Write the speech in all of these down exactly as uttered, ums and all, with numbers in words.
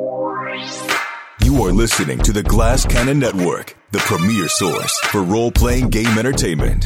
You are listening to the Glass Cannon Network, the premier source for role-playing game entertainment.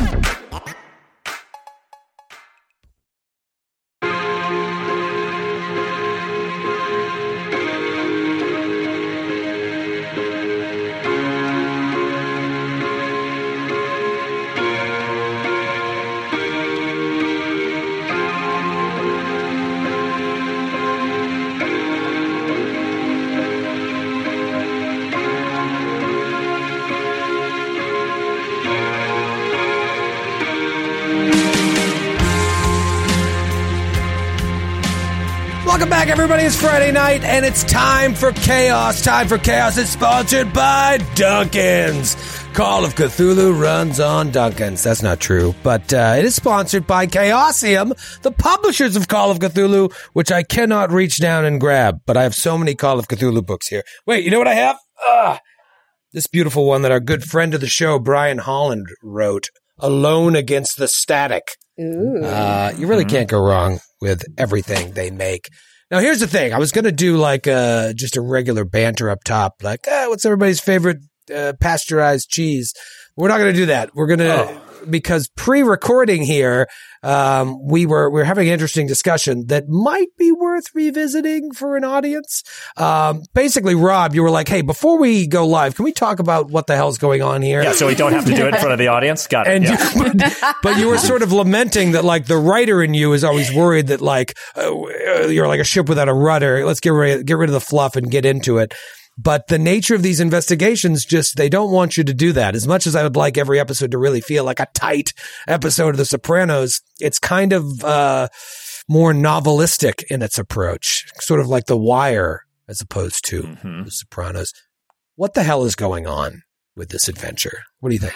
Welcome back, everybody. It's Friday night, and it's time for Chaos. Time for Chaos is sponsored by Dunkin's. Call of Cthulhu runs on Dunkin's. That's not true, but uh, it is sponsored by Chaosium, the publishers of Call of Cthulhu, which I cannot reach down and grab, but I have so many Call of Cthulhu books here. Wait, you know what I have? Ah, this beautiful one that our good friend of the show, Brian Holland, wrote, Alone Against the Static. Ooh. Uh, you really can't go wrong with everything they make. Now, here's the thing. I was going to do like uh, just a regular banter up top, like, ah, what's everybody's favorite uh, pasteurized cheese? We're not going to do that. We're going to, oh. because pre-recording here, um, we were we were having an interesting discussion that might be worth revisiting for an audience. Um, basically, Rob, you were like, hey, before we go live, can we talk about what the hell's going on here? Yeah, so we don't have to do it in front of the audience? Got it. And yeah. you, but, but you were sort of lamenting that, like, the writer in you is always worried that, like, uh, you're like a ship without a rudder. Let's get rid, get rid of the fluff and get into it. But the nature of these investigations, just, they don't want you to do that. As much as I would like every episode to really feel like a tight episode of The Sopranos, it's kind of uh more novelistic in its approach, sort of like The Wire as opposed to mm-hmm. The Sopranos. What the hell is going on with this adventure? What do you think?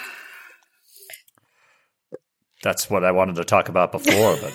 That's what I wanted to talk about before, but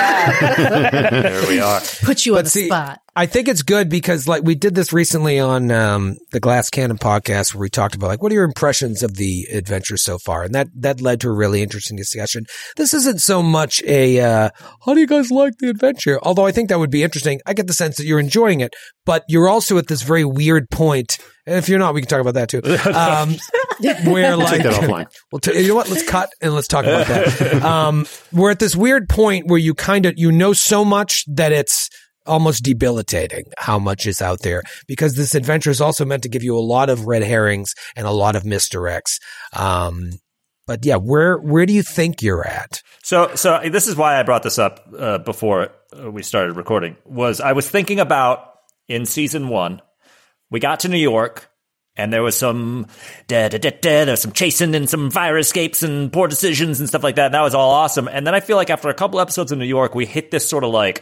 here we are. Put you on but the see, spot. I think it's good because, like, we did this recently on um, the Glass Cannon podcast where we talked about, like, what are your impressions of the adventure so far? And that, that led to a really interesting discussion. This isn't so much a, uh, how do you guys like the adventure? Although I think that would be interesting. I get the sense that you're enjoying it, but you're also at this very weird point. And if you're not, we can talk about that too. Um, where like, take that offline. Well, t- you know what? Let's cut and let's talk about that. Um, we're at this weird point where you kind of, you know so much that it's almost debilitating how much is out there, because this adventure is also meant to give you a lot of red herrings and a lot of misdirects. Um, but yeah, where, where do you think you're at? So, so this is why I brought this up uh, before we started recording, was I was thinking about in season one, we got to New York, and there was some da da da da, there was some chasing and some fire escapes and poor decisions and stuff like that. And that was all awesome. And then I feel like after a couple episodes in New York, we hit this sort of like,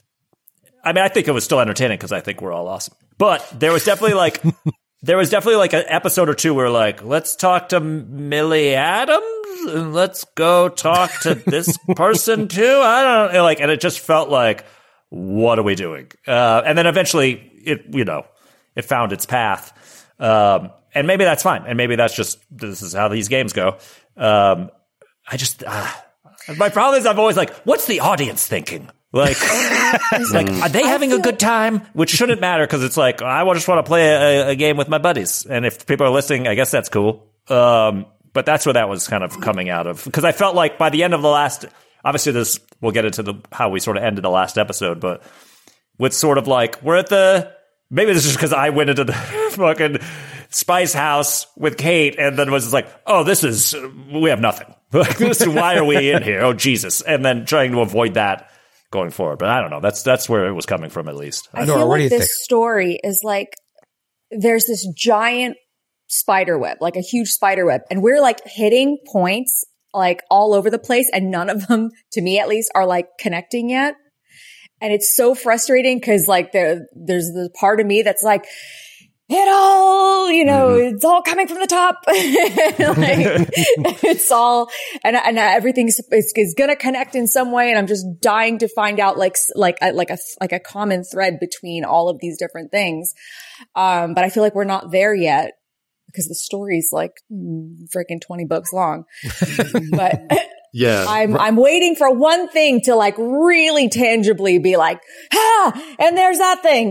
I mean, I think it was still entertaining because I think we're all awesome. But there was definitely like, there was definitely like an episode or two where like, let's talk to Millie Adams and let's go talk to this person too. I don't know, like, and it just felt like, what are we doing? Uh, and then eventually it, you know, it found its path. Um, and maybe that's fine. And maybe that's just, this is how these games go. Um, I just, uh, my problem is I'm always like, what's the audience thinking? Like, like, are they having a good time? Which shouldn't matter because it's like, I just want to play a, a game with my buddies. And if people are listening, I guess that's cool. Um, but that's where that was kind of coming out of. Because I felt like by the end of the last, obviously this, we'll get into the how we sort of ended the last episode, but with sort of like, we're at the, maybe this is just because I went into the fucking Spice House with Kate and then was just like, oh, this is, we have nothing. Like, this, why are we in here? Oh, Jesus. And then trying to avoid that going forward. But I don't know. That's that's where it was coming from, at least. I Nora, feel what do like you this think? story is like, there's this giant spider web, like a huge spider web. And we're like hitting points like all over the place. And none of them, to me at least, are like connecting yet. And it's so frustrating because like there, there's the part of me that's like, it all, you know, mm-hmm. it's all coming from the top. Like, it's all, and, and everything is, is going to connect in some way. And I'm just dying to find out like, like, like a, like a common thread between all of these different things. Um, but I feel like we're not there yet because the story's like freaking twenty books long. But yeah, I'm, I'm waiting for one thing to like really tangibly be like, ah, and there's that thing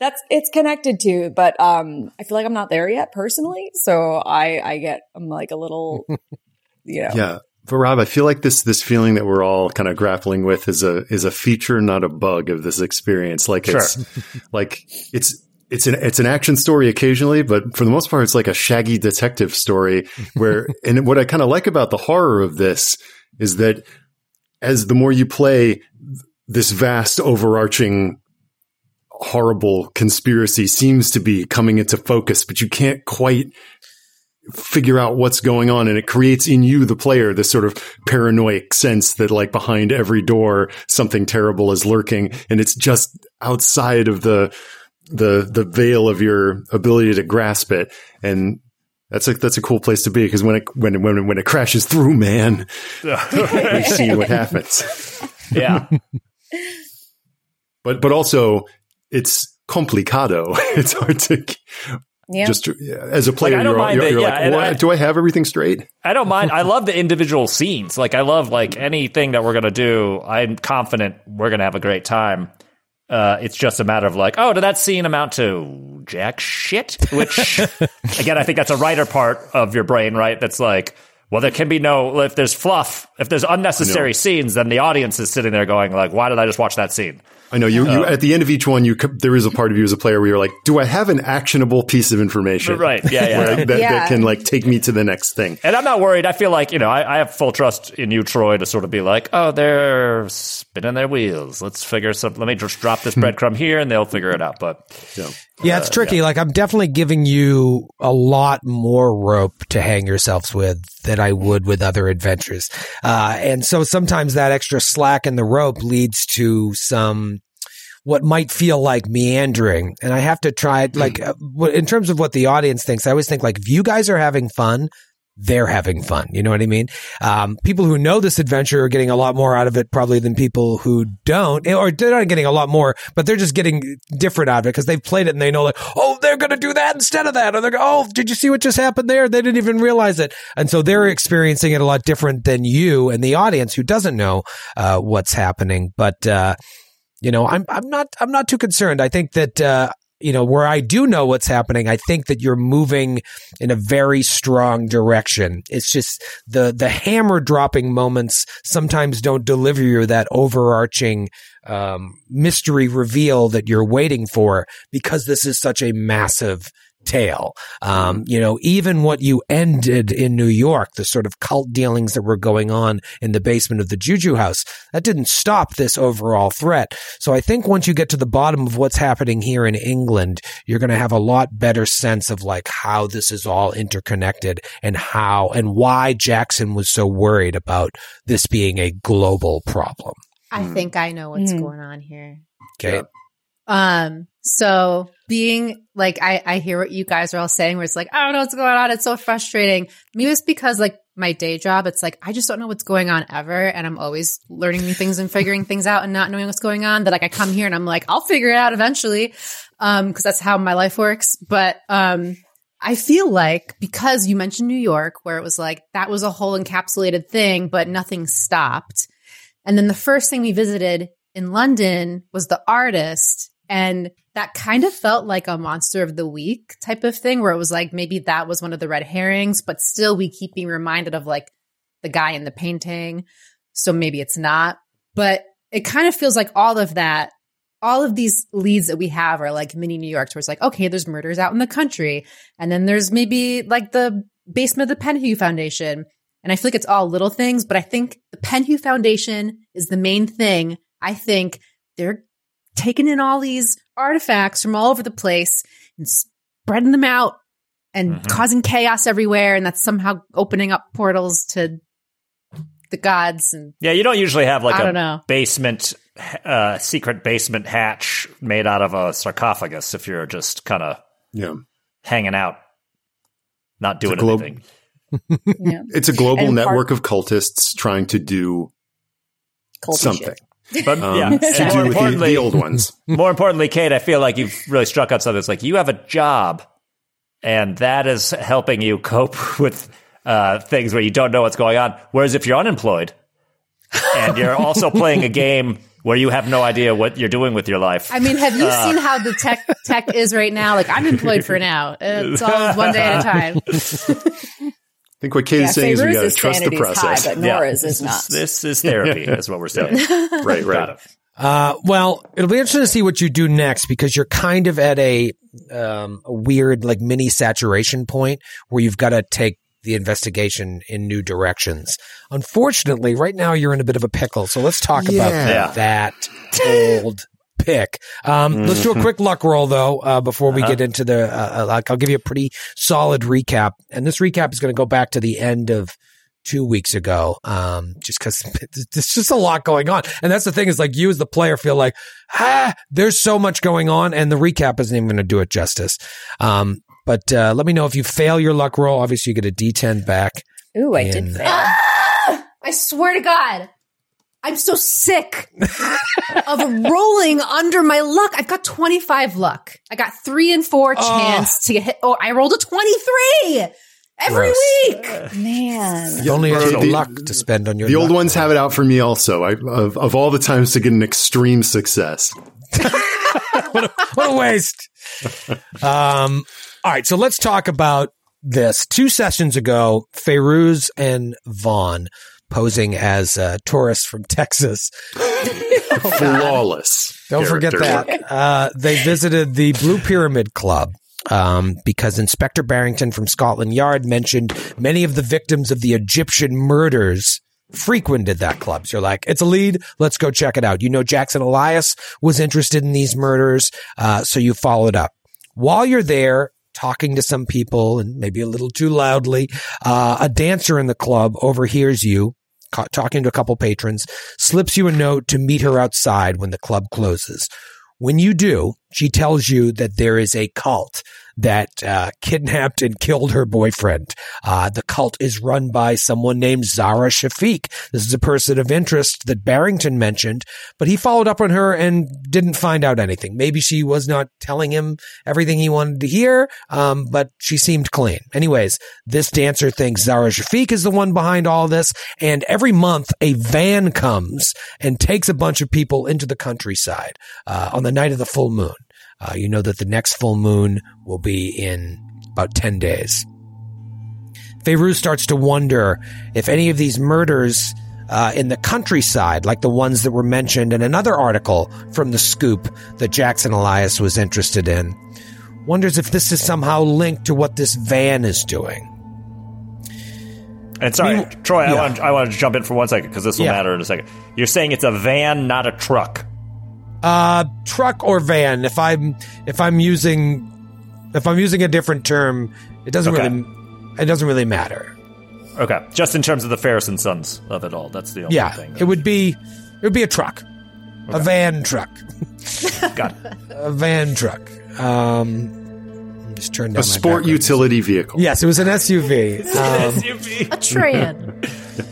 That's it's connected to, but um, I feel like I'm not there yet personally. So I, I get, I'm like a little, you know. Yeah. But Rob, I feel like this, this feeling that we're all kind of grappling with is a, is a feature, not a bug of this experience. Like Sure. it's like, it's, it's an, it's an action story occasionally, but for the most part, it's like a shaggy detective story where, and what I kind of like about the horror of this is that as the more you play, this vast overarching horrible conspiracy seems to be coming into focus, but you can't quite figure out what's going on. And it creates in you, the player, this sort of paranoid sense that like behind every door, something terrible is lurking. And it's just outside of the, the, the veil of your ability to grasp it. And that's a, that's a cool place to be. Cause when it, when, when, when it crashes through, man, we've seen what happens. Yeah. But, but also it's complicado. It's hard to, Yeah. just to, as a player, Like, I don't you're, mind you're, it, you're yeah, like, and what? I- Do I have everything straight? I don't mind. I love the individual scenes. Like, I love, like, anything that we're going to do. I'm confident we're going to have a great time. Uh, it's just a matter of, like, oh, did that scene amount to jack shit? Which, again, I think that's a writer part of your brain, right? That's like, well, there can be no, if there's fluff, if there's unnecessary scenes, then the audience is sitting there going, like, why did I just watch that scene? I know you, you. At the end of each one, you there is a part of you as a player where you're like, "Do I have an actionable piece of information?" Right? Yeah, yeah. where- that, Yeah. that can like take me to the next thing. And I'm not worried. I feel like, you know, I, I have full trust in you, Troy, to sort of be like, oh, they're spinning their wheels. Let's figure some. Let me just drop this breadcrumb here, and they'll figure it out. But Yeah. Yeah, it's tricky. Like, I'm definitely giving you a lot more rope to hang yourselves with than I would with other adventures. Uh, and so sometimes that extra slack in the rope leads to some what might feel like meandering. And I have to try it, like, uh, in terms of what the audience thinks, I always think, like, if you guys are having fun, they're having fun. You know what I mean? Um, people who know this adventure are getting a lot more out of it probably than people who don't, or they're not getting a lot more, but they're just getting different out of it because they've played it and they know, like, oh, they're going to do that instead of that. Or they're going, oh, did you see what just happened there? They didn't even realize it. And so they're experiencing it a lot different than you and the audience who doesn't know, uh, what's happening. But, uh, you know, I'm, I'm not, I'm not too concerned. I think that, uh, you know, where I do know what's happening, I think that you're moving in a very strong direction. It's just the, the hammer dropping moments sometimes don't deliver you that overarching, um, mystery reveal that you're waiting for because this is such a massive tale. Um, you know, even what you ended in New York, the sort of cult dealings that were going on in the basement of the Juju house, that didn't stop this overall threat. So I think once you get to the bottom of what's happening here in England, you're going to have a lot better sense of like how this is all interconnected and how and why Jackson was so worried about this being a global problem. I think I know what's Mm. going on here. Okay. Um, so being like, I, I hear what you guys are all saying where it's like, I don't know what's going on. It's so frustrating. Maybe it's because like my day job, it's like, I just don't know what's going on ever. And I'm always learning new things and figuring things out and not knowing what's going on that like I come here and I'm like, I'll figure it out eventually. Um, cause that's how my life works. But, um, I feel like because you mentioned New York where it was like, that was a whole encapsulated thing, but nothing stopped. And then the first thing we visited in London was the artist. And that kind of felt like a monster of the week type of thing where it was like, maybe that was one of the red herrings, but still we keep being reminded of like the guy in the painting. So maybe it's not, but it kind of feels like all of that, all of these leads that we have are like mini New York, where it's like, okay, there's murders out in the country. And then there's maybe like the basement of the Penhew Foundation. And I feel like it's all little things, but I think the Penhew Foundation is the main thing. I think they're taking in all these artifacts from all over the place and spreading them out and Mhm. causing chaos everywhere. And that's somehow opening up portals to the gods. And yeah, you don't usually have like I a don't know. basement, uh, secret basement hatch made out of a sarcophagus if you're just kind of Yeah. hanging out, not doing globe- anything. Yeah. It's a global And part- network of cultists trying to do Culty something. shit. But Um, yeah, to and do more with the, importantly, the old ones. more importantly, Kate, I feel like you've really struck out something. It's like you have a job, and that is helping you cope with uh, things where you don't know what's going on. Whereas if you're unemployed and you're also playing a game where you have no idea what you're doing with your life. I mean, have you Uh, seen how the tech tech is right now? Like, I'm employed for now. It's all one day at a time. I think what Kate Yeah, is saying is we got to Feyruuz's trust the sanity's process. high, but Yeah. Nora's this is not. This is therapy, is what we're saying. Right, Got right. it. Uh, well, it'll be interesting to see what you do next because you're kind of at a, um, a weird, like mini saturation point where you've got to take the investigation in new directions. Unfortunately, right now you're in a bit of a pickle. So let's talk about Yeah. that old pick. Um, let's do a quick luck roll though, uh, before we get into the, uh, like I'll give you a pretty solid recap. And this recap is going to go back to the end of two weeks ago, um, just because there's just a lot going on. And that's the thing is like you as the player feel like, ah, there's so much going on and the recap isn't even going to do it justice. Um, but uh, let me know if you fail your luck roll. Obviously, you get a D ten back. Ooh, I And- did fail. Ah! I swear to God, I'm so sick of rolling under my luck. I've got twenty-five luck. I got three and four chance to get hit. Oh, I rolled a twenty-three every Gross. week. Man. You only have The- the luck to spend on your The old luck ones roll. have it out for me also. I, of, of all the times to get an extreme success. what, a, what a waste. Um, all right, so let's talk about this. Two sessions ago, Feyruuz and Vaughn posing as uh, tourists from Texas. Flawless. Don't forget character that. Uh, they visited the Blue Pyramid Club um, because Inspector Barrington from Scotland Yard mentioned many of the victims of the Egyptian murders frequented that club. So you're like, it's a lead. Let's go check it out. You know, Jackson Elias was interested in these murders. Uh, so you followed up. While you're there talking to some people and maybe a little too loudly, uh, a dancer in the club overhears you ca- talking to a couple patrons, slips you a note to meet her outside when the club closes. When you do, she tells you that there is a cult that uh, kidnapped and killed her boyfriend. Uh, the cult is run by someone named Zara Shafiq. This is a person of interest that Barrington mentioned, but he followed up on her and didn't find out anything. Maybe she was not telling him everything he wanted to hear, um, but she seemed clean. Anyways, this dancer thinks Zara Shafiq is the one behind all this, and every month a van comes and takes a bunch of people into the countryside uh, on the night of the full moon. Uh, you know that the next full moon will be in about ten days. Feyruuz starts to wonder if any of these murders uh, in the countryside, like the ones that were mentioned in another article from The Scoop that Jackson Elias was interested in, wonders if this is somehow linked to what this van is doing. And sorry, Mean- Troy, yeah. I want I want to jump in for one second because this will Yeah. matter in a second. You're saying it's a van, not a truck. Uh, truck or van. If I'm if I'm using if I'm using a different term, it doesn't Okay. really it doesn't really matter. Okay, just in terms of the Ferris and Sons of it all. That's the only Yeah, thing. it would be it would be a truck, a van truck, Got it. a van truck. Um, just turn down A my sport background. utility vehicle. Yes, it was an S U V. Um, A tran.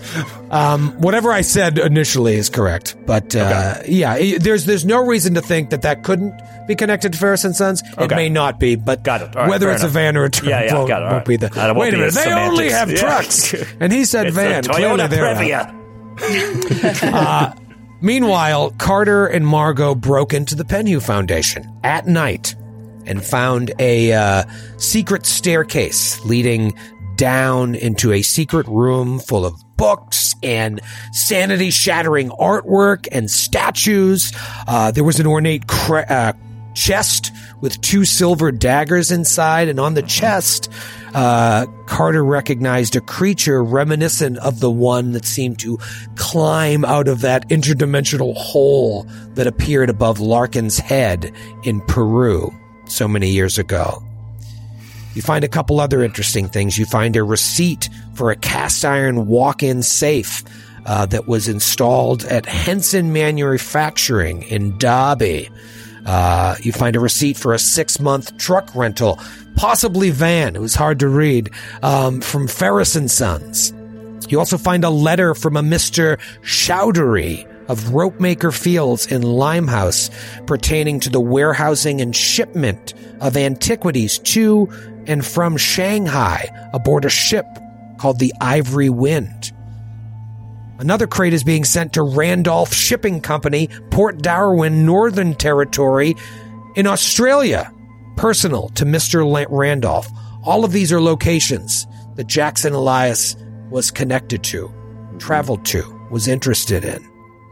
um, whatever I said initially is correct, but uh, yeah, i- there's there's no reason to think that that couldn't be connected to Ferris and Sons. It Okay. may not be, but Got it. All right, whether fair it's enough. a van or a truck Yeah, yeah, won't, got it. All won't be right. the. I don't Wait want a minute, the they only semantics. have Yeah. trucks, and he said It's van. a Clearly Toyota they're out. Previa. Uh, meanwhile, Carter and Margot broke into the Penhew Foundation at night and found a uh, secret staircase leading down into a secret room full of books and sanity-shattering artwork and statues. Uh, there was an ornate cre- uh, chest with two silver daggers inside, and on the chest, uh, Carter recognized a creature reminiscent of the one that seemed to climb out of that interdimensional hole that appeared above Larkin's head in Peru so many years ago. You find a couple other interesting things. You find a receipt for a cast iron walk-in safe uh, that was installed at Henson Manufacturing in Derby. Uh, you find a receipt for a six-month truck rental, possibly van. It was hard to read, um, from Ferris and Sons. You also find a letter from a Mister Chowdhury of Ropemaker Fields in Limehouse pertaining to the warehousing and shipment of antiquities to and from Shanghai aboard a ship called the Ivory Wind. Another crate is being sent to Randolph Shipping Company, Port Darwin, Northern Territory in Australia. Personal to Mister La- Randolph. All of these are locations that Jackson Elias was connected to, traveled to, was interested in.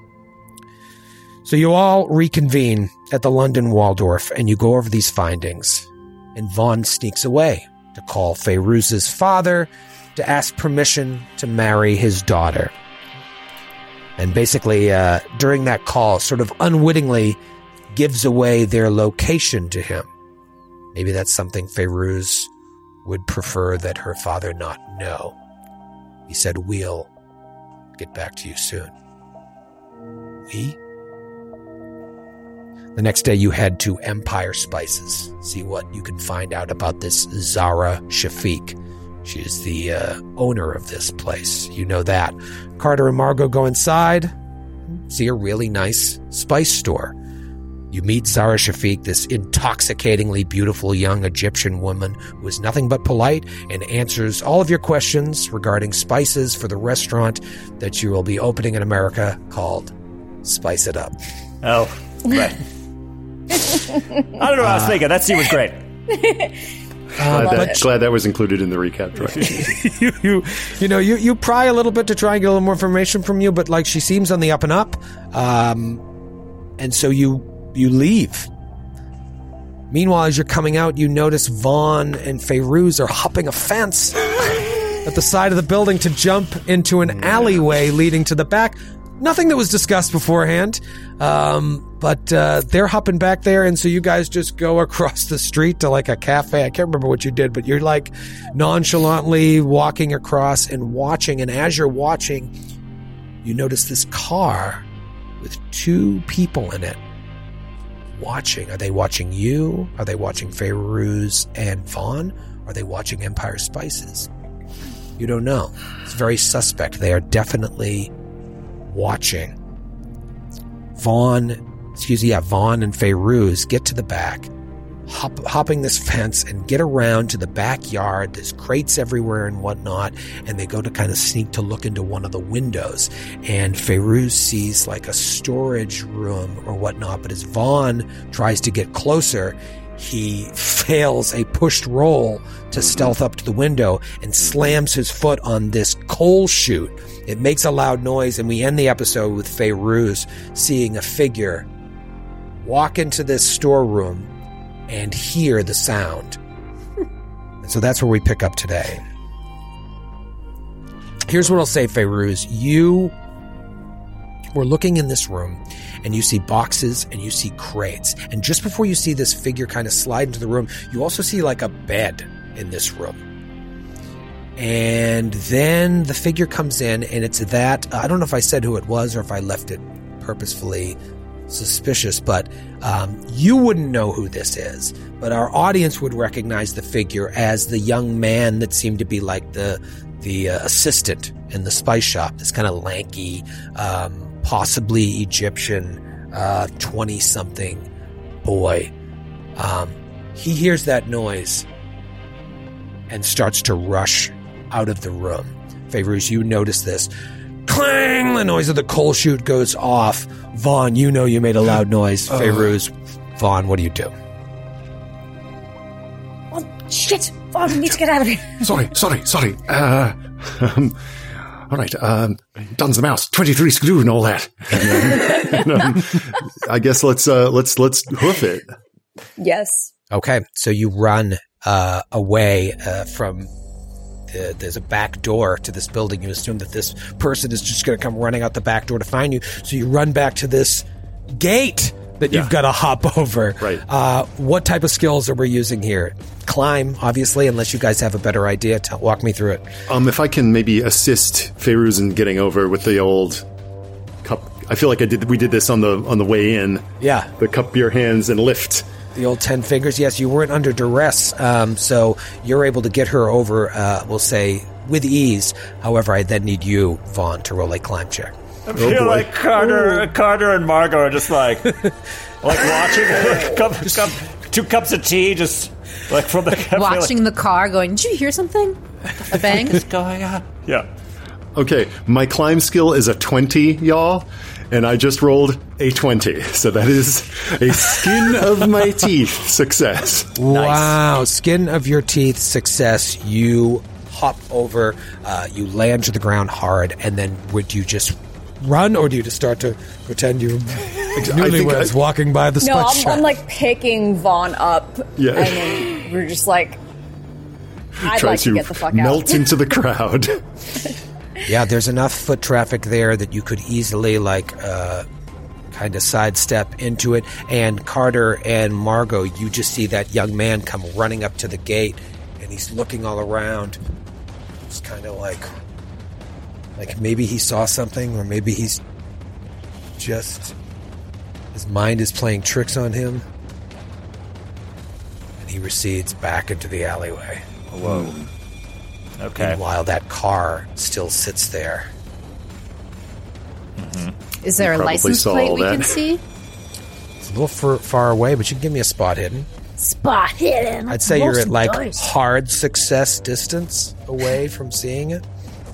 So you all reconvene at the London Waldorf and you go over these findings. And Vaughn sneaks away to call Feyruz's father to ask permission to marry his daughter. And basically, uh, during that call, sort of unwittingly gives away their location to him. Maybe that's something Feyruz would prefer that her father not know. He said, we'll get back to you soon. We? The next day you head to Empire Spices. See what you can find out about this Zara Shafiq. She is the uh, owner of this place. You know that. Carter and Margot go inside. See a really nice spice store. You meet Zara Shafiq, this intoxicatingly beautiful young Egyptian woman who is nothing but polite and answers all of your questions regarding spices for the restaurant that you will be opening in America called Spice It Up. Oh, right. I don't know what I was thinking. That scene was great. Glad, uh, that, glad that was included in the recap. Right? you, you, you know, you, you pry a little bit to try and get a little more information from you, but like she seems on the up and up, um, and so you you leave. Meanwhile, as you're coming out, you notice Vaughn and Feyruz are hopping a fence at the side of the building to jump into an alleyway leading to the back. Nothing that was discussed beforehand, um, but uh, they're hopping back there, and so you guys just go across the street to like a cafe. I can't remember what you did, but you're like nonchalantly walking across and watching, and as you're watching, you notice this car with two people in it watching. Are they watching you? Are they watching Feyruz and Vaughn? Are they watching Empire Spices? You don't know. It's very suspect. They are definitely watching. Vaughn, excuse me, yeah, Vaughn and Feyruz get to the back, hop, hopping this fence and get around to the backyard. There's crates everywhere and whatnot, and they go to kind of sneak to look into one of the windows, and Feyruz sees like a storage room or whatnot, but as Vaughn tries to get closer, he fails a pushed roll to stealth up to the window and slams his foot on this coal chute. It makes a loud noise, and we end the episode with Feyruz seeing a figure walk into this storeroom and hear the sound. And so that's where we pick up today. Here's what I'll say, Feyruz. You were looking in this room, and you see boxes and you see crates. And just before you see this figure kind of slide into the room, you also see like a bed in this room. And then the figure comes in, and it's that, I don't know if I said who it was or if I left it purposefully suspicious, but um, you wouldn't know who this is. But our audience would recognize the figure as the young man that seemed to be like the the uh, assistant in the spice shop, this kind of lanky, um, possibly Egyptian, uh, twenty-something boy. Um, he hears that noise and starts to rush out of the room. Feyruz, you notice this. Clang! The noise of the coal chute goes off. Vaughn, you know you made a loud noise. Uh, Feyruz, Vaughn, what do you do? Oh, shit! Vaughn, we need to get out of here. sorry, sorry, sorry. Uh, um, all right, um, Duns the mouse, twenty-three skidoo and all that. And, um, and, um, I guess let's uh, let's let's hoof it. Yes. Okay, so you run uh, away uh, from. The, there's a back door to this building. You assume that this person is just going to come running out the back door to find you. So you run back to this gate that yeah. you've got to hop over. Right. Uh, what type of skills are we using here? Climb, obviously, unless you guys have a better idea. Tell, walk me through it. Um, if I can maybe assist Feyruz in getting over with the old cup. I feel like I did. We did this on the on the way in. Yeah. The cup your hands and lift. The old ten fingers. Yes, you weren't under duress, um, so you're able to get her over, uh, we'll say, with ease. However, I then need you, Vaughn, to roll a climb check. I feel oh like Carter, Carter and Margot are just like, like watching a cup, cup, two cups of tea, just like from the watching like, the car, going, "Did you hear something? A bang? What's going on?" Yeah. Okay, my climb skill is a twenty, y'all, and I just rolled a twenty. So that is a skin of my teeth success. Wow. Skin of your teeth success. You hop over, uh, you land to the ground hard, and then would you just run, or do you just start to pretend you're newlyweds I- walking by the No, spot I'm, shop? I'm like picking Vaughn up, Yeah. and then we're just like, I'd Try like to to get the fuck melt out. into the crowd. Yeah, there's enough foot traffic there that you could easily, like, uh, kind of sidestep into it. And Carter and Margot, you just see that young man come running up to the gate, and he's looking all around. It's kind of like, like maybe he saw something, or maybe he's just, his mind is playing tricks on him. And he recedes back into the alleyway. Whoa. Okay. Meanwhile, that car still sits there. Is there a probably license saw plate all we that. can see? It's a little far, far away, but you can give me a spot hidden. Spot hidden. I'd say Roll you're at some like dice. hard success distance away from seeing it.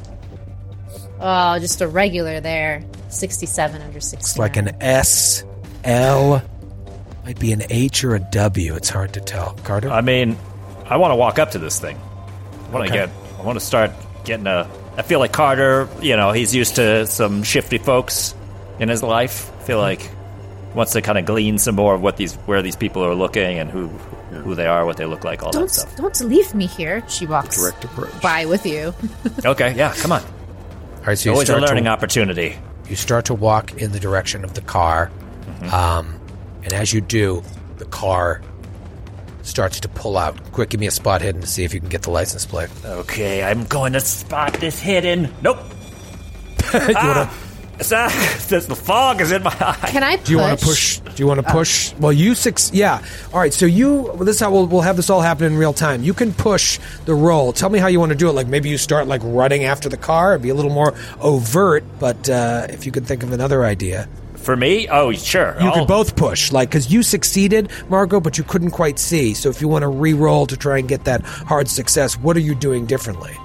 Oh, just a regular there. sixty-seven under sixty. It's like an S, L, might be an H or a W. It's hard to tell. Carter? I mean, I want to walk up to this thing. I want to Okay. get. I want to start getting a. I feel like Carter. You know, he's used to some shifty folks in his life. I feel like he wants to kind of glean some more of what these, where these people are looking, and who, who they are, what they look like, all Don't that stuff. don't leave me here. She walks Direct approach. by with you. Okay, yeah, come on. All right, so you Always a start, learning to, opportunity. you start to walk in the direction of the car. Mm-hmm. Um, and as you do, the car starts to pull out. Quick, give me a spot hidden to see if you can get the license plate. Okay, I'm going to spot this hidden. Nope. you Ah, wanna, it's, uh, this, the fog is in my eye. Can I push? do you want to push? Do you want to push? Well, you six. Yeah. All right. So you. Well, this is how we'll, we'll have this all happen in real time. You can push the roll. Tell me how you want to do it. Like maybe you start like running after the car. It'd be a little more overt. But uh, if you could think of another idea, For me? Oh, sure. you I'll- could both push. Like because you succeeded, Margot, but you couldn't quite see. So if you want to re-roll to try and get that hard success, what are you doing differently?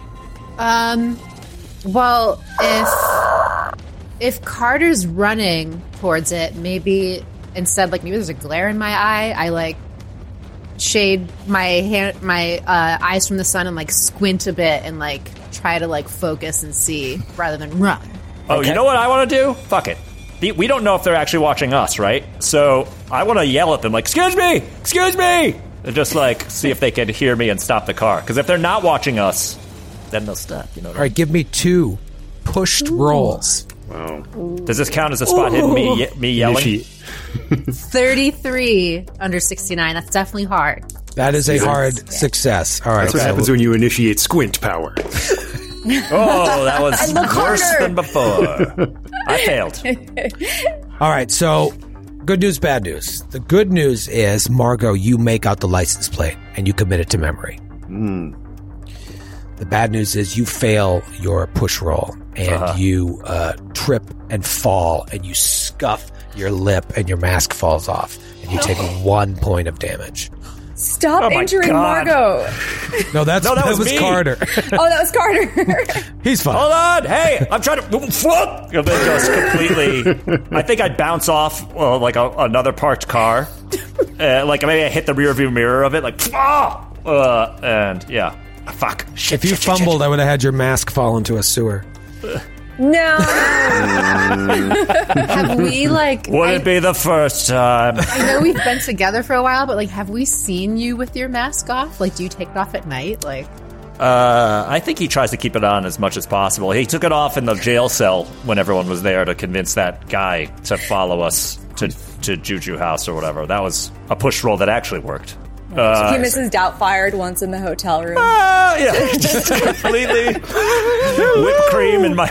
Um, well, if if Carter's running towards it, maybe instead, like maybe there's a glare in my eye. I like shade my hand, my uh, eyes from the sun, and like squint a bit, and like try to like focus and see rather than run. Oh, you know what I want to do? Fuck it. The- We don't know if they're actually watching us, right? So I want to yell at them, like, excuse me! Excuse me! And just, like, see if they can hear me and stop the car. Because if they're not watching us, then they'll stop, you know what All right, give me two pushed rolls. Wow. I mean? Does this count as a spot hidden, me, ye- me yelling? Initiate. Thirty-three under sixty-nine. That's definitely hard. That is a hard success. All right. That's what so- happens when you initiate squint power. Oh, that was look worse harder. than before. I failed. All right, so good news, bad news. The good news is, Margot, you make out the license plate and you commit it to memory. The bad news is you fail your push roll and Uh-huh. you uh, trip and fall and you scuff your lip and your mask falls off and you take one point of damage. Stop Oh my injuring God. Margot. No, that's No, that was me. Carter. Oh, that was Carter. He's fine. Hold on! Hey, I'm trying to. Whoop! And then just completely. I think I'd bounce off uh, like a, another parked car. Uh, like maybe I hit the rearview mirror of it, like ah! Uh, and yeah, fuck. Shit, If you shit, shit, fumbled, shit. I would have had your mask fall into a sewer. No. Have we like? Would I, it be the first time? I know we've been together for a while, but like, have we seen you with your mask off? Like, do you take it off at night? Like, Uh, I think he tries to keep it on as much as possible. He took it off in the jail cell when everyone was there to convince that guy to follow us to to Juju House or whatever. That was a push roll that actually worked. Uh, He Missus Doubtfired once in the hotel room. Ah, yeah, just completely whipped cream in my.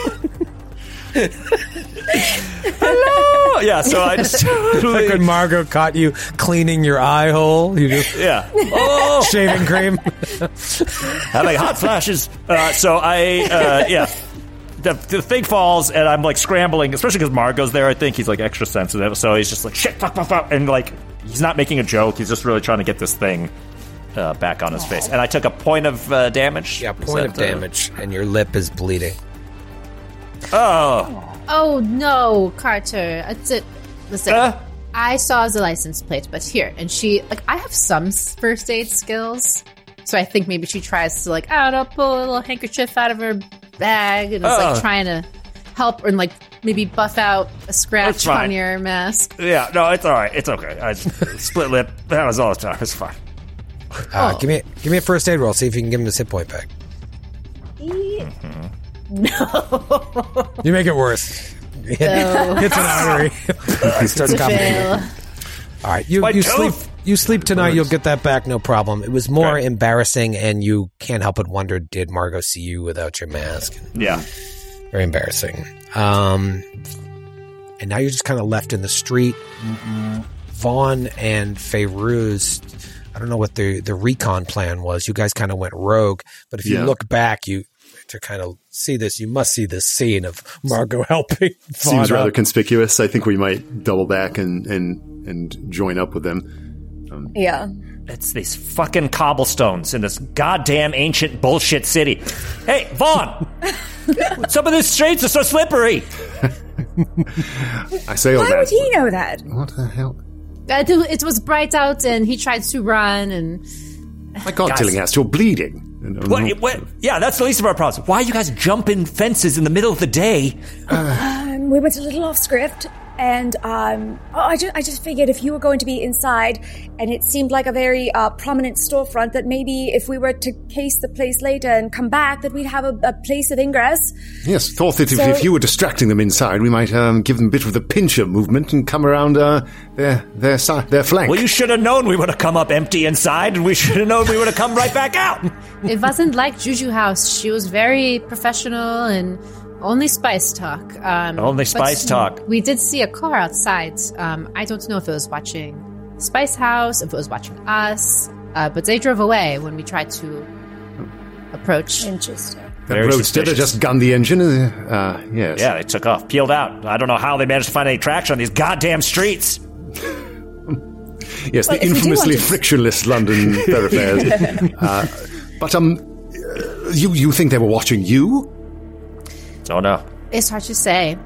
Hello. Yeah, so I just Like when totally, Margot caught you cleaning your eye hole, you just yeah. Oh, shaving cream. having hot flashes. Uh, so I, uh, yeah. The, the thing falls, and I'm like scrambling, especially because Margot's there. I think he's like extra sensitive, so he's just like shit, fuck, fuck, fuck, and like he's not making a joke. He's just really trying to get this thing uh, back on his face. And I took a point of uh, damage. Yeah, point of that, uh, damage, and your lip is bleeding. Oh. Oh, no, Carter. That's it. Listen, Uh? I saw the license plate, but here. And she, like, I have some first aid skills. So I think maybe she tries to, like, I don't know, pull a little handkerchief out of her bag and is, Oh. like, trying to help and, like, maybe buff out a That's scratch fine. on your mask. Yeah, no, it's all right. It's okay. I split lip. That was all the time. It's fine. Uh, Oh. Give me give me a first aid roll. See if you can give him his hit point back. No. You make it worse. Hit, No. hits an artery. He starts coughing. Fail. All right, you, My you tooth! sleep. You sleep tonight. You'll get that back, no problem. It was more Good. embarrassing, and you can't help but wonder: did Margot see you without your mask? Yeah. Very embarrassing. Um, and now you're just kind of left in the street. Vaughn and Feyruz, I don't know what the the recon plan was. You guys kind of went rogue, but if you Yeah. look back, you to kind of see this, you must see this scene of Margot helping Vaughn Seems rather up. conspicuous. I think we might double back and and and join up with them. Yeah. It's these fucking cobblestones in this goddamn ancient bullshit city. Hey, Vaughn! Some of these streets are so slippery. I say all Why that. would he know that? What the hell? Uh, It was bright out, and he tried to run, and My God, Guys. Tillinghast, you're bleeding. And, um, What, what? Yeah, that's the least of our problems. Why are you guys jumping fences in the middle of the day? Um, we went a little off script, and um, oh, I just I just figured if you were going to be inside, and it seemed like a very uh, prominent storefront, that maybe if we were to case the place later and come back, that we'd have a, a place of ingress. Yes, thought that if, So- if you were distracting them inside, we might um, give them a bit of the pincher movement and come around uh, their their si- their flank. Well, you should have known we would have come up empty inside, and we should have known we would have come right back out. it wasn't like Juju House. She was very professional and only spice talk. Um, Only but spice talk. We did see a car outside. Um, I don't know if it was watching Spice House, if it was watching us, uh, but they drove away when we tried to approach. Interesting. That Very roadster that suspicious. just gunned the engine. Uh, uh, yes. Yeah, they took off, peeled out. I don't know how they managed to find any traction on these goddamn streets. Yes, Well, the if we do infamously want to- frictionless London thoroughfares. uh, but um, you you think they were watching you? Oh no. It's hard to say.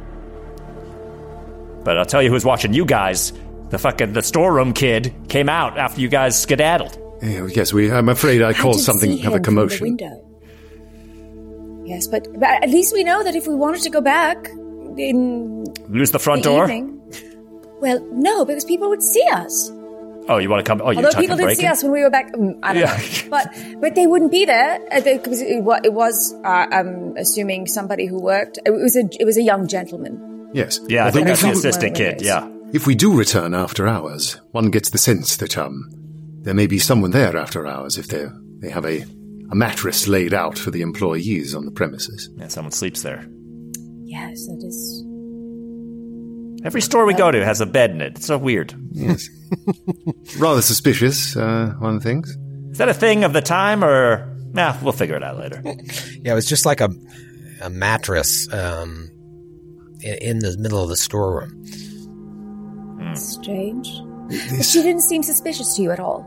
But I'll tell you who's watching you guys. The fucking the storeroom kid came out after you guys skedaddled. Yeah, yes, we. I'm afraid I caused did something see of a him from the commotion. window. Yes, but, but at least we know that if we wanted to go back in Lose the front the door. evening, well, no, because people would see us. Oh, you want to come? Oh, you're Although talking people did breaking? see us when we were back, mm, I don't Yeah. know, but but they wouldn't be there because it, wa- it was. Uh, I'm assuming somebody who worked. It was a it was a young gentleman. Yes. Yeah, I Although think that's if the you- assistant kid. windows. Yeah. If we do return after hours, one gets the sense that um, there may be someone there after hours if they they have a a mattress laid out for the employees on the premises. Yeah, someone sleeps there. Yes, that is. Every store we go to has a bed in it. It's so weird. Yes. Rather suspicious, uh, one thinks. Is that a thing of the time, or nah? We'll figure it out later. Yeah, it was just like a a mattress um, in, in the middle of the storeroom. Strange. But she didn't seem suspicious to you at all.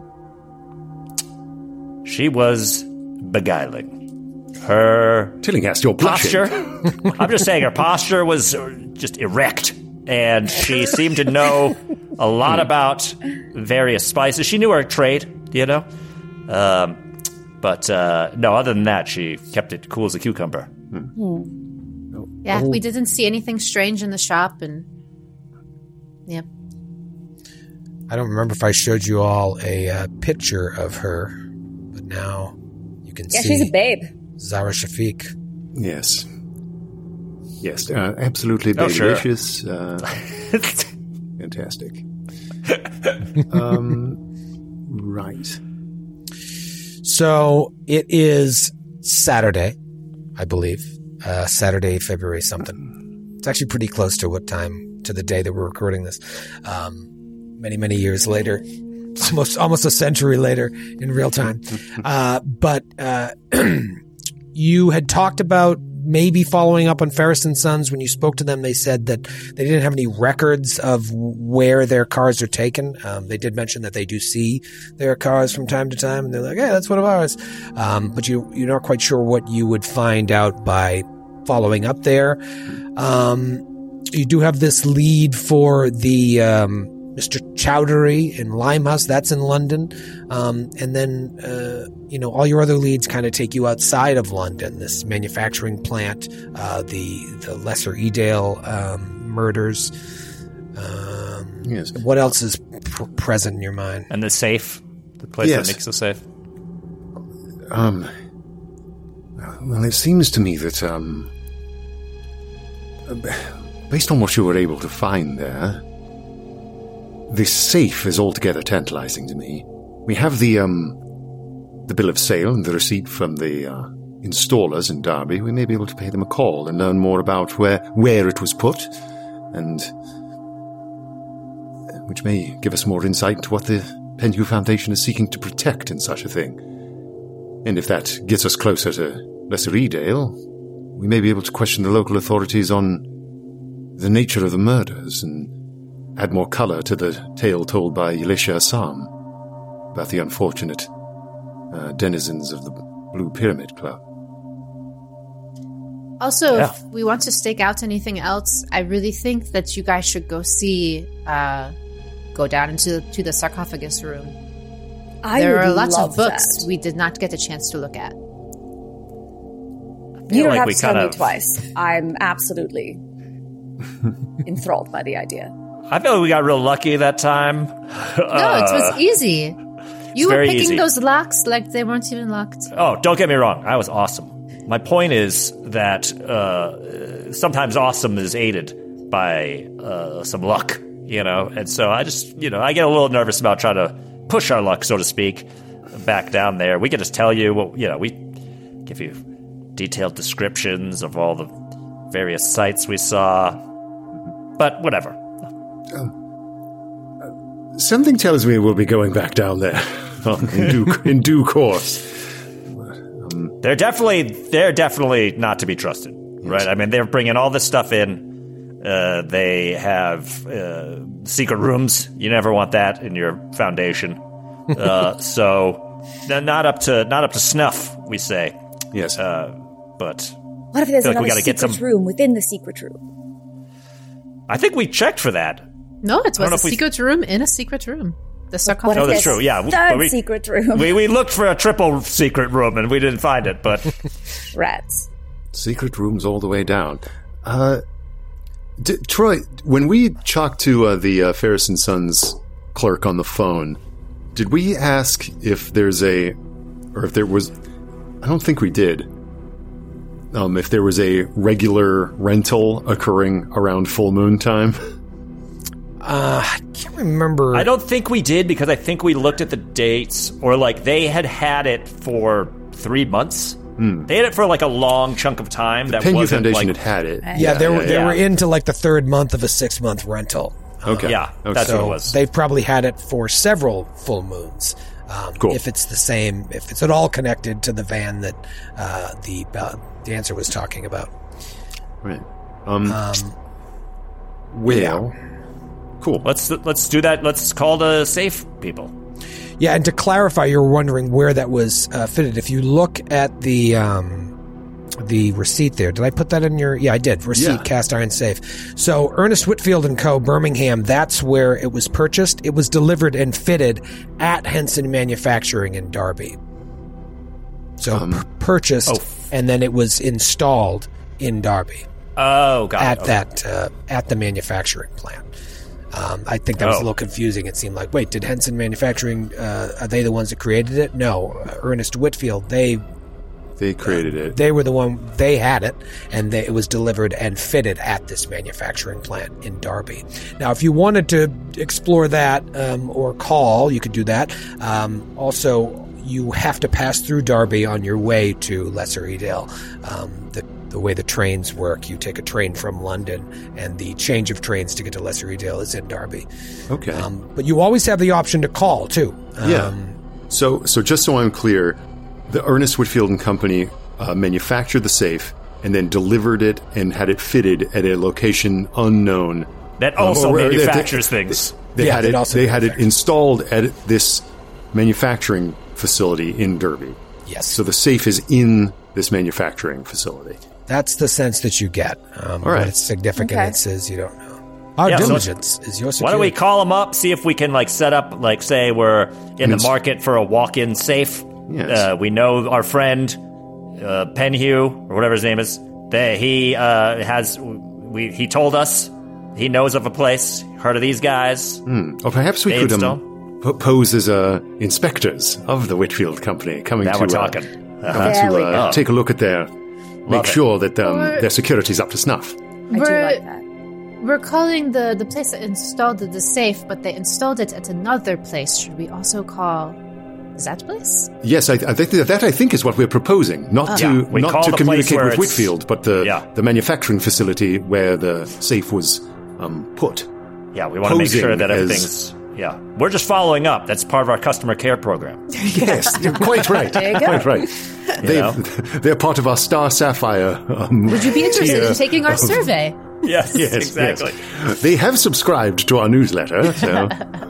She was beguiling. Her Tillinghast, you're blushing. posture. I'm just saying, her posture was uh, just erect, and she seemed to know a lot about various spices. She knew her trade, you know. Um, but uh, no, other than that, she kept it cool as a cucumber. Yeah, we didn't see anything strange in the shop, and yeah. I don't remember if I showed you all a uh, picture of her, but now you can Yeah, see she's a babe. Zara Shafiq. Yes. Yes, uh, absolutely Oh, sure. delicious. Uh, fantastic. um, right. So it is Saturday, I believe. Uh, Saturday, February something. It's actually pretty close to what time, to the day that we're recording this. Um, many, many years later. Almost, almost a century later in real time. Uh, but uh, you had talked about maybe following up on Ferris and Sons, when you spoke to them, they said that they didn't have any records of where their cars are taken. Um, they did mention that they do see their cars from time to time, and they're like, "Hey, that's one of ours." Um, but you you're not quite sure what you would find out by following up there. Um, you do have this lead for the um, Mister Chowdhury in Limehouse. That's in London. Um, and then, uh, you know, all your other leads kind of take you outside of London. This manufacturing plant, uh, the the Lesser Edale um, murders. Um, yes. What else is pr- present in your mind? And the safe, the place Yes. that makes the safe. Um, well, it seems to me that, um, based on what you were able to find there, this safe is altogether tantalizing to me. We have the, um, the bill of sale and the receipt from the, uh, installers in Derby. We may be able to pay them a call and learn more about where, where it was put, and which may give us more insight into what the Penhew Foundation is seeking to protect in such a thing. And if that gets us closer to Lesser Edale, we may be able to question the local authorities on the nature of the murders and add more color to the tale told by Elisha Assam about the unfortunate uh, denizens of the Blue Pyramid Club. Also, Yeah. if we want to stake out anything else, I really think that you guys should go see, uh, go down into to the sarcophagus room. I there would are lots love of books that. we did not get a chance to look at. You don't like have we to tell me kind of- twice. I'm absolutely enthralled by the idea. I feel like we got real lucky that time. No, it was easy. You were very picking easy. those locks like they weren't even locked. Oh, don't get me wrong. I was awesome. My point is that uh, sometimes awesome is aided by uh, some luck, you know? And so I just, you know, I get a little nervous about trying to push our luck, so to speak, back down there. We could just tell you, what, you know, we give you detailed descriptions of all the various sites we saw. But whatever. Something tells me we'll be going back down there um, in, due, in due course. They're definitely they're definitely not to be trusted, right? I mean, they're bringing all this stuff in. Uh, they have uh, secret rooms. You never want that in your foundation. Uh, so they're not up to not up to snuff, we say. Yes. Uh, but What if there's feel like we another gotta get secret some- room within the secret room? I think we checked for that. No, it don't know was if a we- secret room in a secret room. The What sarcophagus. if Oh, that's there's true, yeah. a But third we- secret room? We we looked for a triple secret room and we didn't find it. But Rats. Secret rooms all the way down. Uh, d- Troy, when we talked to uh, the uh, Ferris and Sons clerk on the phone, did we ask if there's a, or if there was, I don't think we did, um, if there was a regular rental occurring around full moon time? Uh, I can't remember. I don't think we did because I think we looked at the dates, or like they had had it for three months. They had it for like a long chunk of time. That Penhew wasn't Foundation like, had had it. Yeah, they were yeah, they yeah. were into like the third month of a six month rental. Okay. Yeah, Okay. that's what it So was. they've probably had it for several full moons. Um, Cool. If it's the same, if it's at all connected to the van that uh, the uh, dancer was talking about. Right. Um, Um, well, cool. Let's let's do that. Let's call the safe people. Yeah, and to clarify, you're wondering where that was uh, fitted. If you look at the um, the receipt there, did I put that in your? Yeah, I did. Receipt, Yeah. cast iron safe. So Ernest Whitfield and Co., Birmingham. That's where it was purchased. It was delivered and fitted at Henson Manufacturing in Derby. So Um, p- purchased, oh. and then it was installed in Derby Oh, got at it. Okay. that uh, at the manufacturing plant. Um, I think that was Oh. a little confusing. It seemed like, wait, did Henson Manufacturing, uh, are they the ones that created it? No, uh, Ernest Whitfield, they They created it. they were the one, they had it, and they, it was delivered and fitted at this manufacturing plant in Derby. Now, if you wanted to explore that um, or call, you could do that. Um, also, you have to pass through Derby on your way to Lesser Edale. Um, the The way the trains work, you take a train from London, and the change of trains to get to Lesser Edale is in Derby. Okay. Um, but you always have the option to call too. Um, Yeah. So, so just so I'm clear, the Ernest Whitfield and Company uh, manufactured the safe. and then delivered it and had it fitted at a location unknown. That also Um, or- or- manufactures they- things. They Yeah, had it it. also They had it manufactures. installed at this manufacturing facility in Derby. Yes. So the safe is in this manufacturing facility. That's the sense that you get. Um, All right. But it's significant. Okay. It says you don't know. Our Yeah, so- diligence is your security. Why don't we call them up, see if we can like set up, like say we're in the Yes. market for a walk-in safe. Yes. Uh, we know our friend uh, Penhue or whatever his name is. They, he uh, has we he told us he knows of a place. Heard of these guys? Or perhaps we Dave could Stone? um, p- pose as uh, inspectors of the Whitfield Company coming Now to, we're uh, talking. come There to we uh, go. take a look at their, make it. sure that um, Or- their security's up to snuff. I do We're- like that. We're calling the, the place that installed the, the safe, but they installed it at another place. Should we also call that place? Yes, I, I think that, that I think is what we're proposing. Not Yeah, to we not call to the place communicate where with it's- Whitfield, but the Yeah. the manufacturing facility where the safe was um, put. Yeah, we want to make posing sure that as- everything's. Yeah, we're just following up. That's part of our customer care program. Yes, you're quite right. There you go. Quite right. They, know? they're part of our Star Sapphire. Um, Would you be interested tier in taking our of- survey? Yes, Yes, exactly. yes. They have subscribed to our newsletter, so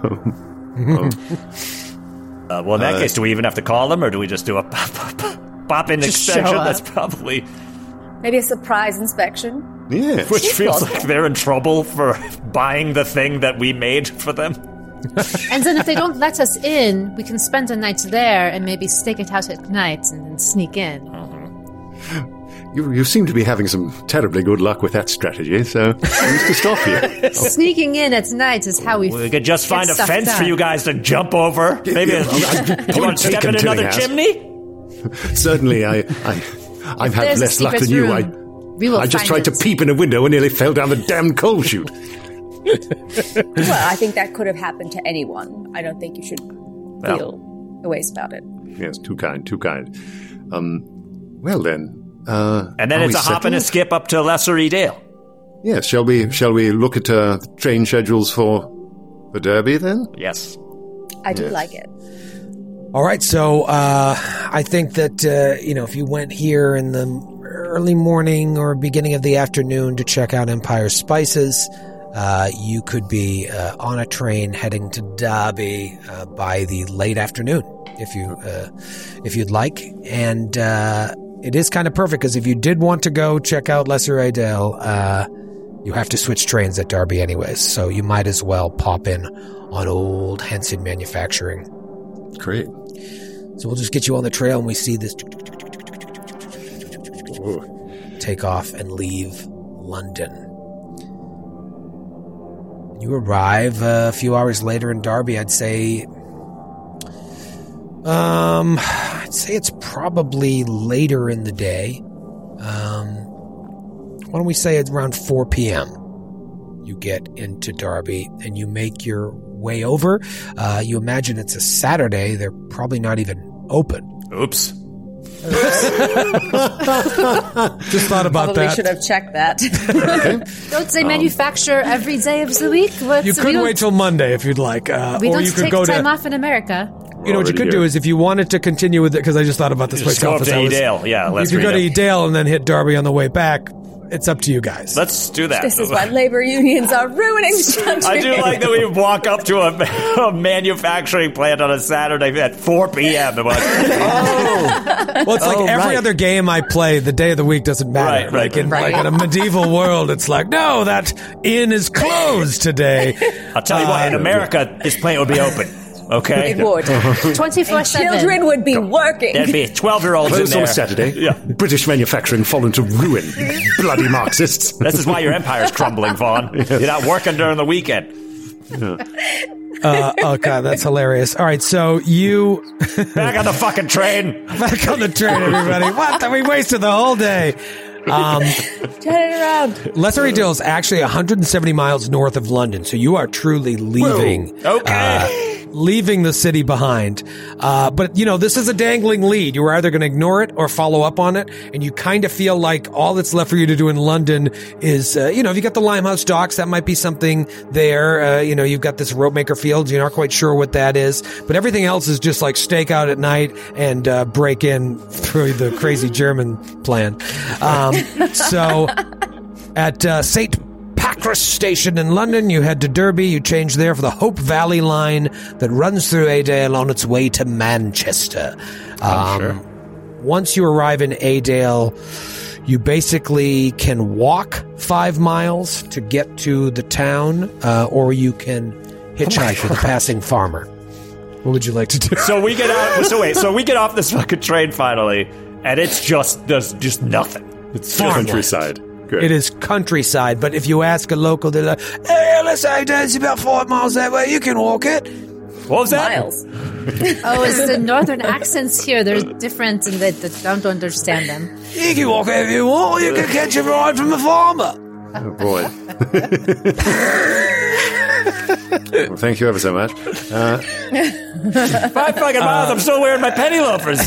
Uh, well, in that case, do we even have to call them, or do we just do a pop, pop, pop, pop in Just show extension? up. That's probably Maybe a surprise inspection. yeah. which feels plausible. like they're in trouble for buying the thing that we made for them. And then if they don't let us in, we can spend a night there and maybe stake it out at night and then sneak in. You, you seem to be having some terribly good luck with that strategy, so who's to stop you? Sneaking in at night is how we. We could just get find a stuff fence done. for you guys to jump over. Maybe Yeah, a- I'm- you want to step taken, in another Tillinghast. chimney? Certainly, I, I, I've had There's a less luck secret than you. I, room. We will I just find tried it. to peep in a window and nearly fell down the damn coal chute. Well, I think that could have happened to anyone. I don't think you should Well. feel the ways about it. Yes, too kind, too kind. Um, well then, uh, And then are it's we a hop and a settled? skip up to Lesser Edale. Yes, shall we? Shall we look at uh, the train schedules for for Derby then? Yes. I do Yes. like it. All right, so uh, I think that uh, you know if you went here in the early morning or beginning of the afternoon to check out Empire Spices, uh, you could be uh, on a train heading to Derby uh, by the late afternoon, if you uh, if you'd like. And uh, it is kind of perfect because if you did want to go check out Lesser Edale, uh, you have to switch trains at Derby anyways, so you might as well pop in on old Henson Manufacturing. Great. So we'll just get you on the trail and we see this take off and leave London. You arrive uh, a few hours later in Derby. I'd say, um, I'd say it's probably later in the day. Um, why don't we say it's around four p.m. You get into Derby and you make your way over. Uh, you imagine it's a Saturday. They're probably not even open. Oops. Just thought about Probably that. should have checked that. Don't they manufacture every day of the week? What's, You we could don't- wait till Monday if you'd like, uh, We or don't you could take go time to. off in America. You know what you Already could here. do is if you wanted to continue with it, because I just thought about this Just go myself. up as to I was- Edale. Yeah, you Lesser could go to Edale. Edale and then hit Derby on the way back. It's up to you guys. Let's do that. This is why labor unions are ruining the country. I do like that we walk up to a, a manufacturing plant on a Saturday at four p.m. and we're like, Well, it's like Oh, every right. other game I play, the day of the week doesn't matter. Right, right, like in, right. like in a medieval world, it's like, no, that inn is closed today. I'll tell you what, in America, this plant would be open. Okay? It would. twenty-four seven. Children would be working. There'd be twelve-year-olds in Closed on there. a Saturday. Yeah. British manufacturing fallen to ruin. Bloody Marxists. This is why your empire's crumbling, Vaughn. You're not working during the weekend. Uh, oh, God, that's hilarious. All right, so you Back on the fucking train. back on the train, everybody. What? We wasted the whole day. Um, Turn it around. Lesser Edale is actually one hundred seventy miles north of London, so you are truly leaving. Okay. Uh, leaving the city behind. Uh, but, you know, this is a dangling lead. You're either going to ignore it or follow up on it. And you kind of feel like all that's left for you to do in London is, uh, you know, if you got the Limehouse docks, that might be something there. Uh, you know, you've got this Ropemaker Fields. You're not quite sure what that is. But everything else is just like stake out at night and uh, break in through the crazy German plan. Um, so at uh, Saint Pancras Station in London, you head to Derby, you change there for the Hope Valley line that runs through Adale on its way to Manchester. Um, sure. Once you arrive in Adale, you basically can walk five miles to get to the town, uh, or you can hitchhike with a passing farmer. What would you like to do? So we get out, so wait, so we get off this fucking train finally, and it's just, there's just nothing. It's countryside. Good. It is countryside, but if you ask a local, they're like, hey, let's say it's about five miles that way. You can walk it. What was that? Miles. Oh, it's the northern accents here. They're different and they, they don't understand them. You can walk it if you want, or you can catch a ride from a farmer. Oh, boy. Well, thank you ever so much. Uh, Five fucking miles, uh, I'm still wearing my penny loafers.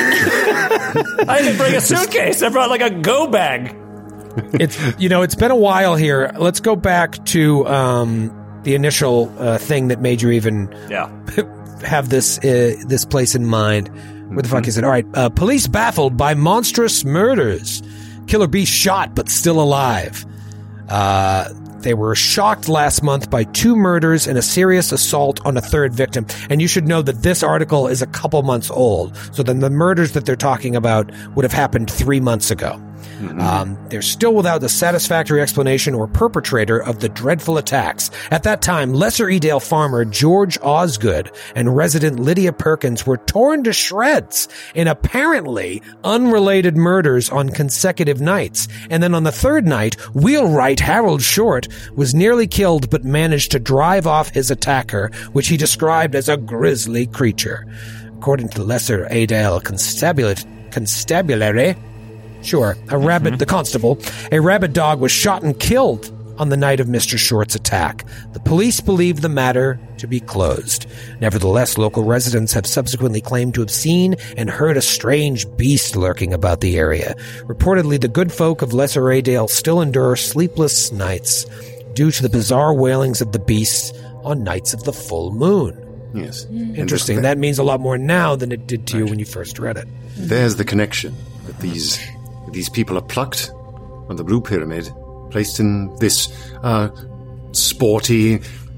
I didn't bring a suitcase. I brought like a go bag. It's, you know, it's been a while here. Let's go back to um, the initial uh, thing that made you even yeah. have this uh, this place in mind. Where the fuck is it? All right. Uh, police baffled by monstrous murders. Killer bee shot but still alive. Uh, they were shocked last month by two murders and a serious assault on a third victim. And you should know that this article is a couple months old. So then the murders that they're talking about would have happened three months ago. Mm-hmm. Um, they're still without the satisfactory explanation or perpetrator of the dreadful attacks. At that time, Lesser Edale farmer George Osgood and resident Lydia Perkins were torn to shreds in apparently unrelated murders on consecutive nights. And then on the third night, wheelwright Harold Short was nearly killed but managed to drive off his attacker, which he described as a grisly creature. According to Lesser Edale Constabulate, Constabulary, Sure, a rabid, mm-hmm. the constable, a rabid dog was shot and killed on the night of Mister Short's attack. The police believe the matter to be closed. Nevertheless, local residents have subsequently claimed to have seen and heard a strange beast lurking about the area. Reportedly, the good folk of Lesser Edale still endure sleepless nights due to the bizarre wailings of the beasts on nights of the full moon. Yes. Interesting. That means a lot more now than it did to right. you when you first read it. There's the connection that these... These people are plucked on the Blue Pyramid, placed in this uh, sporty,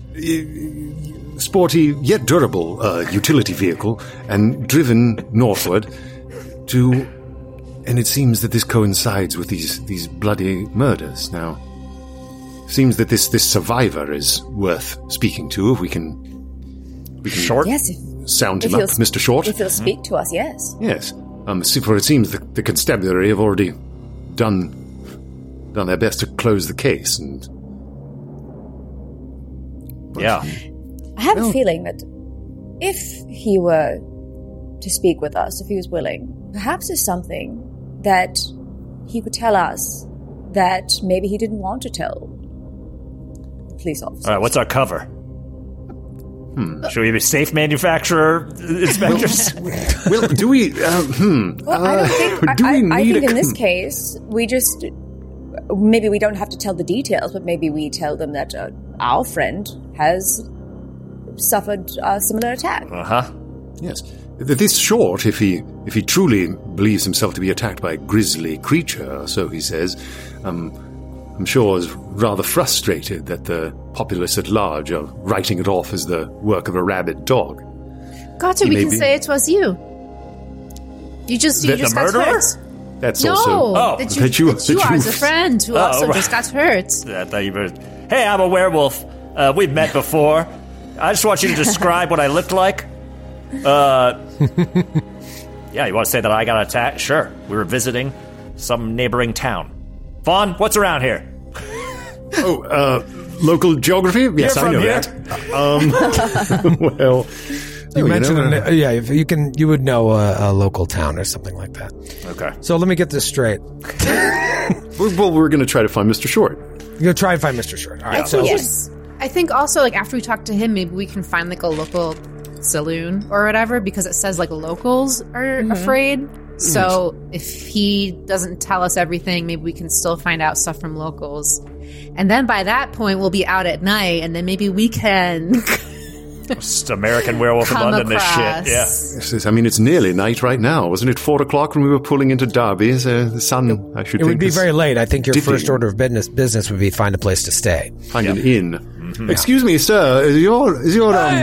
uh, sporty yet durable uh, utility vehicle, and driven northward to. And it seems that this coincides with these these bloody murders. Now, seems that this this survivor is worth speaking to. If we can, we can Short. Yes, if, sound him if up, Mister Short. If he'll speak to us, yes. Yes. Um, for it seems the, the constabulary have already done done their best to close the case, and yeah, I have well, a feeling that if he were to speak with us, if he was willing, perhaps there's something that he could tell us that maybe he didn't want to tell the police officers. All right, what's our cover? Hmm. Should we be safe manufacturer inspectors? Well, do we? Uh, hmm. Well, I don't think. Uh, do I, we I, I need think a in this com- case, we just maybe we don't have to tell the details, but maybe we tell them that uh, our friend has suffered a similar attack. Uh huh. Yes. This Short, if he if he truly believes himself to be attacked by a grisly creature, so he says, um, I'm sure is rather frustrated that the populace at large are writing it off as the work of a rabid dog. Gotter, we can be... say it was you. You just you the, just the got murderer? hurt. That's no, also oh, that you, that you, that you that are you... the friend who oh, also right. just got hurt. I thought you were. Hey, I'm a werewolf. Uh, we've met before. I just want you to describe what I looked like. Uh, yeah, you want to say that I got attacked? Sure. We were visiting some neighboring town. Vaughn, what's around here? Oh, uh, local geography? Yes, You're I know here? that. Um, well, you oh, mentioned, you know, an, yeah, if you can, you would know a, a local town or something like that. Okay. So let me get this straight. well, we're going to try to find Mister Short. You're going to try and find Mister Short. All right. Yeah. So yes. I think also, like, after we talk to him, maybe we can find, like, a local saloon or whatever, because it says like locals are mm-hmm. afraid. So if he doesn't tell us everything, maybe we can still find out stuff from locals. And then by that point, we'll be out at night, and then maybe we can... Just American Werewolf in London, this shit. Yeah. Yes, I mean, it's nearly night right now. Wasn't it four o'clock when we were pulling into Derby? So the sun, it, I should it think... It would be very late. I think your dipping. first order of business business would be find a place to stay. Find yep. an inn. Mm-hmm. Excuse me, sir. Is your... Is your um,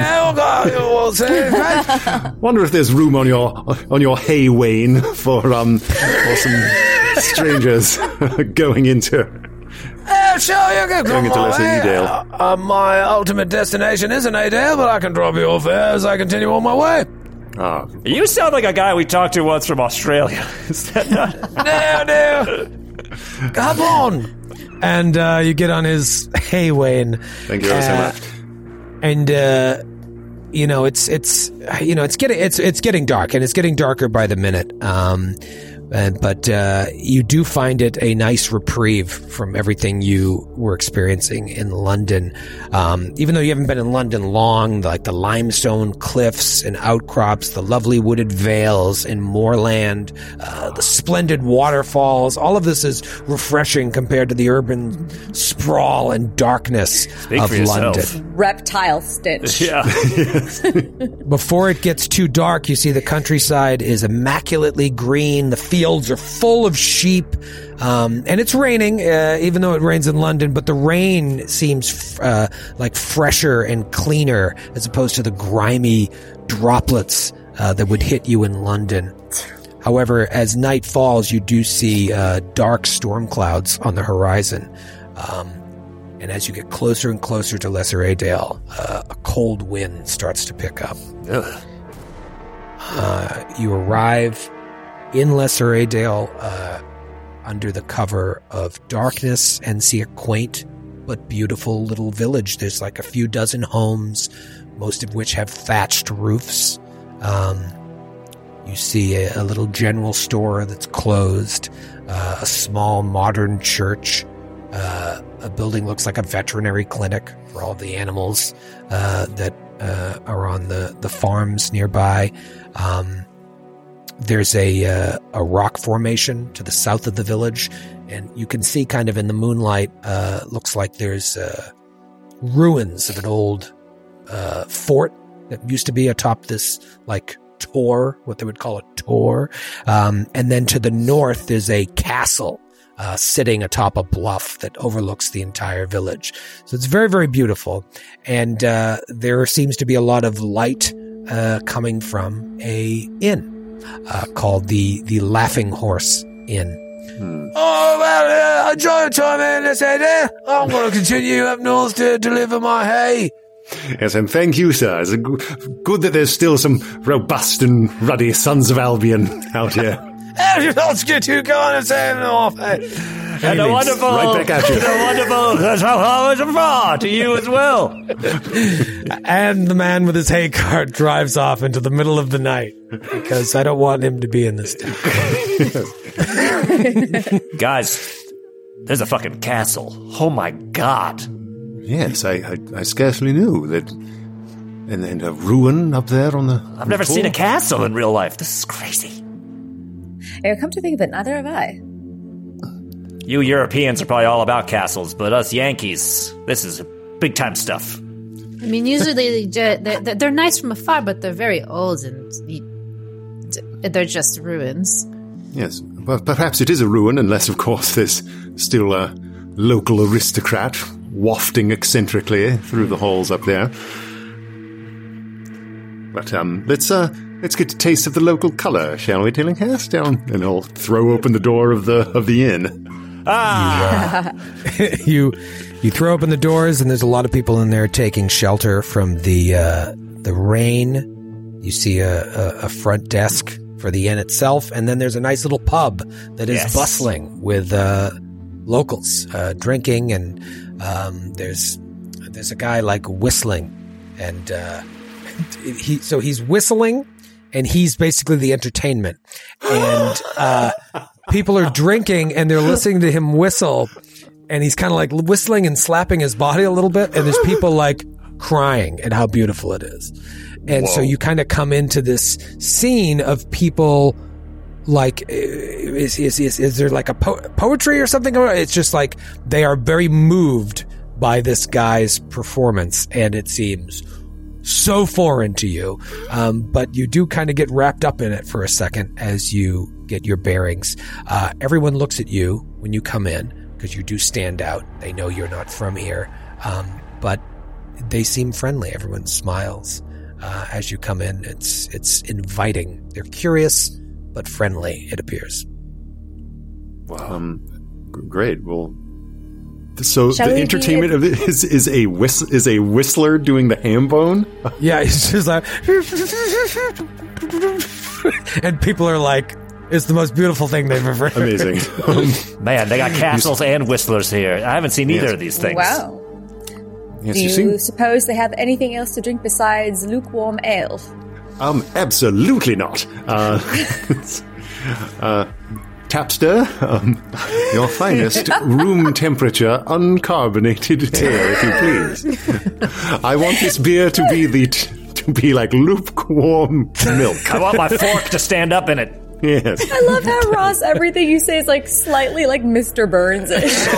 wonder if there's room on your on your hay wain for, um, for some strangers going into... Uh, sure, you can Going come into my Lesser way. Edale. Uh, uh, my ultimate destination isn't Adale, but I can drop you off here as I continue on my way. Ah. You sound like a guy we talked to once from Australia. Is that not? No, no. Come on. And uh, you get on his hay wain. Thank you uh, so much. And uh, you know, it's it's you know, it's getting it's it's getting dark, and it's getting darker by the minute. Um, And, but uh, you do find it a nice reprieve from everything you were experiencing in London. Um, even though you haven't been in London long, like the limestone cliffs and outcrops, the lovely wooded vales and moorland, uh, the splendid waterfalls, all of this is refreshing compared to the urban sprawl and darkness Speak of for London. yourself. Reptile stench. Yeah. Before it gets too dark, you see the countryside is immaculately green. The fields are full of sheep, um, and it's raining, uh, even though it rains in London, but the rain seems uh, like fresher and cleaner as opposed to the grimy droplets uh, that would hit you in London. However, as night falls, you do see uh, dark storm clouds on the horizon. Um, and as you get closer and closer to Lesser Adale, uh, a cold wind starts to pick up. Uh, you arrive in Lesser Adale, uh, under the cover of darkness, and see a quaint but beautiful little village. There's like a few dozen homes, most of which have thatched roofs. Um, you see a, a little general store that's closed, uh, a small modern church. Uh, a building looks like a veterinary clinic for all the animals uh, that uh, are on the, the farms nearby. Um, There's a uh, a rock formation to the south of the village, and you can see kind of in the moonlight, uh, looks like there's uh, ruins of an old uh, fort that used to be atop this, like, tor, what they would call a tor. Um, and then to the north, there's a castle uh, sitting atop a bluff that overlooks the entire village. So it's very, very beautiful. And uh, there seems to be a lot of light uh, coming from a inn. Uh, called the the Laughing Horse Inn. Hmm. Oh, well, uh, enjoy your time in this area. I'm going to continue up north to deliver my hay. Yes, and thank you, sir. It's good that there's still some robust and ruddy sons of Albion out here. Let's get you going and saying off. And a wonderful, right back at you. And a wonderful, that's how I was far to you as well. And the man with his hay cart drives off into the middle of the night because I don't want him to be in this town. Guys, there's a fucking castle. Oh my god. Yes, I I, I scarcely knew that. And then a ruin up there on the. I've never floor. seen a castle in real life. This is crazy. Hey, come to think of it, neither have I. You Europeans are probably all about castles, but us Yankees, this is big time stuff. I mean, usually they're, they're, they're nice from afar, but they're very old and they're just ruins. Yes, well, perhaps it is a ruin, unless, of course, there's still a local aristocrat wafting eccentrically through the halls up there. But um, let's uh, let's get a taste of the local colour, shall we, Tillinghast? Down, and I'll throw open the door of the of the inn. Ah, you you throw open the doors, and there's a lot of people in there taking shelter from the uh, the rain. You see a, a, a front desk for the inn itself, and then there's a nice little pub that is yes. bustling with uh, locals uh, drinking, and um, there's there's a guy like whistling, and uh, he so he's whistling, and he's basically the entertainment, and uh, people are drinking and they're listening to him whistle, and he's kind of like whistling and slapping his body a little bit, and there's people like crying at how beautiful it is. And Whoa. so you kind of come into this scene of people like, is, is, is, is there like a po- poetry or something? It's just like they are very moved by this guy's performance, and it seems so foreign to you. Um, but you do kind of get wrapped up in it for a second as you get your bearings. Uh, everyone looks at you when you come in because you do stand out. They know you're not from here. Um, but they seem friendly. Everyone smiles uh, as you come in. It's, it's inviting. They're curious, but friendly, it appears. Um, g- great. Well, so Shall the we entertainment be- of it is is a whist- is a whistler doing the ham bone. Yeah, it's just like, and people are like, it's the most beautiful thing they've ever heard. Amazing. Um, Man, they got castles and whistlers here. I haven't seen either Yes. of these things. Wow. yes, Do you you seem suppose they have anything else to drink besides lukewarm ale? um absolutely not. Uh, uh, Tapster, um, your finest room temperature uncarbonated ale, if you please. I want this beer to be the t- to be like lukewarm milk. I want my fork to stand up in it. Yes. I love how Ross, everything you say is like slightly like Mister Burns-ish.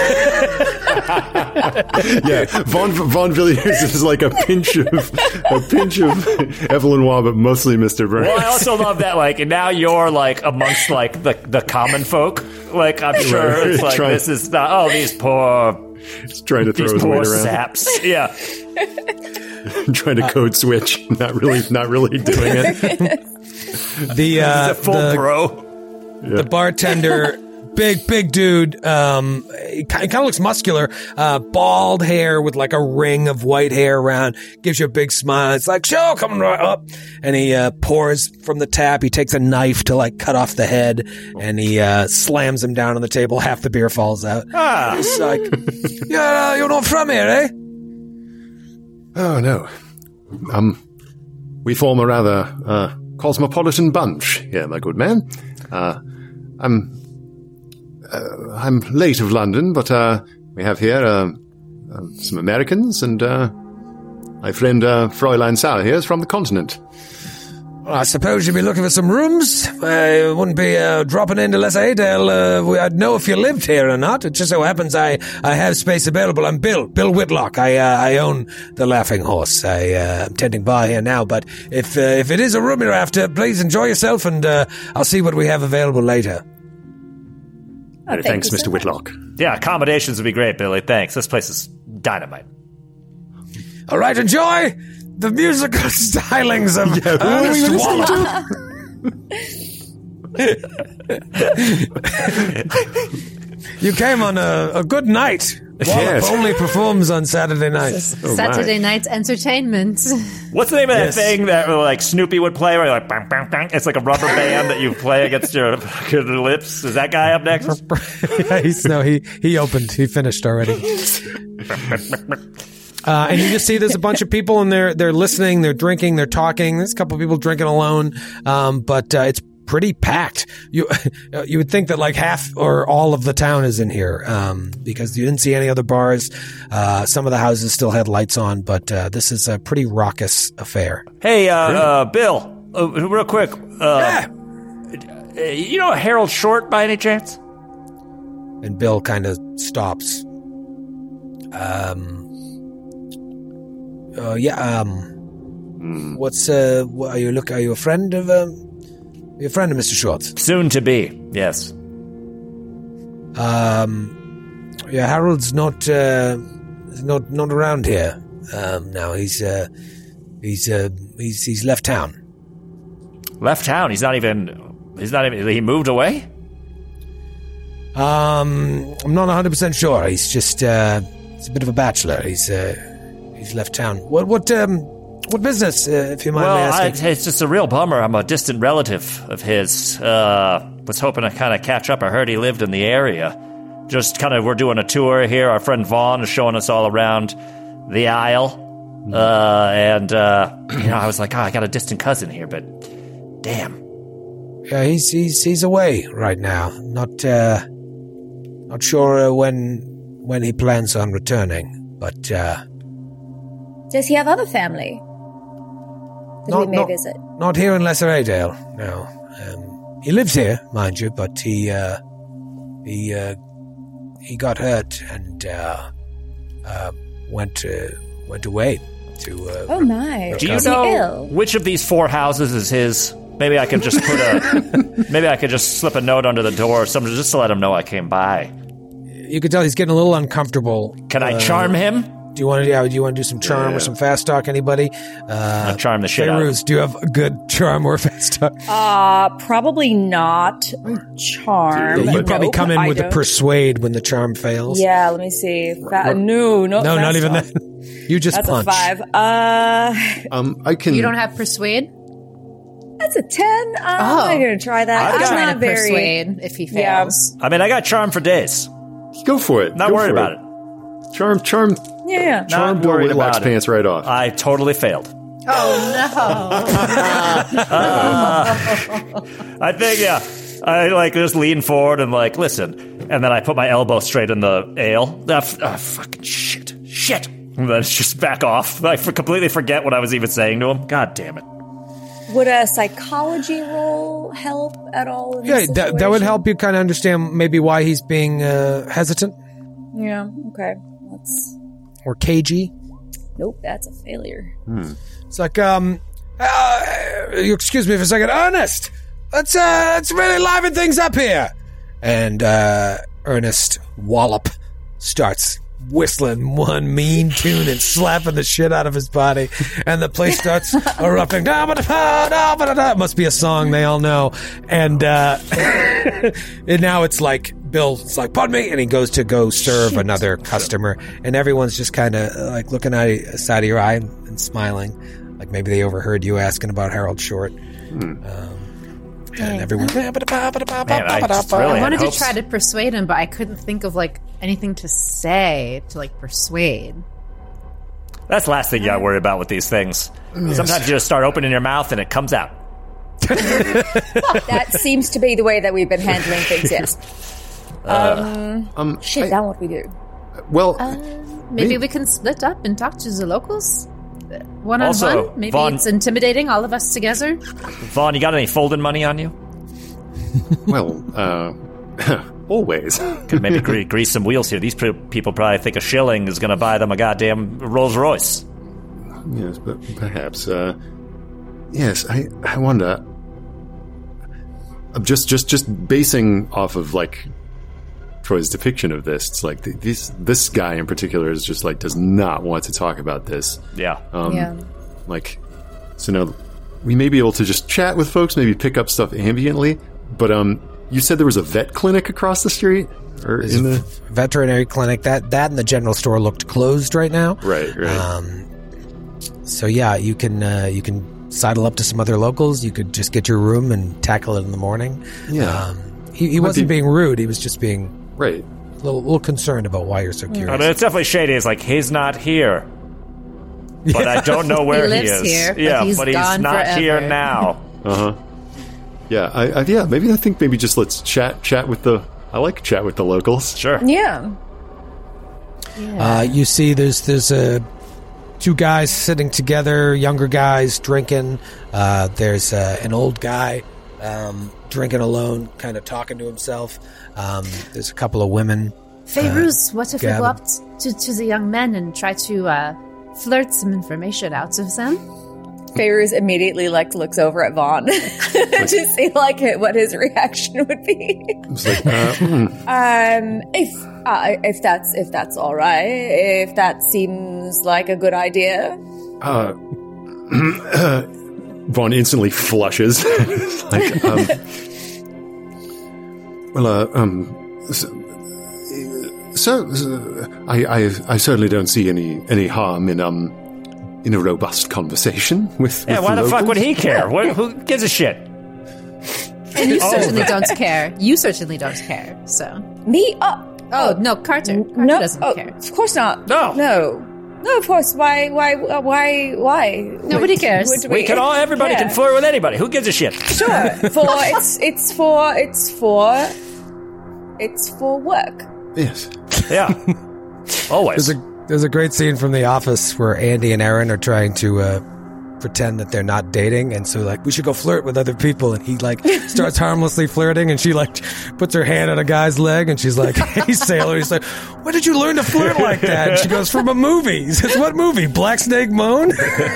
Yeah, Von Von Villiers is like a pinch of a pinch of Evelyn Waugh, but mostly Mister Burns. Well, I also love that, like, now you're, like, amongst, like, the, the common folk. Like, I'm sure Right. it's like, Trying- this is not, oh, these poor, Just trying to throw these his poor weight around, saps. Yeah. trying to code switch, not really, not really doing it. The, uh, Full the, bro. the bartender, big, big dude, um, he kind of looks muscular, uh, bald hair with like a ring of white hair around, gives you a big smile. It's like, sure, come right up. And he, uh, pours from the tap. He takes a knife to like cut off the head, and he, uh, slams him down on the table. Half the beer falls out. Ah. It's like, yeah, you're not from here, eh? Oh no, um, we form a rather uh, cosmopolitan bunch here, my good man. Uh, I'm uh, I'm late of London, but uh, we have here uh, uh, some Americans, and uh, my friend uh, Fräulein Sauer here is from the continent. Well, I suppose you'd be looking for some rooms. I wouldn't be uh, dropping into Les Adel. Uh, I'd know if you lived here or not. It just so happens I, I have space available. I'm Bill, Bill Whitlock. I uh, I own the Laughing Horse. I, uh, I'm tending bar here now, but if uh, if it is a room you're after, please enjoy yourself, and uh, I'll see what we have available later. Oh, thank Thanks, you Mister so much. Whitlock. Yeah, accommodations would be great, Billy. Thanks. This place is dynamite. All right, enjoy the musical stylings of Yeah, who are we Ernest listening Wallop. You came on a, a good night. Wallop Yes. only performs on Saturday nights. Oh, Saturday night entertainment. What's the name of that Yes. thing that, like, Snoopy would play where you're like, bang, bang, bang? It's like a rubber band that you play against your, your lips. Is that guy up next? Yeah, he's, no, he, he opened. He finished already. Uh, and you just see there's a bunch of people and they're they're listening, they're drinking, they're talking. There's a couple of people drinking alone, um, but uh, it's pretty packed. You you would think that like half or all of the town is in here um, because you didn't see any other bars. Uh, some of the houses still had lights on, but uh, this is a pretty raucous affair. Hey, uh, uh, Bill, uh, real quick. Uh, uh, you know Harold Short by any chance? And Bill kind of stops. Um. Uh, yeah. Um. What's uh? What, are you look? Are you a friend of um? Are you a friend of Mister Schwartz? Soon to be, yes. Um. Yeah. Harold's not. Uh. Not not around here. Um. Now he's. Uh. He's. Uh. He's. He's left town. Left town. He's not even. He's not even. He moved away. Um. I'm not one hundred percent sure. He's just. Uh. He's a bit of a bachelor. He's. Uh. He's left town. What? What? Um. What business? Uh, if you mind me Well, I, asking. it's just a real bummer. I'm a distant relative of his. Uh, was hoping to kind of catch up. I heard he lived in the area. Just kind of, we're doing a tour here. Our friend Vaughn is showing us all around the Isle. Uh, and, uh, you know, I was like, oh, I got a distant cousin here, but damn. Yeah, he's he's he's away right now. Not uh, not sure uh, when when he plans on returning, but uh, Does he have other family? that we may visit? Not here in Lesser Adale, no. Um, he lives here, mind you, but he, uh, he, uh, he got hurt and, uh, uh, went, uh, went away to, uh, Oh my. Do you Is he know ill? which of these four houses is his? Maybe I could just put a, maybe I could just slip a note under the door or something just to let him know I came by. You can tell he's getting a little uncomfortable. Can I Uh, charm him? Do you want to? Yeah, do you want to do some charm Yeah. or some fast talk? Anybody? Uh, I'll charm the shit out of him. Feyruz, do you have a good charm or fast talk? Uh, probably not charm. you probably Nope, come in I with a don't. persuade when the charm fails. Yeah, let me see. Fa- no, not no, fast not even talk. that. You just That's punch. a five. Uh, Um, I can. You don't have persuade? that's a ten. Uh, I'm Oh. not gonna try that. I've I'm got- Trying not to very. persuade if he Yeah. fails. I mean, I got charm for days. go for it. Not Go worried for about it. Charm, charm, Yeah, yeah. Not charm. Bill worried Whitlock's about it. pants right off. I totally failed. Oh, I think, yeah. I like just lean forward and like listen, and then I put my elbow straight in the ale. Ah, f- ah, fucking shit, shit. And then it's just back off. I f- completely forget what I was even saying to him. God damn it. Would a psychology roll help at all? In Yeah, this that, that would situation? help you kind of understand maybe why he's being uh, hesitant Yeah. Okay. That's or cagey. nope. That's a failure. It's like, um, uh, you excuse me for a second, Ernest. Let's uh, let's really liven things up here. And uh, Ernest Wallop starts whistling one mean tune and slapping the shit out of his body, and the place starts erupting. It must be a song they all know, and uh, and now it's like Bill's like, "Pardon me," and he goes to go serve another customer, and everyone's just kind of like looking at the side of your eye and, and smiling, like maybe they overheard you asking about Harold Short. Um, and everyone. Man, I just really I had wanted to hopes. try to persuade him, but I couldn't think of like anything to say to like persuade. That's the last thing you gotta worry about with these things. Sometimes you just start opening your mouth and it comes out. That seems to be the way that we've been handling things. Yes. Um. Um, shit. I- Now what we do? well, Maybe Me- we can split up and talk to the locals one on Also, one. Maybe Vaughn- it's intimidating all of us together. Vaughn, you got any folding money on you? well, uh, always. Could maybe gre- grease some wheels here. These pre- people probably think a shilling is going to buy them a goddamn Rolls Royce. Yes, but perhaps. Uh, yes, I I wonder. I'm just just just basing off of like Troy's depiction of this. It's like th- this this guy in particular is just like does not want to talk about this. Yeah. Um, Yeah. Like, so now we may be able to just chat with folks, maybe pick up stuff ambiently. But um, you said there was a vet clinic across the street, or in the Veterinary clinic. That that and the general store looked closed right now. right, right. Um, so yeah, you can uh, you can sidle up to some other locals. You could just get your room and tackle it in the morning. Yeah. Um, he, he wasn't be- being rude. He was just being right. a little, little concerned about why you're so curious. I mean, it's definitely shady. It's like, he's not here. But I don't know where he, lives is. here, but yeah, he's but he's gone not forever. here now. Uh huh. Yeah, I, I yeah maybe I think maybe just let's chat chat with the I like chat with the locals. Sure. Yeah. Uh, you see, there's there's uh, two guys sitting together, younger guys drinking. Uh, there's uh, an old guy um, drinking alone, kind of talking to himself. Um, there's a couple of women. Feyruz, what if we Gavin. go up t- to, to the young men and try to uh, flirt some information out of them? Feyruz immediately like looks over at Vaughn to see like what his reaction would be. It's like uh, hmm, Um, if uh, if that's if that's all right, if that seems like a good idea. uh, Vaughn instantly flushes. like, um, well, uh, um, so, so I, I I certainly don't see any any harm in um in a robust conversation with. Yeah, with why the fuck locals. would he care? What, who gives a shit? And you Oh. certainly don't care. You certainly don't care. So, Me? Uh, oh no, Carter. Carter no, doesn't oh, care. of course not. No. no, no. Of course. Why? Why? uh, Why? Why? Nobody Would- cares. would We can all, everybody Yeah. can flirt with anybody. Who gives a shit? Sure. For it's it's for it's for it's for work. Yes. Yeah. Always. There's a there's a great scene from The Office where Andy and Aaron are trying to uh, pretend that they're not dating, and so like we should go flirt with other people, and he like starts harmlessly flirting, and she like puts her hand on a guy's leg, and she's like, "Hey, sailor." He's like, "When did you learn to flirt like that?" And she goes, "From a movie." He says, "What movie? Black Snake Moan?"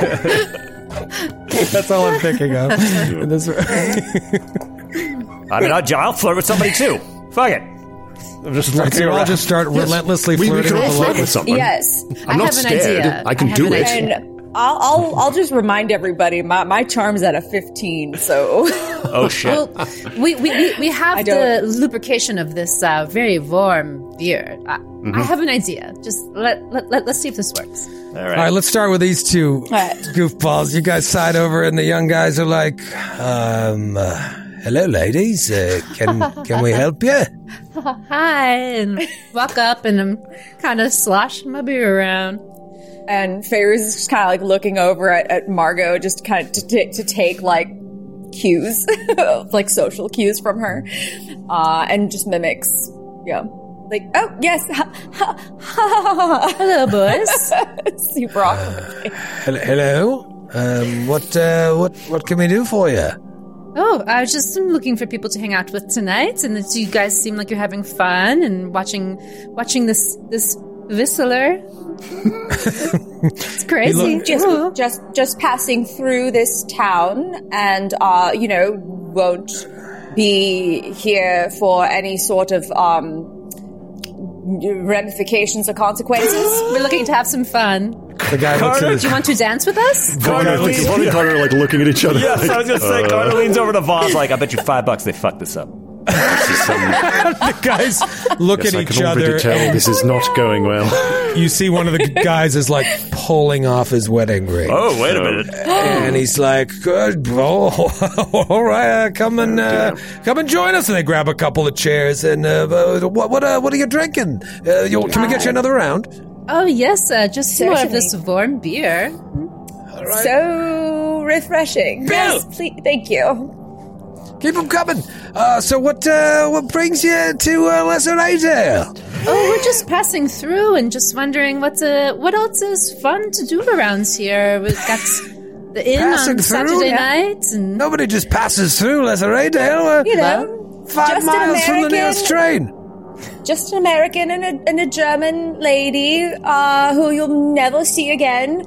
That's all I'm thinking of. And this- I mean, I'll, I'll flirt with somebody too. Fuck it. I'm just Let's looking all around. just start relentlessly We, we flirting can all with the flirt ladies. with someone. Yes. I'm I not have an scared. idea. I can I have do an it. idea. And I'll, I'll I'll just remind everybody my, my charm's at a fifteen, so Oh shit. Well, we, we, we, we have I the don't- lubrication of this uh, very warm beer. I, Mm-hmm. I have an idea. Just let, let, let, let's see if this works. All All right. right, let's start with these two right. goofballs. You guys side over, and the young guys are like, um, uh, "Hello, ladies. Uh, can can we help you?" Hi, and walk up, and I'm kind of sloshing my beer around. and Feyre's is just kind of like looking over at, at Margot, just kind of to, t- to take like cues, like social cues from her, uh, and just mimics, yeah, like, oh yes, ha, ha, ha, Hello, boys. ha. Super awkward. Hel- Hello. Um, what uh, what what can we do for you? Oh, I was just looking for people to hang out with tonight, and that you guys seem like you're having fun and watching watching this this Whistler. It's crazy. look- just Ooh. just just passing through this town, and uh, you know, won't be here for any sort of um ramifications or consequences. We're looking to have some fun. The guy looks at Do his you want to dance with us? Carter, like, Vaughn and Carter are like looking at each other. Yes, like, I was gonna say. Carter leans over to Vaughn's like, "I bet you five bucks they fucked this up." the guys look Yes, at I each can already other. tell And this is not going well. you see one of the guys is like pulling off his wedding ring. Oh, wait a minute. And he's like, "Good, oh, all right, uh, come and uh, come and join us." And they grab a couple of chairs. And uh, uh, what what uh, what are you drinking? Uh, you, can we get you another round? Oh yes, uh, just more of Certainly. this warm beer. So refreshing. Yes, please, thank you. Keep them coming. Uh, so what uh, what brings you to uh, Lesser Adale? Oh, we're just passing through and just wondering what's uh, what else is fun to do around here. We've got the inn Passing on through? Saturday Yeah. night, and Nobody just passes through Lesser Adale. Uh, You know, five just an miles from the American- nearest train. just an American and a, and a German lady uh, who you'll never see again.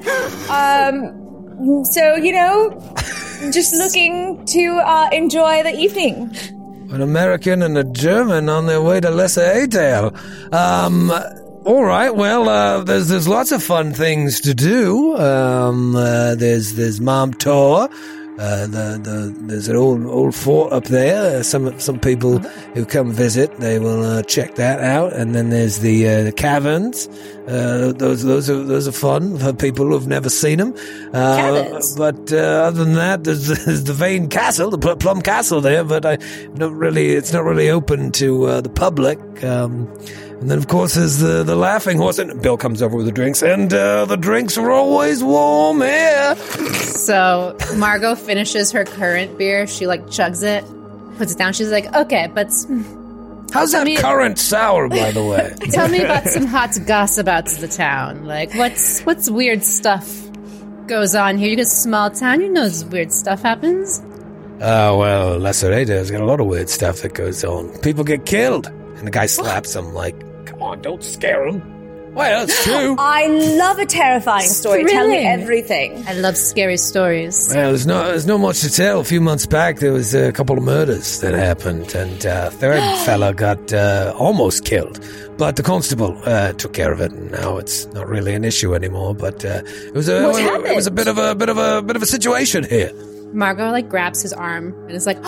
Um, so, you know, just looking to uh, enjoy the evening. An American and a German on their way to Lesser Adale. Um, all right. Well, uh, there's there's lots of fun things to do. Um, uh, there's there's Mom Tor. Uh, the, the, there's an old old fort up there. Uh, some some people who come visit, they will uh, check that out. And then there's the uh, the caverns. Uh, those those are those are fun for people who've never seen them. Uh, Caverns. But uh, other than that, there's, there's the Vane Castle, the Pl- Plum Castle there. But I don't really, it's not really open to uh, the public. Um, and then, of course, there's the, the Laughing Horse. And Bill comes over with the drinks, and uh, the drinks are always warm here. so Margot finishes her current beer. She like chugs it, puts it down. She's like, "Okay, but How's that me- currant sour, by the way? tell me about some hot goss about the town. Like, what's what's weird stuff goes on here? You're a small town. You know, weird stuff happens." Oh, well, Lesser Adale's got a lot of weird stuff that goes on. People get killed. And the guy slaps him like, come on, don't scare him. Well, it's true. I love a terrifying story. Tell me Thrilling. everything. I love scary stories. Well, there's no, there's not much to tell. A few months back, there was a couple of murders that happened, and uh, a third fella got uh, almost killed. But the constable uh, took care of it, and now it's not really an issue anymore. But uh, it was a, What it was a happened? bit of a bit of a bit of a situation here. Margot like grabs his arm and is like,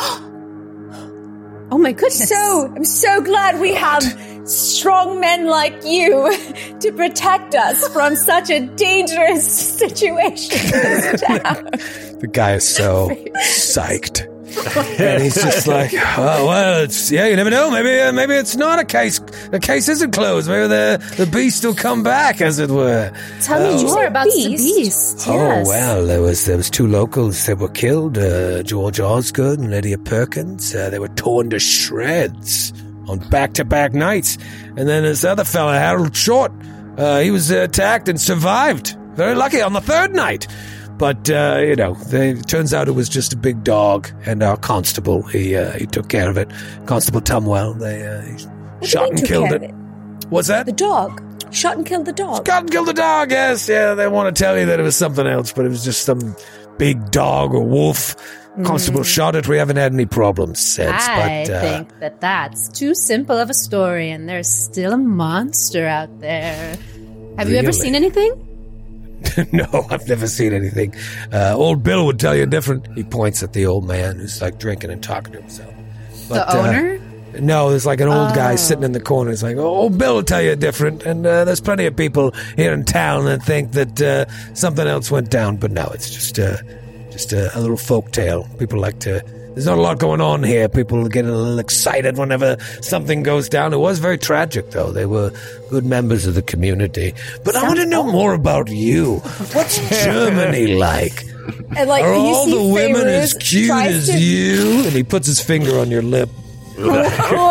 "Oh my goodness!" So, I'm so glad we have strong men like you to protect us from such a dangerous situation in this town. The guy is so psyched. And he's just like, oh, well, it's, yeah, you never know. Maybe uh, maybe it's not a case. The case isn't closed. Maybe the, the beast will come back, as it were. Tell me more about the beast? beast. Yes. Oh, well, there was there was two locals that were killed, uh, George Osgood and Lydia Perkins. Uh, they were torn to shreds on back-to-back nights. And then this other fella, Harold Short, uh, he was uh, attacked and survived. Very lucky on the third night. But, uh, you know, they, it turns out it was just a big dog, and our constable, he uh, he took care of it. Constable Tumwell, they uh, he What shot do you mean and took killed care it. of it? What's that? The dog. Shot and killed the dog. Shot and killed the dog, yes. Yeah, they want to tell you that it was something else, but it was just some big dog or wolf. Constable mm. shot it. We haven't had any problems since. I but, uh, think that that's too simple of a story, and there's still a monster out there. Have you ever Really? seen anything? No, I've never seen anything. Uh, old Bill would tell you different. He points at the old man who's like drinking and talking to himself. But, the owner? Uh, no, there's like an old oh. guy sitting in the corner. He's like, oh, old Bill will tell you different. And uh, there's plenty of people here in town that think that uh, something else went down. But no, it's just, uh, just a, a little folk tale. People like to... There's not a lot going on here. People get a little excited whenever something goes down. It was very tragic, though. They were good members of the community. But Sounds I want to know more about you. What's Germany like? And like, Are you all see the women Fairuz as cute tries as to- you? And he puts his finger on your lip. uh,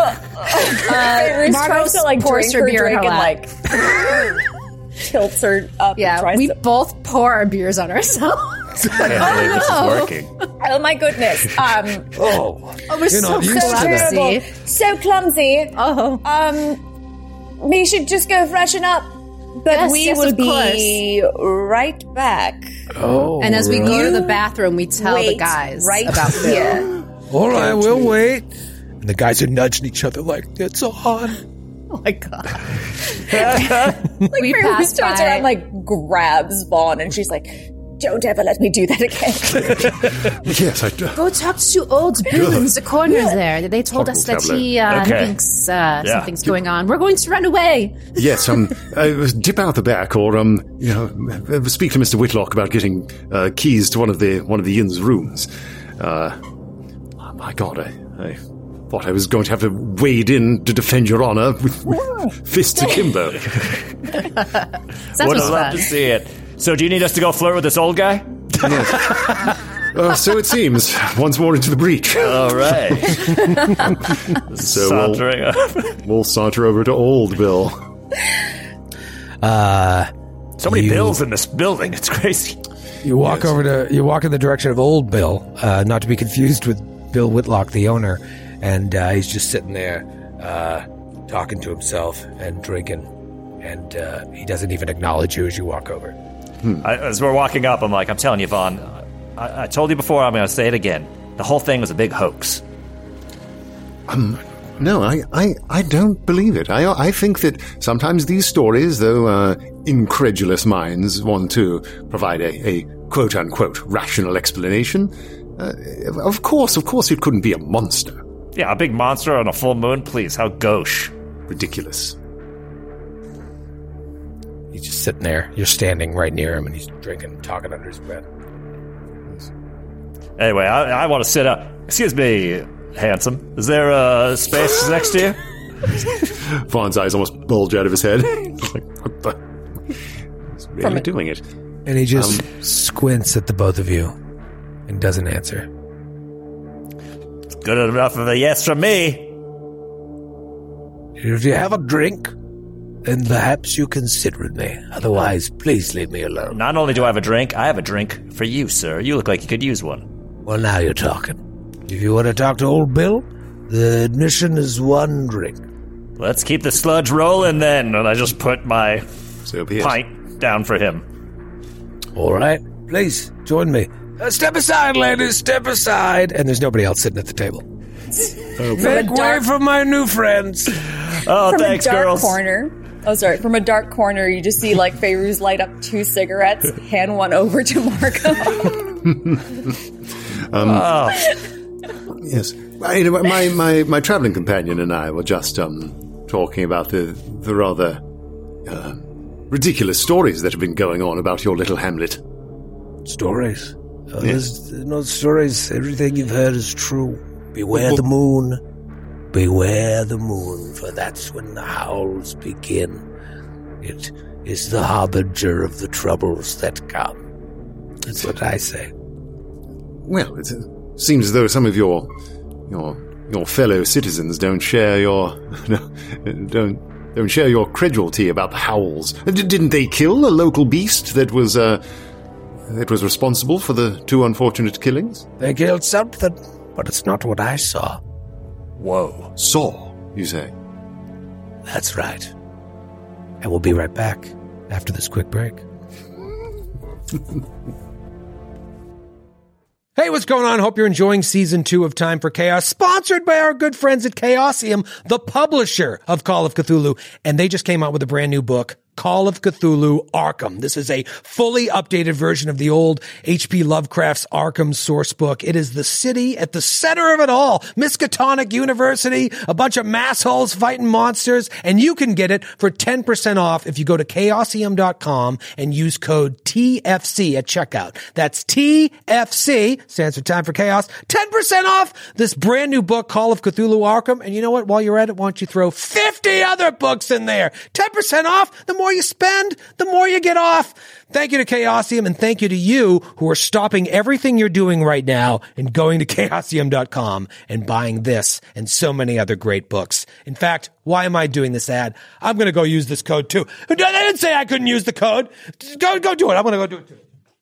Fairuz tries to like pours drink her her beer in drink her and like tilts her up. Yeah, and tries we to- both pour our beers on ourselves. I can't believe this is working. Oh my goodness! Um, Oh, Oh, we're you're so not used to that. clumsy. so clumsy. Oh, Um, we should just go freshen up, but Yes, we yes, will of be right back. Oh, and as we right. go to the bathroom, we tell Wait the guys right about Bill. here. All right, we'll wait. And the guys are nudging each other like, it's on. Oh my god! Like We Fairuz passed turns by- around, like grabs Vaughn, and she's like, "Don't ever let me do that again." Yes, I. Go talk to old Bill in the corner there. They told us that he uh, Okay. thinks uh, Yeah. something's going on. We're going to run away. Yes, um, uh, dip out the back, or um, you know, uh, speak to Mister Whitlock about getting uh, keys to one of the one of the inn's rooms. Uh, oh my God, I, I thought I was going to have to wade in to defend your honor with, with fists akimbo. That Would was have loved fun. to see it. So do you need us to go flirt with this old guy? Uh, so it seems. Once more into the breach. All right. So we'll, Sauntering up. we'll saunter over to Old Bill. Uh, So many You- bills in this building. It's crazy. you walk over to, you walk in the direction of old Bill, uh, not to be confused with Bill Whitlock, the owner. And uh, he's just sitting there, uh, talking to himself and drinking. And uh, he doesn't even acknowledge you as you walk over. I, as we're walking up, I'm like, I'm telling you, Vaughn, I, I told you before, I'm going to say it again. The whole thing was a big hoax. No, I, I, I don't believe it. I, I think that sometimes these stories, though uh, incredulous minds want to provide a, a quote-unquote rational explanation, uh, of course, of course it couldn't be a monster. Yeah, a big monster on a full moon? Please, how gauche. Ridiculous. He's just sitting there. You're standing right near him, and he's drinking, talking under his breath. Anyway, I, I want to sit up. Excuse me, handsome. Is there a space next to you? Vaughn's eyes almost bulge out of his head. He's like, what the? He's really From a- doing it. And he just squints at the both of you and doesn't answer. Good enough of a yes from me. If you have a drink, then perhaps you can sit with me. Otherwise, please leave me alone. Not only do I have a drink, I have a drink for you, sir. You look like you could use one. Well, now you're talking. If you want to talk to old Bill, the admission is one drink. Let's keep the sludge rolling then. And I just put my So be it. pint down for him. All right, please join me. Uh, step aside, ladies, step aside. And there's nobody else sitting at the table. Make way dark- for my new friends. Oh, From thanks, a dark girls. corner. Oh, sorry. From a dark corner, you just see like Fairuz light up two cigarettes, hand one over to Marco. Oh, Yes. I, my, my, my traveling companion and I were just um, talking about the, the rather uh, ridiculous stories that have been going on about your little hamlet. Stories. Oh, there's no stories. Everything you've heard is true. Beware the moon. Beware the moon, for that's when the howls begin. It is the harbinger of the troubles that come. That's what I say. Well, it uh, seems as though some of your your your fellow citizens don't share your don't don't share your credulity about the howls. D- didn't they kill a local beast that was uh, it was responsible for the two unfortunate killings? They killed something, but it's not what I saw. Whoa. Saw, you say? That's right. And we'll be right back after this quick break. Hey, what's going on? Hope you're enjoying season two of Time for Chaos, sponsored by our good friends at Chaosium, the publisher of Call of Cthulhu. And they just came out with a brand new book, Call of Cthulhu Arkham. This is a fully updated version of the old H P Lovecraft's Arkham source book. It is the city at the center of it all. Miskatonic University, a bunch of massholes fighting monsters, and you can get it for ten percent off if you go to chaosium dot com and use code T F C at checkout. That's T F C, stands for Time for Chaos, ten percent off this brand new book, Call of Cthulhu Arkham. And you know what? While you're at it, why don't you throw fifty other books in there? ten percent off. The more you spend, the more you get off. Thank you to Chaosium, and thank you to you who are stopping everything you're doing right now and going to chaosium dot com and buying this and so many other great books. In fact, why am I doing this ad? I'm going to go use this code too. They didn't say I couldn't use the code. Go, go do it. I'm going to go do it too.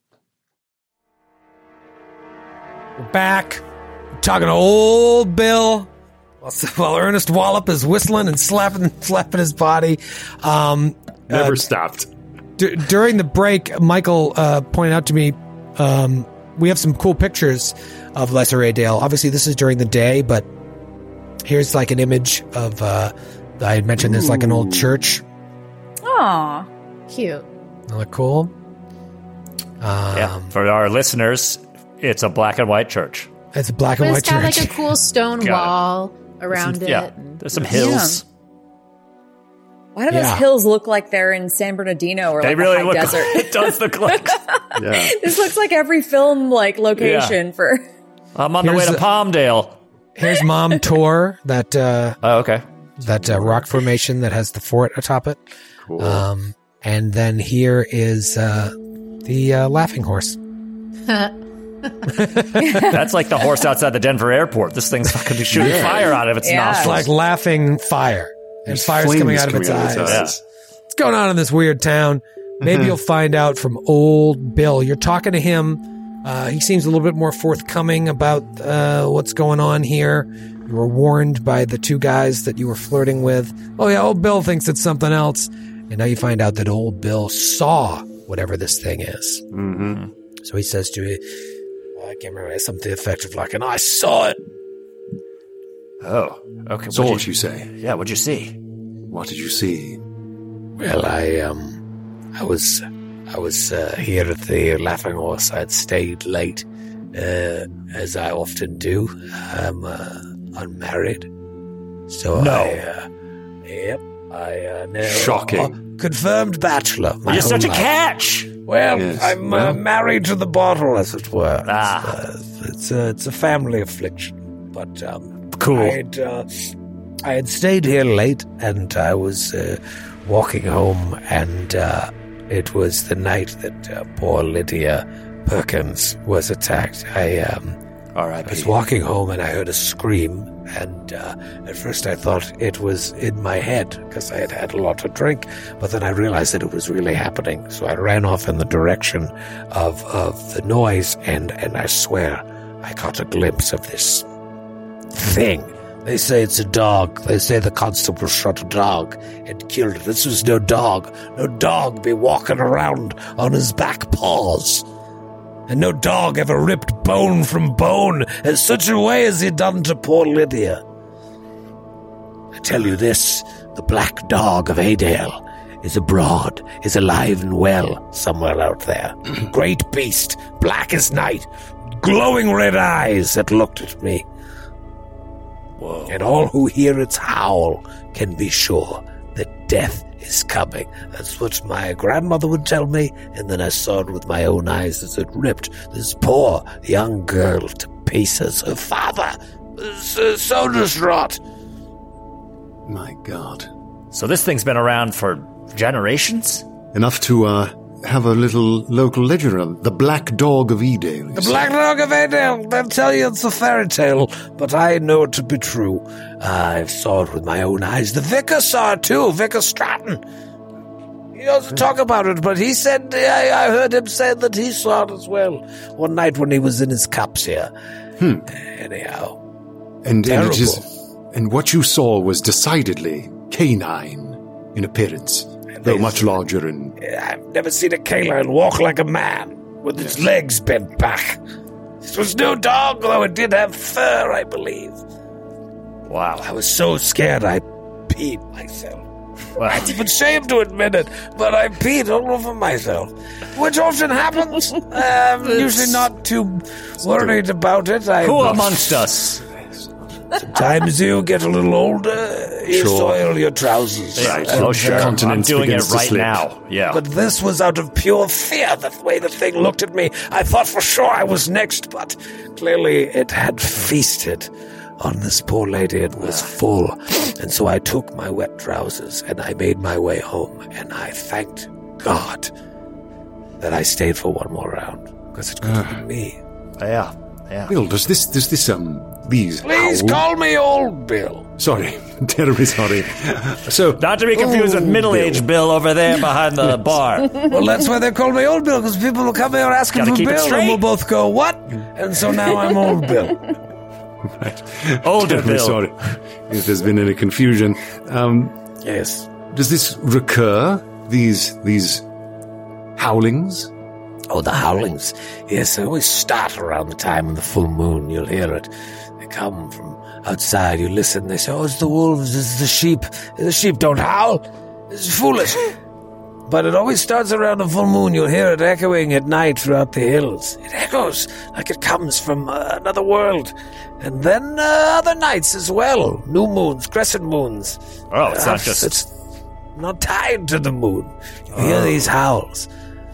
We're back. We're talking to old Bill while Ernest Wallop is whistling and slapping, slapping his body. Um, Never uh, stopped. D- during the break, Michael uh, pointed out to me, um, we have some cool pictures of Lesser Adale. Obviously, this is during the day, but here's like an image of, uh, I had mentioned there's like an old church. Aw. Cute. Isn't that cool? Um, Yeah. For our listeners, it's a black and white church. It's a black and But white it's got church. like a cool stone Got it. wall around Some- it. Yeah. There's some hills. Why do Yeah. those hills look like they're in San Bernardino or They like really a high look. desert? It does look like. Yeah. This looks like every film like location Yeah. for. I'm on the Here's way to a- Palmdale. Here's Mom Tor, that uh, Oh, okay. that uh, rock formation that has the fort atop it. Cool. Um, and then here is uh, the uh, laughing horse. That's like the horse outside the Denver airport. This thing's fucking shooting Yeah. fire out of its Yeah. It's nostrils. like laughing fire. And There's fire's flames coming out of its eyes. Yeah. What's going on in this weird town? Maybe you'll find out from old Bill. You're talking to him. Uh, he seems a little bit more forthcoming about uh, what's going on here. You were warned by the two guys that you were flirting with. Oh, yeah, old Bill thinks it's something else. And now you find out that old Bill saw whatever this thing is. Mm-hmm. So he says to you, I can't remember, something to the effect of like, and I saw it. Oh, okay. So What'd what you say? Yeah, what'd you see? What did you see? Well, I, um, I was, I was, uh, here at the Laughing Horse. I'd stayed late, uh, as I often do. I'm, uh, unmarried. So No. I, uh, yep, I, uh, now. Shocking. uh, confirmed bachelor. my You're whole such a life. catch. Well, Yes, I'm well. uh, married to the bottle, as it were. Ah. It's, uh, it's, uh, it's a family affliction. But, um, Cool. I had, uh, I had stayed here late, and I was uh, walking home, and uh, it was the night that uh, poor Lydia Perkins was attacked. I, um, All I right. was walking home, and I heard a scream, and uh, at first I thought it was in my head, because I had had a lot to drink, but then I realized that it was really happening, so I ran off in the direction of, of the noise, and, and I swear I caught a glimpse of this thing. They say it's a dog. They say the constable shot a dog and killed it. This was no dog. No dog be walking around on his back paws. And no dog ever ripped bone from bone in such a way as he done to poor Lydia. I tell you this, the black dog of Adale is abroad, is alive and well somewhere out there. Great beast, black as night, glowing red eyes that looked at me. Whoa. And all who hear its howl can be sure that death is coming. That's what my grandmother would tell me, and then I saw it with my own eyes as it ripped this poor young girl to pieces. Her father was uh, so distraught. My God. So this thing's been around for generations? Enough to uh, have a little local legend around. The Black Dog of Edale. you The say. Black Dog of Adele, they'll tell you it's a fairy tale, but I know it to be true. I saw it with my own eyes. The vicar saw it too, Vicar Stratton. He doesn't talk about it, but he said, I, I heard him say that he saw it as well one night when he was in his cups here. Hmm. Anyhow. And, and, Terrible. it is, and what you saw was decidedly canine in appearance, though much larger and... I've never seen a canine walk like a man with its legs bent back. It was no dog, though it did have fur, I believe. Wow. I was so scared I peed myself. Wow. I'm even ashamed to admit it, but I peed all over myself, which often happens. I'm usually not too worried about it. I, Who amongst us? Sometimes you get a little older, you Sure. soil your trousers. Yeah, And, oh, uh, sure. I'm Continence doing it begins to right slip. now. Yeah. But this was out of pure fear, the way the thing looked at me. I thought for sure I was next, but clearly it had feasted on this poor lady. It was full. And so I took my wet trousers and I made my way home. And I thanked God that I stayed for one more round, because it could have been me. yeah. Yeah. Bill, does this, does this, um, these... Please howl- call me Old Bill. Sorry, terribly sorry. So, Not to be confused with middle-aged Bill over there behind the bar. Well, that's why they call me Old Bill, because people will come here asking Gotta for keep it Bill, straight. and we'll both go, what? And so now I'm Old Bill. Older terribly Bill. sorry if there's been any confusion. Um, Yes. does this recur, these, these howlings? Oh, the howlings. Yes, they always start around the time of the full moon. You'll hear it. They come from outside. You listen. They say, oh, it's the wolves. It's the sheep. The sheep don't howl. It's foolish. But it always starts around the full moon. You'll hear it echoing at night throughout the hills. It echoes like it comes from uh, another world. And then uh, other nights as well. New moons, crescent moons. Oh, it's not Uh, just- It's not tied to the moon. You hear these howls.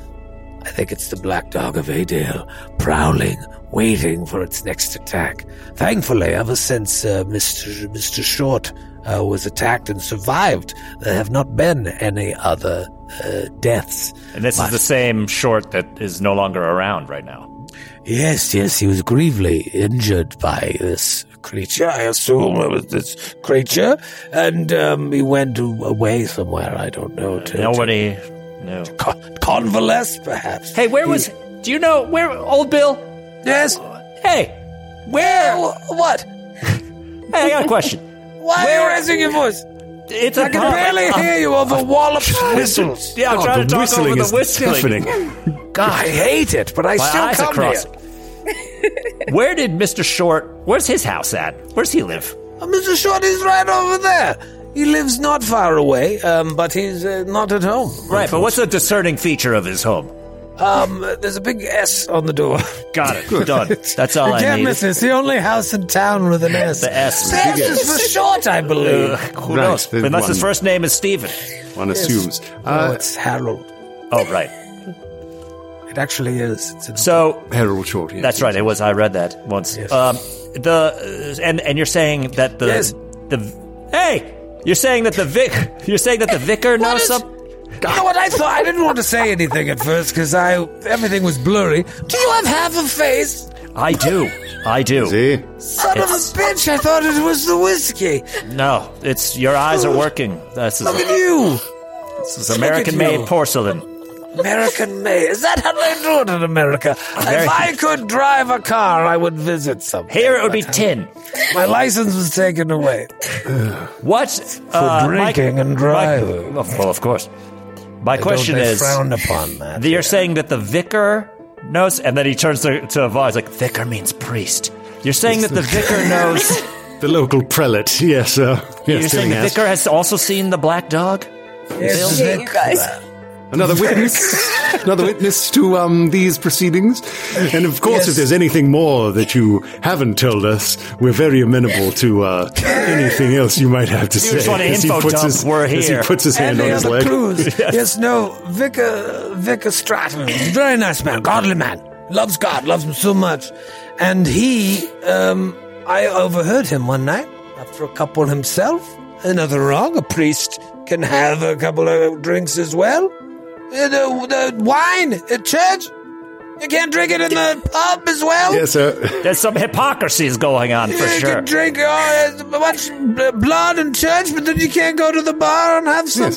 I think it's the Black Dog of Adale, prowling, waiting for its next attack. Thankfully, ever since uh, Mister Mister Short uh, was attacked and survived, there have not been any other uh, deaths. And this is the same Short that is no longer around right now. Yes, yes, he was gravely injured by this creature. I assume it was this creature, and um, he went away somewhere. I don't know. To, Nobody knew. to con- convalesce, perhaps. Hey, where was... Do you know where... Old Bill? Yes. Hey, where... Wh- What? Hey, I got a question. Why Where- are you raising your voice? It's I can barely hear you over Wallop's whistles. Yeah, I'm Oh, trying the to talk whistling over the is whistling. deafening. God, I hate it, but I My still eyes come are crossed. here. Where did Mister Short... Where's his house at? Where's he live? Oh, Mister Short is right over there. He lives not far away, um, but he's uh, not at home. Right, but what's the discerning feature of his home? Um, there's a big S on the door. Got it. Done. That's all You I can't need. miss it. It's the only house in town with an S. The S. The S is for short, I believe. Uh, who Right, knows? there's Unless his one. first name is Stephen. One assumes. oh, Uh, it's Harold. Oh, right. It actually is. It's in So Harold Short. Yes, that's yes. right. It was. I read that once. Yes. Um, the uh, and and you're saying that the Yes. the hey, you're saying that the vic you're saying that the vicar knows is- something. You know what I thought? I didn't want to say anything at first because I everything was blurry. Do you have half a face? I do. I do. See? Son of a It's- bitch! I thought it was the whiskey. No, it's your eyes are working. This is, Look at you, this is American-made you. porcelain. American made. Is that how they do it in America? Very- If I could drive a car, I would visit some. Here it would be tin. My license was taken away What for uh, drinking my, and driving. My, well, of course. My question Don't they is: frown upon that. You're saying that the vicar knows, and then he turns to, to Vaz like, vicar means priest. You're saying that the vicar knows. The local prelate, yes. Uh, yes You're saying the Tilling has. vicar has also seen the black dog? Yes, hate you guys. Another witness, another witness to um, these proceedings. And of course, Yes. if there's anything more that you haven't told us, we're very amenable to uh, anything else you might have to say. just want an as he info puts dump, his, we're As here. he puts his hand Any on his other leg. clues? yes. no. Vicar, Vicar Stratton, very nice man, godly man, loves God, loves him so much. And he, um, I overheard him one night after a couple himself. Another wrong. A priest can have a couple of drinks as well. Uh, the, the wine at church. You can't drink it in the pub as well. Yes, sir. There's some hypocrisies going on for you sure. can drink uh, much blood in church, but then you can't go to the bar and have some. Yes.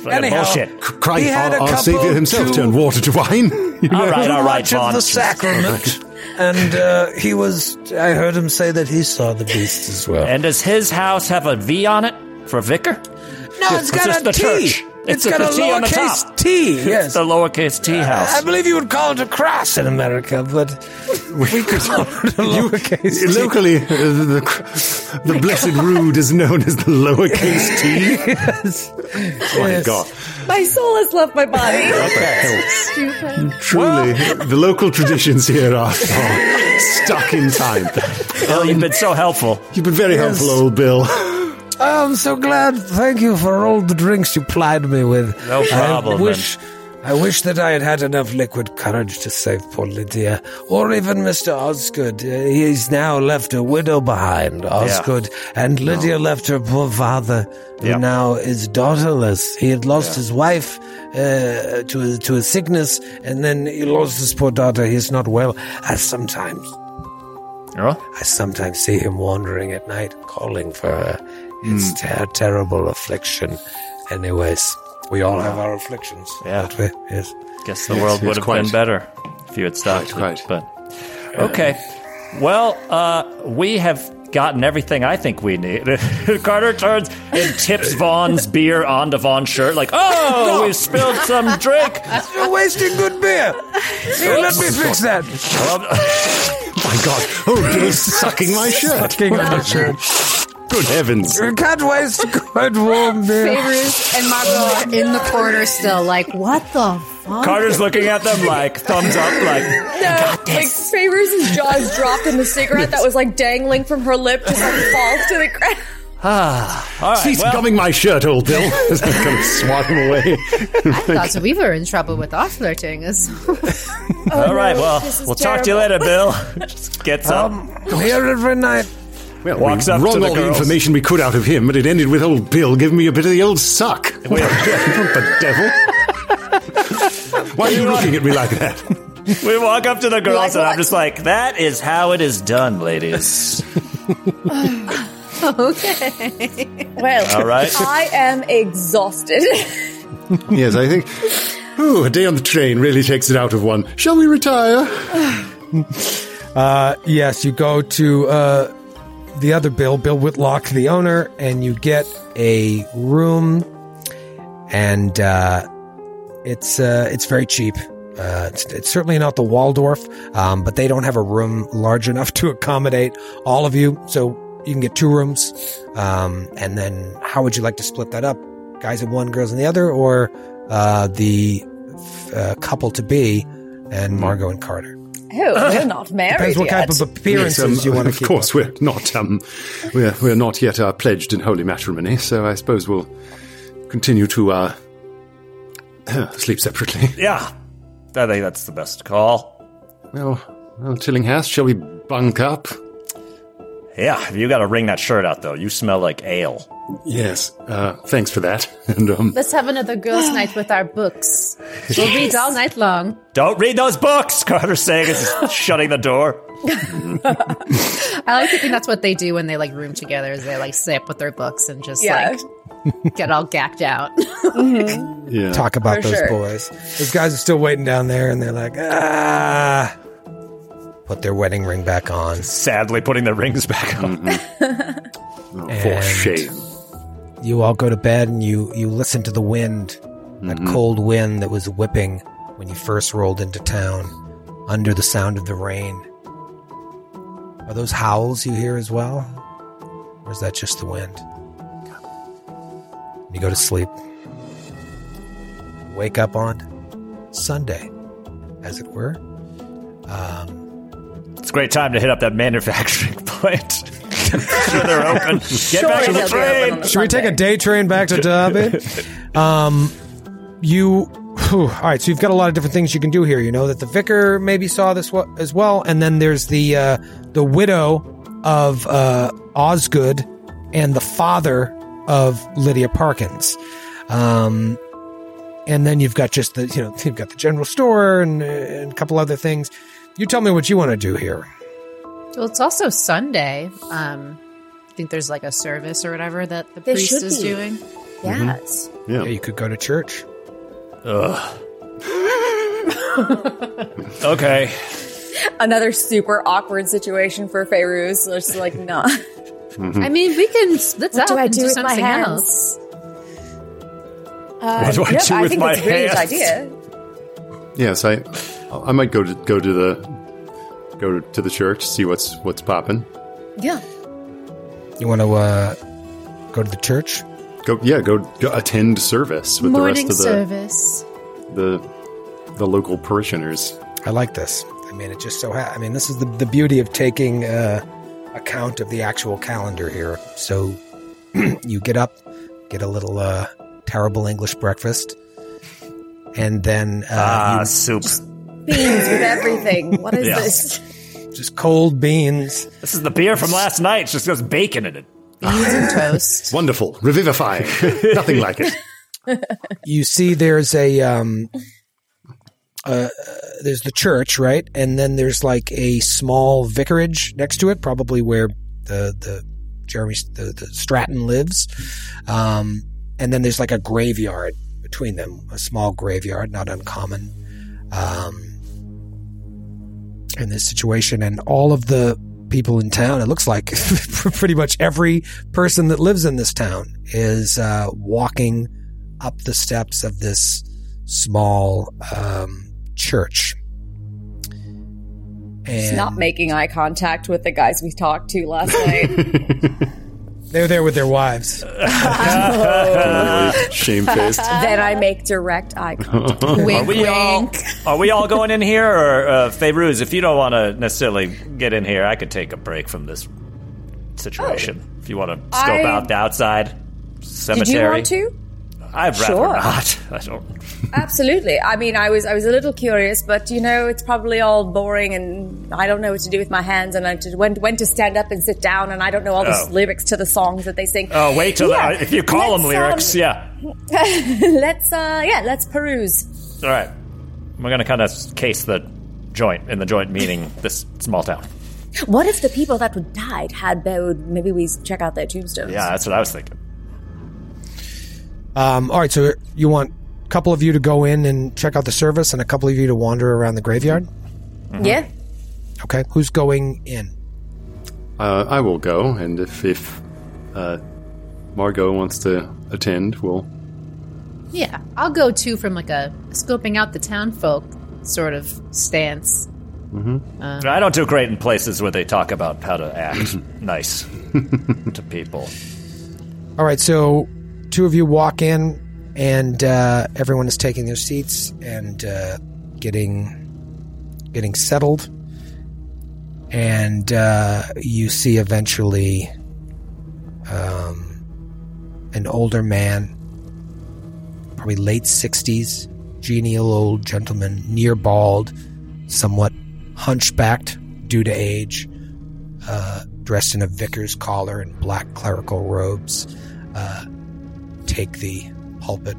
Anyhow, bullshit. Christ, He had our, a our couple Savior himself to- turned water to wine. You know? All right, all right, Much of Vaughn. the sacrament. And uh, he was, I heard him say that he saw the beast as well. And does his house have a V on it for vicar? No, it's got just a the T. church. It's It's got a the T on the lowercase top. T, yes. It's the lowercase T house. I believe you would call it a cross in America, but we call it a lowercase T. Locally, uh, the, the blessed rood is known as the lowercase t. Yes. Oh my Yes. God. My soul has left my body. Stupid. Truly, the local traditions here are, are stuck in time. Bill, you've been so helpful. You've been very Yes. helpful, old Bill. Oh, I'm so glad. Thank you for all the drinks you plied me with. No problem, I wish, I wish that I had had enough liquid courage to save poor Lydia, or even Mister Osgood. Uh, he's now left a widow behind, Osgood, and Lydia left her poor father, who Yeah. now is daughterless. He had lost his wife uh, to a, to a sickness, and then he lost his poor daughter. He's not well. I sometimes, Oh? I sometimes see him wandering at night, calling for her. It's ter- terrible affliction. Anyways, we all have our afflictions. Yeah. don't we? Yes. Guess the world yes, would have quite. been better if you had stopped Quite, it. But okay. Well, uh, we have gotten everything I think we need. Carter turns and tips Vaughn's beer onto Vaughn's shirt like, oh, we spilled some drink. You're wasting good beer. Here, let me fix that. My God. Oh, Bill's sucking my shirt. King of the shirt. Good heavens. You can't waste good warm beer. Favors and Margot are in the corner still, like, what the fuck? Carter's looking at them like, thumbs up, like, No, like Favors' jaws dropped and the cigarette that was like dangling from her lip just like falls to the ground. all right, Cease well, gumming my shirt, old Bill. As I kind of swat him away. I thought we were in trouble with our flirting. Is all right, well, this is we'll talk to you later, terrible. Bill. Just gets up. I'm here every night. Well, Walks we up to wrung the all the girls. information we could out of him, but it ended with old Bill giving me a bit of the old suck. What the devil? Why are you looking at me like that? We walk up to the girls, Like and I'm what? just like, that is how it is done, ladies. okay. Well, All right. I am exhausted. Yes, I think. Oh, a day on the train really takes it out of one. Shall we retire? Uh, yes, you go to uh, the other Bill, Bill Whitlock, the owner, and you get a room, and uh, it's uh, it's very cheap. Uh, it's, it's certainly not the Waldorf, um, but they don't have a room large enough to accommodate all of you, so you can get two rooms. Um, and then, how would you like to split that up? Guys in one, girls in the other, or uh, the uh, couple to be, and Margot and Carter? Oh, we're not married Depends what yet. type of appearances Yes, um, you want to of keep. course, we're not. Um, we're we're not yet uh, pledged in holy matrimony, so I suppose we'll continue to uh, sleep separately. Yeah, I think that's the best call. Well, well, Tillinghast, shall we bunk up? Yeah, you got to wring that shirt out, though. You smell like ale. Yes. Uh, thanks for that. And um, Let's have another girls' night with our books. We'll read all night long. Don't read those books, Carter's saying as he's shutting the door. I like thinking that's what they do when they like room together. Is they like sit up with their books and just Yeah. like get all gacked out. yeah. Talk about For those sure. boys. Those guys are still waiting down there, and they're like, ah. Put their wedding ring back on. Sadly putting the rings back on. Oh, for And- shame. You all go to bed, and you, you listen to the wind, that cold wind that was whipping when you first rolled into town, under the sound of the rain. Are those howls you hear as well? Or is that just the wind? You go to sleep. Wake up on Sunday, as it were. It's a great time to hit up that manufacturing plant. I'm sure they're open. Get Sure back on the they'll be open train. on the Should we take a Sunday. day train back to Derby? um, you, whew, all right. So you've got a lot of different things you can do here. You know that the vicar maybe saw this wa- as well, and then there's the uh, the widow of uh, Osgood and the father of Lydia Parkins. Um, and then you've got just the you know you've got the general store and, uh, and a couple other things. You tell me what you want to do here. Well, it's also Sunday. Um, I think there's like a service or whatever that the There priest should is be. doing. Yes. Yeah. Yeah, you could go to church. Ugh. Okay. Another super awkward situation for Feyruz. So it's like, no. I mean, we can split What up do I and do do with my something hands? else. Uh, What do I no, do I with think my it's a brilliant hands? idea. Yes, I I might go to go to the go to the church, see what's what's popping. Yeah. You want to uh, go to the church? Go yeah, go, go attend service with Morning the rest of service. the the the local parishioners. I like this. I mean, it just so ha- I mean, this is the, the beauty of taking uh, account of the actual calendar here. So you get up, get a little uh, terrible English breakfast, and then uh, Ah, you- soup. Beans with everything. What is Yeah. this? just cold beans. This is the beer from last night. It's just got bacon in it. Beans and toast. Wonderful, revivifying. Nothing like it. You see, there's a um, uh, there's the church, right, and then there's like a small vicarage next to it, probably where the the Jeremy the, the Stratton lives, um, and then there's like a graveyard between them, a small graveyard, not uncommon, um, in this situation, and all of the people in town, it looks like pretty much every person that lives in this town is uh, walking up the steps of this small um, church. Just And not making eye contact with the guys we talked to last night. they're there with their wives. Shamefaced. Then I make direct eye contact. Wink, Are we all, wink. are we all going in here? Or, uh, Feyruz, if you don't want to necessarily get in here, I could take a break from this situation. If you want to scope I- out the outside Did cemetery. you want to? I'd rather Sure. not. I don't. Absolutely. I mean, I was I was a little curious, but you know, it's probably all boring, and I don't know what to do with my hands, and I just when when to stand up and sit down, and I don't know all the Oh. lyrics to the songs that they sing. Oh, wait till Yeah, the, if you call them let's, lyrics, um, yeah. let's uh, yeah, let's peruse. All right. We're going to kind of case the joint, in the joint meaning this small town. What if the people that died had bowed? Maybe we check out their tombstones. Yeah, that's what I was thinking. Um, all right, so you want a couple of you to go in and check out the service, and a couple of you to wander around the graveyard. Yeah. Okay, who's going in? Uh, I will go, and if if uh, Margot wants to attend, we'll. Yeah, I'll go too from like a scoping out the town folk sort of stance. I don't do great in places where they talk about how to act nice to people. All right, so two of you walk in, and uh, everyone is taking their seats and uh, getting getting settled. And uh, you see eventually um, an older man, probably late sixties, genial old gentleman, near bald, somewhat hunchbacked due to age, uh, dressed in a vicar's collar and black clerical robes. Uh, take the pulpit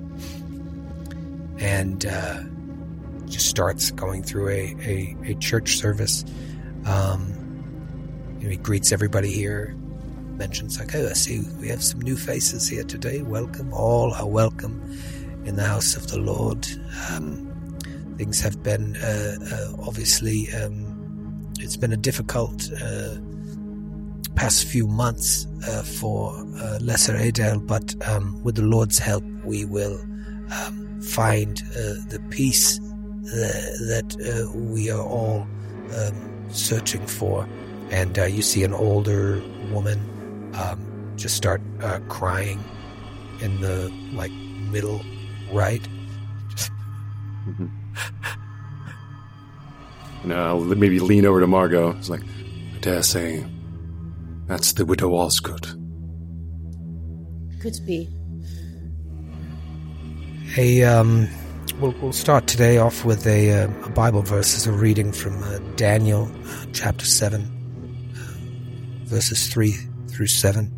and uh, just starts going through a, a, a church service. Um, you know, he greets everybody here, mentions like, oh, I see we have some new faces here today. Welcome, all are welcome in the house of the Lord. Um, things have been, uh, uh, obviously, um, it's been a difficult uh, past few months uh, for uh, Lesser Adel, but um, with the Lord's help, we will um, find uh, the peace that, that uh, we are all um, searching for. And uh, you see an older woman um, just start uh, crying in the like middle right. Just You know, I'll maybe lean over to Margot. It's like, I dare say, that's the Widow Osgood. Could be. A um, we'll, we'll start today off with a, uh, a Bible verse, as a reading from uh, Daniel uh, chapter seven, uh, verses three through seven.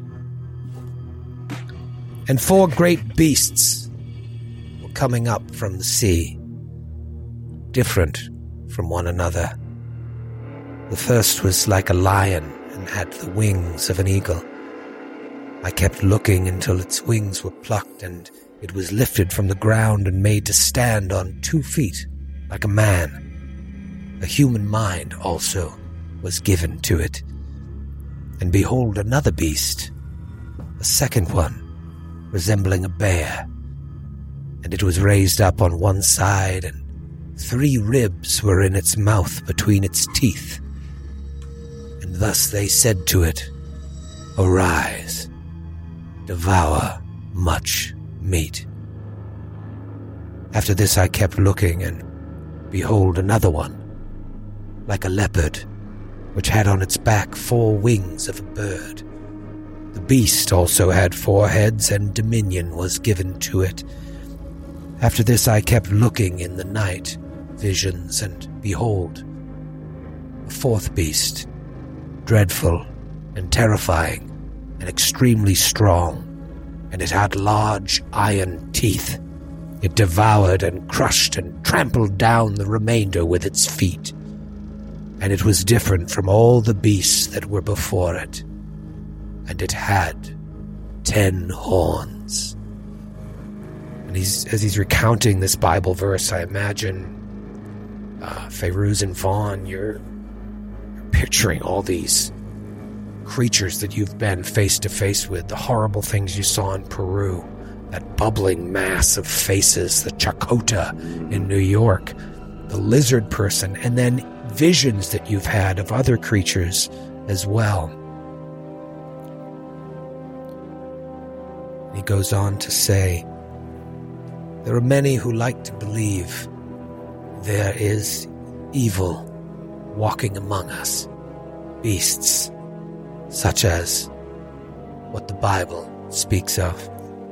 And four great beasts were coming up from the sea, different from one another. The first was like a lion and had the wings of an eagle. I kept looking until its wings were plucked and it was lifted from the ground and made to stand on two feet, like a man. A human mind also was given to it. And behold, another beast, a second one, resembling a bear. And it was raised up on one side, and three ribs were in its mouth between its teeth. And thus they said to it, Arise, devour much meat. After this I kept looking, and behold, another one, like a leopard, which had on its back four wings of a bird. The beast also had four heads, and dominion was given to it. After this I kept looking in the night visions, and behold, a fourth beast, dreadful and terrifying and extremely strong, and it had large iron teeth. It devoured and crushed and trampled down the remainder with its feet. And it was different from all the beasts that were before it. And it had ten horns. And he's, as he's recounting this Bible verse, I imagine uh, Feyruz and Vaughn, you're, you're picturing all these creatures that you've been face to face with, the horrible things you saw in Peru, that bubbling mass of faces, the Chakota in New York, the lizard person, and then visions that you've had of other creatures as well. He goes on to say, there are many who like to believe there is evil walking among us, beasts such as what the Bible speaks of.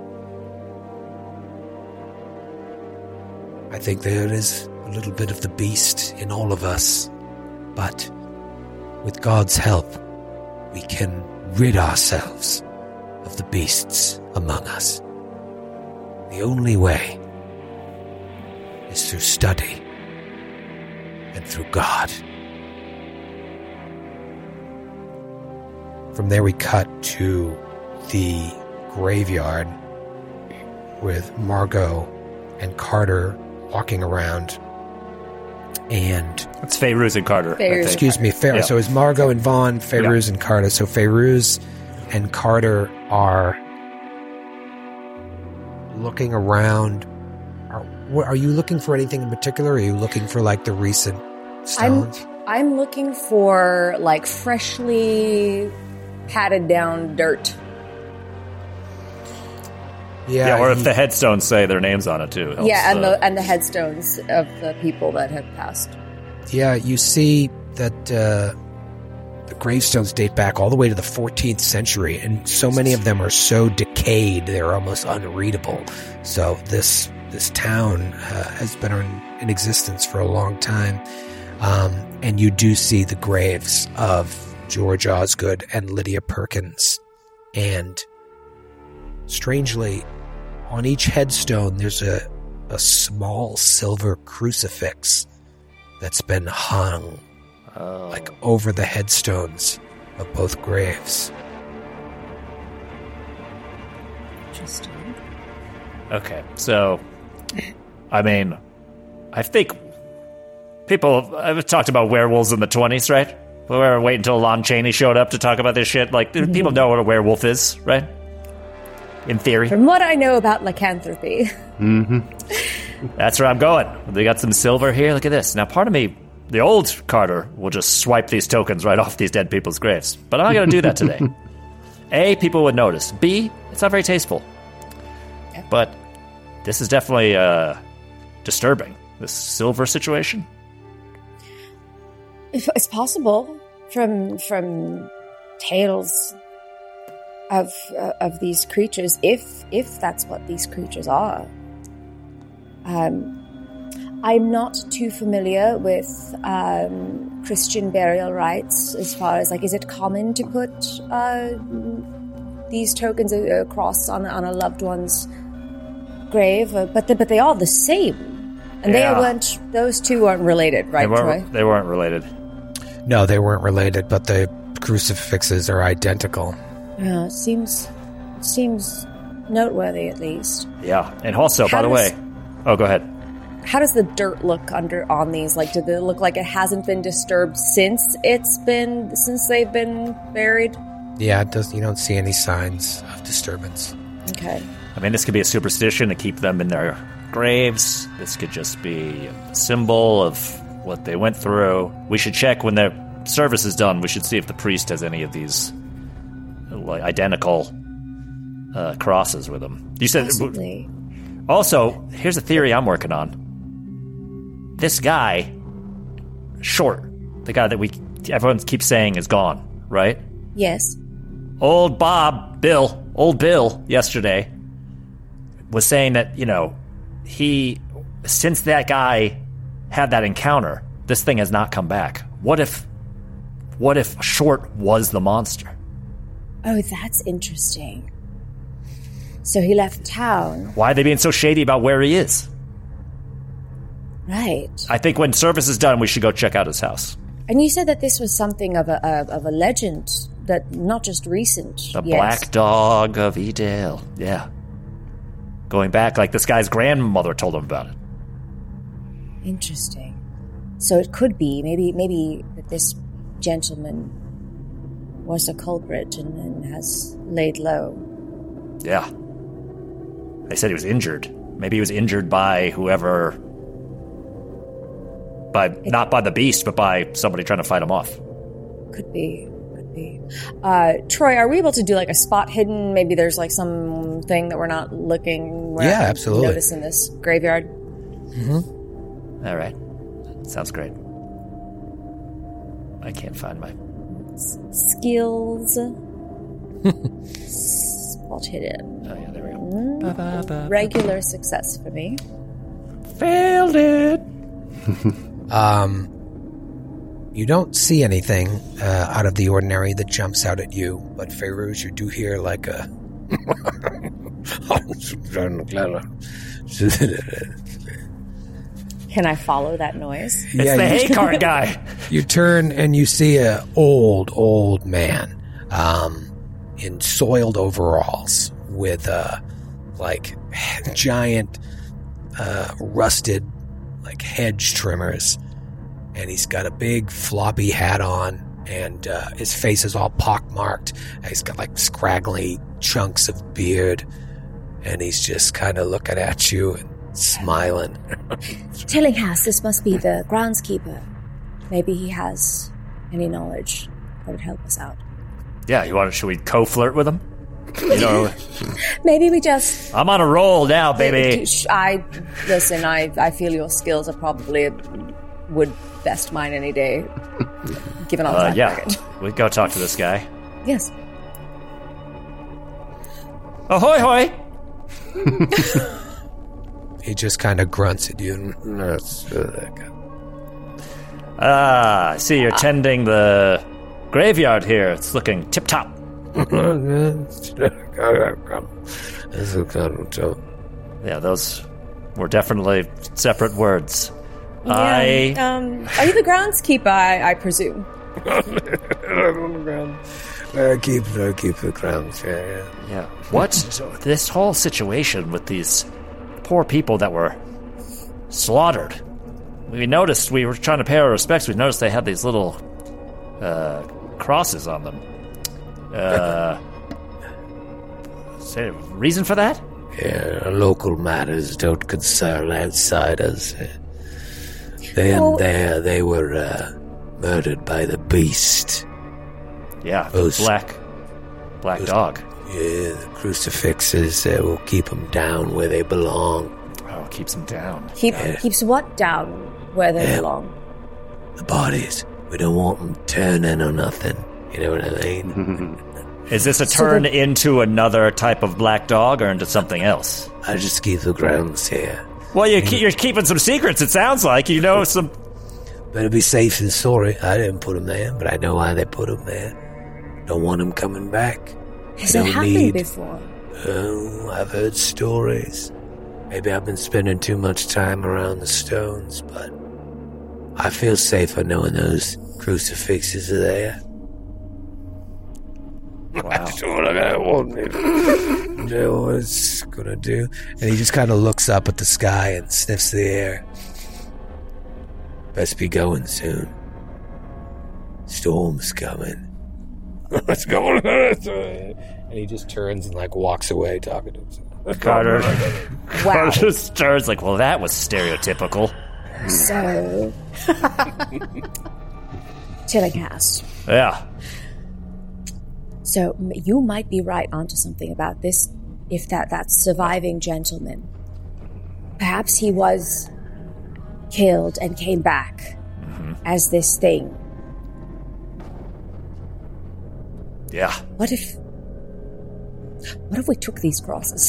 I think there is a little bit of the beast in all of us, but with God's help, we can rid ourselves of the beasts among us. The only way is through study and through God. From there we cut to the graveyard with Margot and Carter walking around, and it's Feyruz and Carter. Feyruz. Excuse me, Fer- Yeah. so it's Margot and Vaughn, Feyruz Yeah. and Carter. So Feyruz and Carter are looking around. Are, what- are you looking for anything in particular? Or are you looking for like the recent stones? I'm looking for like freshly patted down dirt. Yeah, or if he- the headstones say their names on it too. Helps, yeah, and uh, the and the headstones of the people that have passed. Yeah, you see that uh, the gravestones date back all the way to the fourteenth century, and so many of them are so decayed they're almost unreadable. So this this town uh, has been in, in existence for a long time, um, and you do see the graves of George Osgood and Lydia Perkins, and strangely, on each headstone there's a a small silver crucifix that's been hung oh. like over the headstones of both graves. Interesting. Okay, so I mean, I think people I've talked about werewolves in the twenties, right? We were waiting until Lon Chaney showed up to talk about this shit. Like, Mm-hmm. people know what a werewolf is, right? In theory. From what I know about lycanthropy, That's where I'm going. They got some silver here. Look at this. Now, part of me, the old Carter, will just swipe these tokens right off these dead people's graves. But I'm not going to do that today. A, people would notice. B, it's not very tasteful. But this is definitely uh, disturbing, this silver situation. if it's possible from from tales of uh, of these creatures, if if that's what these creatures are. Um, I'm not too familiar with um, Christian burial rites as far as, like, is it common to put uh, these tokens across on, on a loved one's grave? Uh, but, the, but they are the same. And Yeah. they weren't, those two aren't related, right, They Troy? weren't, they weren't related. No, they weren't related, but the crucifixes are identical. Yeah, it seems seems noteworthy, at least. Yeah, and also, How by the does- way, oh, go ahead. How does the dirt look under on these? Like, did it look like it hasn't been disturbed since it's been since they've been buried? Yeah, it does. You don't see any signs of disturbance. Okay. I mean, this could be a superstition to keep them in their graves. This could just be a symbol of what they went through. We should check when their service is done. We should see if the priest has any of these like identical uh, crosses with them. You said. Possibly. Also, here's a theory I'm working on. This guy, Short, the guy that we everyone keeps saying is gone, right? Yes. Old Bob, Bill, old Bill, yesterday was saying that, you know, he, since that guy had that encounter, this thing has not come back. What if, what if Short was the monster? Oh, that's interesting. So he left town. Why are they being so shady about where he is? Right. I think when service is done, we should go check out his house. And you said that this was something of a, of, of a legend, that not just recent. The yes. Black Dog of Edale. Yeah. Going back, like this guy's grandmother told him about it. Interesting. So it could be, maybe maybe that this gentleman was a culprit and, and has laid low. Yeah. They said he was injured. Maybe he was injured by whoever... By not by the beast, but by somebody trying to fight him off. Could be. Could be. Uh, Troy, are we able to do like a spot hidden? Maybe there's like something that we're not looking. We're Yeah, not absolutely. Noticing this graveyard. Mm-hmm. All right. Sounds great. I can't find my... Skills. Spot hidden. Oh, yeah, there we go. Mm, Ba, ba, ba, regular success for me. Failed it. Um, you don't see anything uh, out of the ordinary that jumps out at you, but Feroz, you do hear like a. Can I follow that noise? It's Yeah, the you- hay cart guy. You turn and you see a old, old man, um, in soiled overalls with uh, like giant, uh, rusted, like hedge trimmers, and he's got a big floppy hat on, and uh, his face is all pockmarked. And he's got like scraggly chunks of beard, and he's just kind of looking at you and smiling. Tillinghast, this must be the groundskeeper. Maybe he has any knowledge that would help us out. Yeah, you want? Should we co-flirt with him? You know, Maybe we just... I'm on a roll now, baby. I, listen, I, I feel your skills are probably, would best mine any day, given all Uh, that. yeah, we go talk to this guy. Yes. Ahoy, hoy! He just kind of grunts at you. Ah, I see you're tending the graveyard here. It's looking tip-top. Yeah, those were definitely separate words. I... Yeah, um, are you the groundskeeper, I, I presume? I keep, I keep the grounds. Yeah, yeah. Yeah. What? This whole situation with these poor people that were slaughtered. We noticed, we were trying to pay our respects, we noticed they had these little uh, crosses on them. Uh, is there a reason for that? Yeah, local matters don't concern outsiders. Then Oh. there they were uh, murdered by the beast. Yeah, Those- black, black dog. Yeah, the crucifixes uh, will keep them down where they belong. Oh, keeps him down. Keep, Keeps what down where they Yeah. belong? The bodies, we don't want them turning or nothing. You know what I mean? Is this a So turn the- into another type of black dog or into something else? I just keep the grounds here. Well, you keep, you're keeping some secrets, it sounds like. You know some... Better be safe than sorry. I didn't put them there, but I know why they put them there. Don't want them coming back. Has I it don't happened need- before? Oh, I've heard stories. Maybe I've been spending too much time around the stones, but I feel safer knowing those crucifixes are there. Wow. I won't know what it's gonna do. And he just kind of looks up at the sky and sniffs the air. Best be going soon. Storm's coming. What's going on? And he just turns and like walks away talking to himself. Carter, Wow. Carter just turns like, well, that was stereotypical. So, Tillinghast. Yeah. So m- you might be right onto something about this. If that that surviving gentleman, perhaps he was killed and came back Mm-hmm. as this thing. Yeah. What if? What if we took these crosses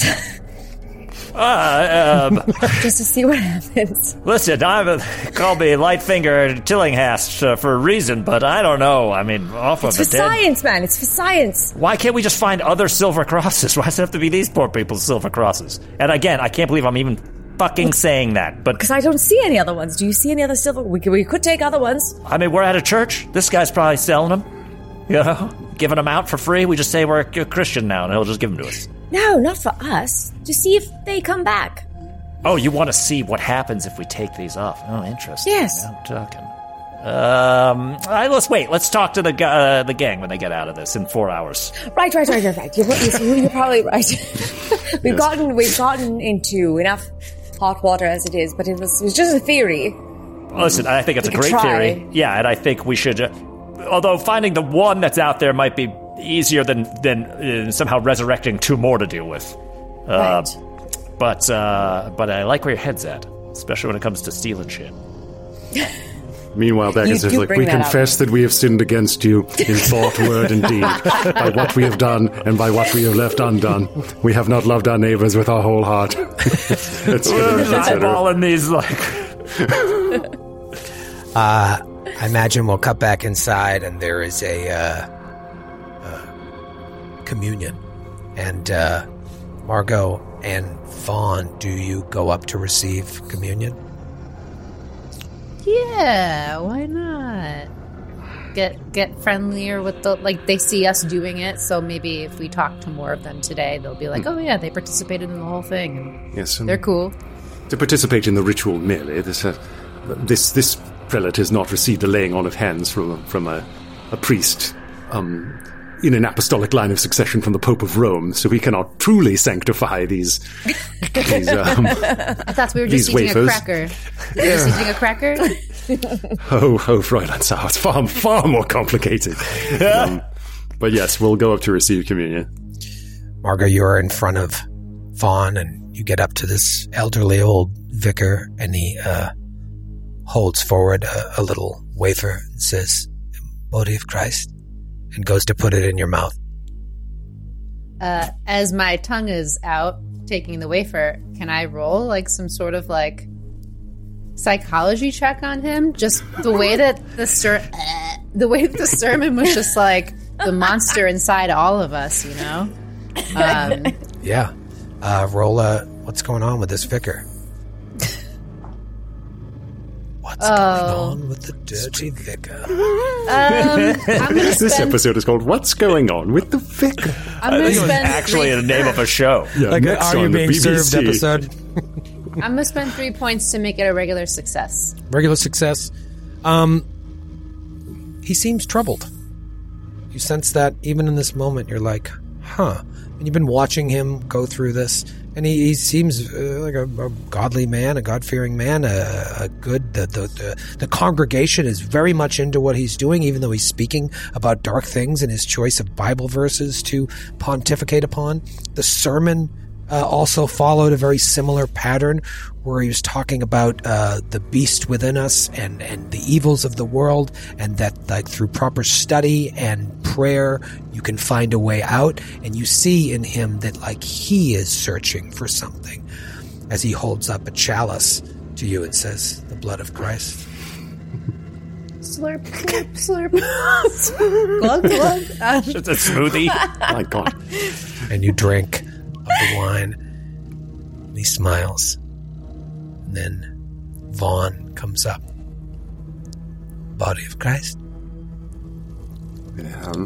Uh, um, just to see what happens? listen, I'm call me Lightfinger Tillinghast uh, for a reason, but I don't know. I mean, off It's of for the dead. science, man. It's for science. Why can't we just find other silver crosses? Why does it have to be these poor people's silver crosses? And again, I can't believe I'm even fucking saying that. But Because I don't see any other ones. Do you see any other silver? We could, we could take other ones. I mean, we're at a church. This guy's probably selling them. You know, giving them out for free. We just say we're a Christian now, and he'll just give them to us. No, not for us. To see if they come back. Oh, you want to see what happens if we take these off? Oh, interesting. Yes. I'm talking. Um, all right, let's wait. Let's talk to the gu- uh, the gang when they get out of this in four hours. Right, right, right, right, right. You're, you're, you're probably right. we've gotten we've gotten into enough hot water as it is, but it was it was just a theory. Listen, I think it's We a could great try. theory. Yeah, and I think we should. Uh, although finding the one that's out there might be easier than than uh, somehow resurrecting two more to deal with. Uh, Right. But uh, but I like where your head's at, especially when it comes to stealing shit. Meanwhile, Becca You says, do like, bring we that up. confess that we have sinned against you in thought, word, and deed, by what we have done and by what we have left undone. We have not loved our neighbors with our whole heart. It's Eyeballing these like. Uh, I imagine we'll cut back inside and there is a uh, uh, communion. And uh, Margot and Vaughn, do you go up to receive communion? Yeah, why not? Get get friendlier with the like they see us doing it, so maybe if we talk to more of them today, they'll be like, "Oh yeah, they participated in the whole thing." And Yes, um, they're cool. to participate in the ritual merely. This, uh, this, this prelate has not received a laying on of hands from from a, a priest um, in an apostolic line of succession from the Pope of Rome, so we cannot truly sanctify these. these um, I thought we were These just eating wafers. a cracker. We were just eating a cracker. oh, oh, Fräulein Sauer, it's far, far more complicated. um, but yes, we'll go up to receive communion. Margot, you're in front of Vaughn and you get up to this elderly old vicar and he uh, holds forward a, a little wafer and says, "Body of Christ," and goes to put it in your mouth. Uh, as my tongue is out taking the wafer, can I roll like some sort of like psychology check on him? Just the way that the ser- the way that the sermon was just like the monster inside all of us, you know? Um, Yeah. Uh, roll a, what's going on with this vicar? What's Oh. going on with the dirty vicar? um, I'm gonna This spend. episode is called "What's Going On with the Vicar?" I'm I gonna think it was spend. actually three, the name of a show. Yeah, Like, next are you on the being B B C. served episode? I'm gonna spend three points to make it a regular success. Regular success. Um, he seems troubled. You sense that even in this moment, you're like, huh. And you've been watching him go through this, and he, he seems uh, like a, a godly man, a God-fearing man, a, a good. The, the the the congregation is very much into what he's doing, even though he's speaking about dark things and his choice of Bible verses to pontificate upon. The sermon uh, also followed a very similar pattern, where he was talking about uh, the beast within us and and the evils of the world, and that like through proper study and prayer you can find a way out. And you see in him that like he is searching for something, as he holds up a chalice to you and says, "The blood of Christ." Slurp, slurp, slurp. glug, glug. Uh, It's a smoothie. My God. And you drink of the wine, and he smiles. And then Vaughn comes up. "Body of Christ." Um,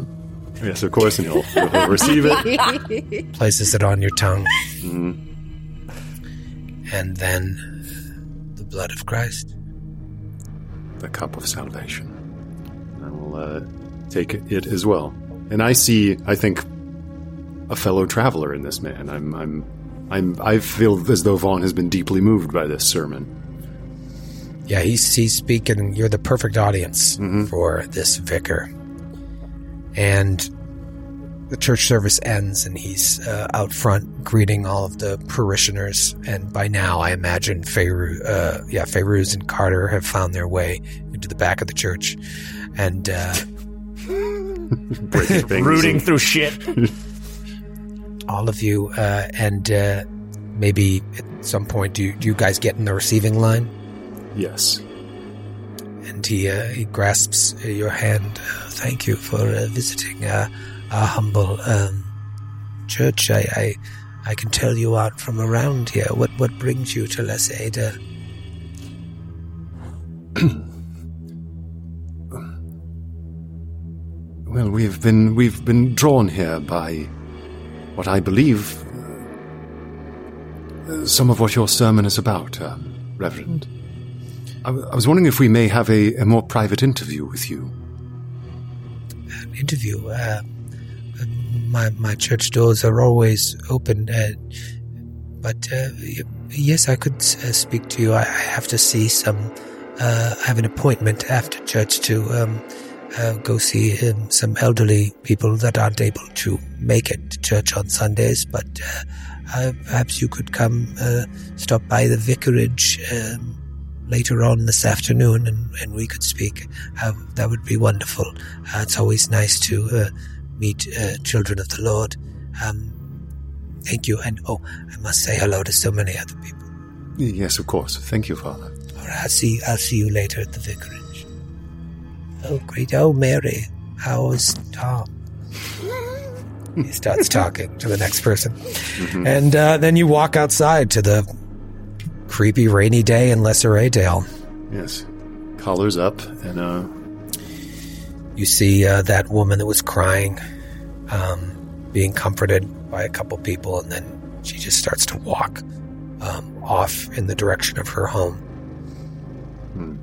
Yes, of course, and he'll, he'll receive it. Places it on your tongue. Mm. And then the blood of Christ. The cup of salvation. I will uh, take it as well. And I see, I think, a fellow traveler in this man. I'm, I'm, I'm, I feel as though Vaughn has been deeply moved by this sermon. Yeah, he's he's speaking. You're the perfect audience mm-hmm. for this vicar. And the church service ends, and he's uh, out front greeting all of the parishioners. And by now, I imagine Feyru, uh, yeah, Feyruz and Carter have found their way into the back of the church, and uh, rooting through shit. All of you, uh, and uh, maybe at some point, do you, do you guys get in the receiving line? Yes. And he uh, he grasps your hand. Uh, thank you for uh, visiting uh, our humble um, church. I, I I can tell you aren't from around here. What what brings you to Les Ada? Well, we've been we've been drawn here by what I believe uh, some of what your sermon is about, uh, Reverend. I, w- I was wondering if we may have a, a more private interview with you. An interview? Uh, my my church doors are always open, uh, but uh, yes, I could uh, speak to you. I, I have to see some. Uh, I have an appointment after church to um, uh, go see um, some elderly people that aren't able to make it to church on Sundays. But uh, uh, perhaps you could come uh, stop by the vicarage um, later on this afternoon, and, and we could speak. Uh, that would be wonderful. Uh, it's always nice to uh, meet uh, children of the Lord. Um, thank you. And, oh, I must say hello to so many other people. Yes, of course. Thank you, Father. All right, I'll see, I'll see you later at the vicarage. Oh, great. Oh, Mary, how is Tom? He starts talking to the next person. Mm-hmm. And uh, then you walk outside to the creepy rainy day in Lesser Adale. Yes. Collars up, and uh you see uh, that woman that was crying, um, being comforted by a couple people, and then she just starts to walk um, off in the direction of her home. Hmm.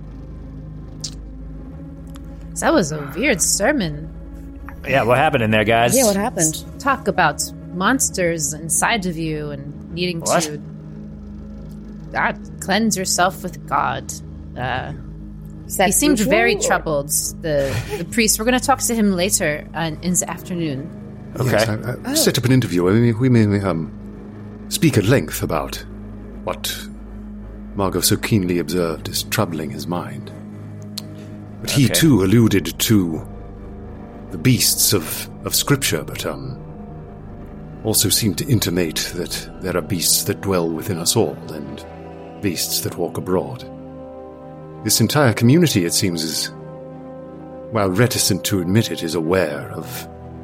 That was a weird sermon. Yeah, what happened in there, guys? Yeah, what happened? Talk about monsters inside of you and needing What? to uh, cleanse yourself with God. Uh, he seemed very troubled, the the priest. We're going to talk to him later uh, in the afternoon. Okay. Yes, I, I oh. set up an interview. I mean, we may um, speak at length about what Margot so keenly observed is troubling his mind. But he, okay. too, alluded to the beasts of, of Scripture, but um, also seemed to intimate that there are beasts that dwell within us all, and beasts that walk abroad. This entire community, it seems, is, while reticent to admit it, is aware of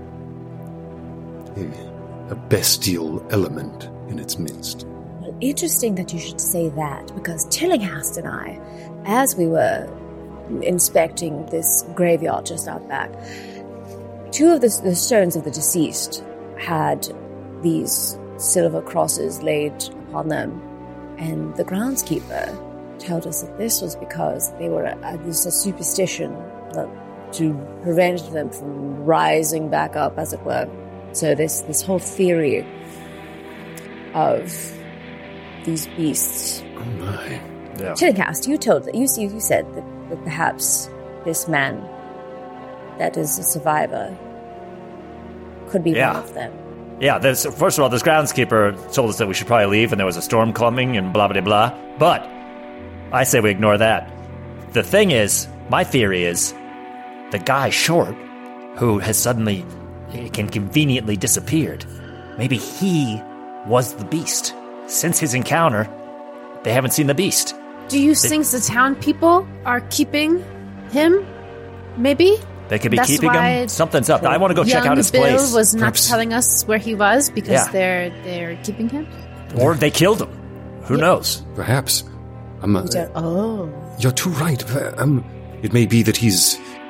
a, a bestial element in its midst. Well, interesting that you should say that, because Tillinghast and I, as we were inspecting this graveyard just out back, two of the, the stones of the deceased had these silver crosses laid upon them, and the groundskeeper told us that this was because they were uh, this is a superstition that, to prevent them from rising back up, as it were. So this this whole theory of these beasts. Oh my! Yeah. Tillinghast, you told that you you said that, that perhaps this man that is a survivor could be Yeah. one of them. Yeah, this, first of all, this groundskeeper told us that we should probably leave and there was a storm coming and blah, blah, blah. But I say we ignore that. The thing is, my theory is, the guy Short, who has suddenly can conveniently disappeared, maybe he was the beast. Since his encounter, they haven't seen the beast. Do you think the town people are keeping him? Maybe? They could be That's keeping why him. Something's up. I want to go check Young out his Bill place. was not Perhaps- telling us where he was because Yeah. they're they're keeping him. Or they killed him. Who knows? Perhaps. Um, uh, We don't- Oh, you're too right. Um, it may be that he's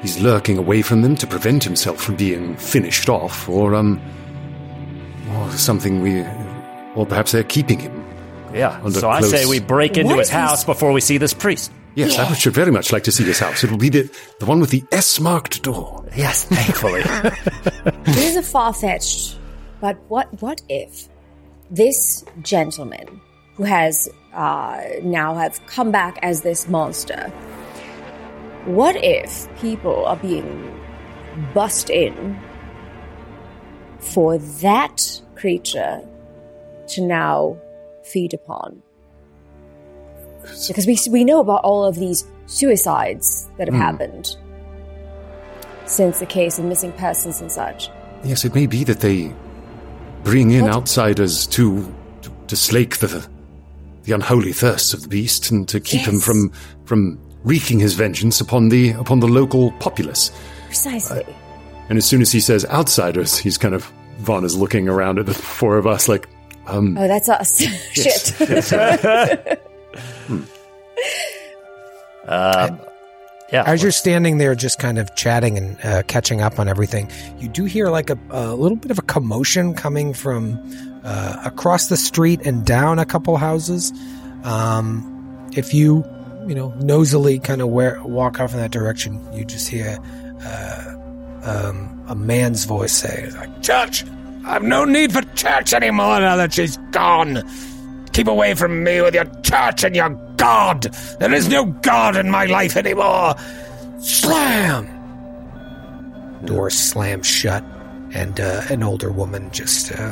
he's lurking away from them to prevent himself from being finished off, or um, or something we, or perhaps they're keeping him. Yeah. Under So I close- say we break into What his is this- house before we see this priest. Yes, I should very much like to see this house. It will be the the one with the S-marked door. Yes, thankfully. This is a far-fetched, but what what if this gentleman who has uh, now have come back as this monster, what if people are being bussed in for that creature to now feed upon? Because we we know about all of these suicides that have happened since the case of missing persons and such. Yes, it may be that they bring in outsiders to, to to slake the the unholy thirsts of the beast and to keep him Yes. from from wreaking his vengeance upon the upon the local populace. Precisely. And as soon as he says outsiders, he's kind of Vaughn is looking around at the four of us like, um, Oh, that's us. Shit. Um, yeah. As you're standing there just kind of chatting and uh, catching up on everything, you do hear like a, a little bit of a commotion coming from uh, across the street and down a couple houses. Um, if you, you know, nosily kind of wear, walk off in that direction, you just hear uh, um, a man's voice say, like, "Church! I've no need for church anymore now that she's gone. Keep away from me with your church and your God. There is no God in my life anymore." Slam! Door slams shut, and uh, an older woman just uh,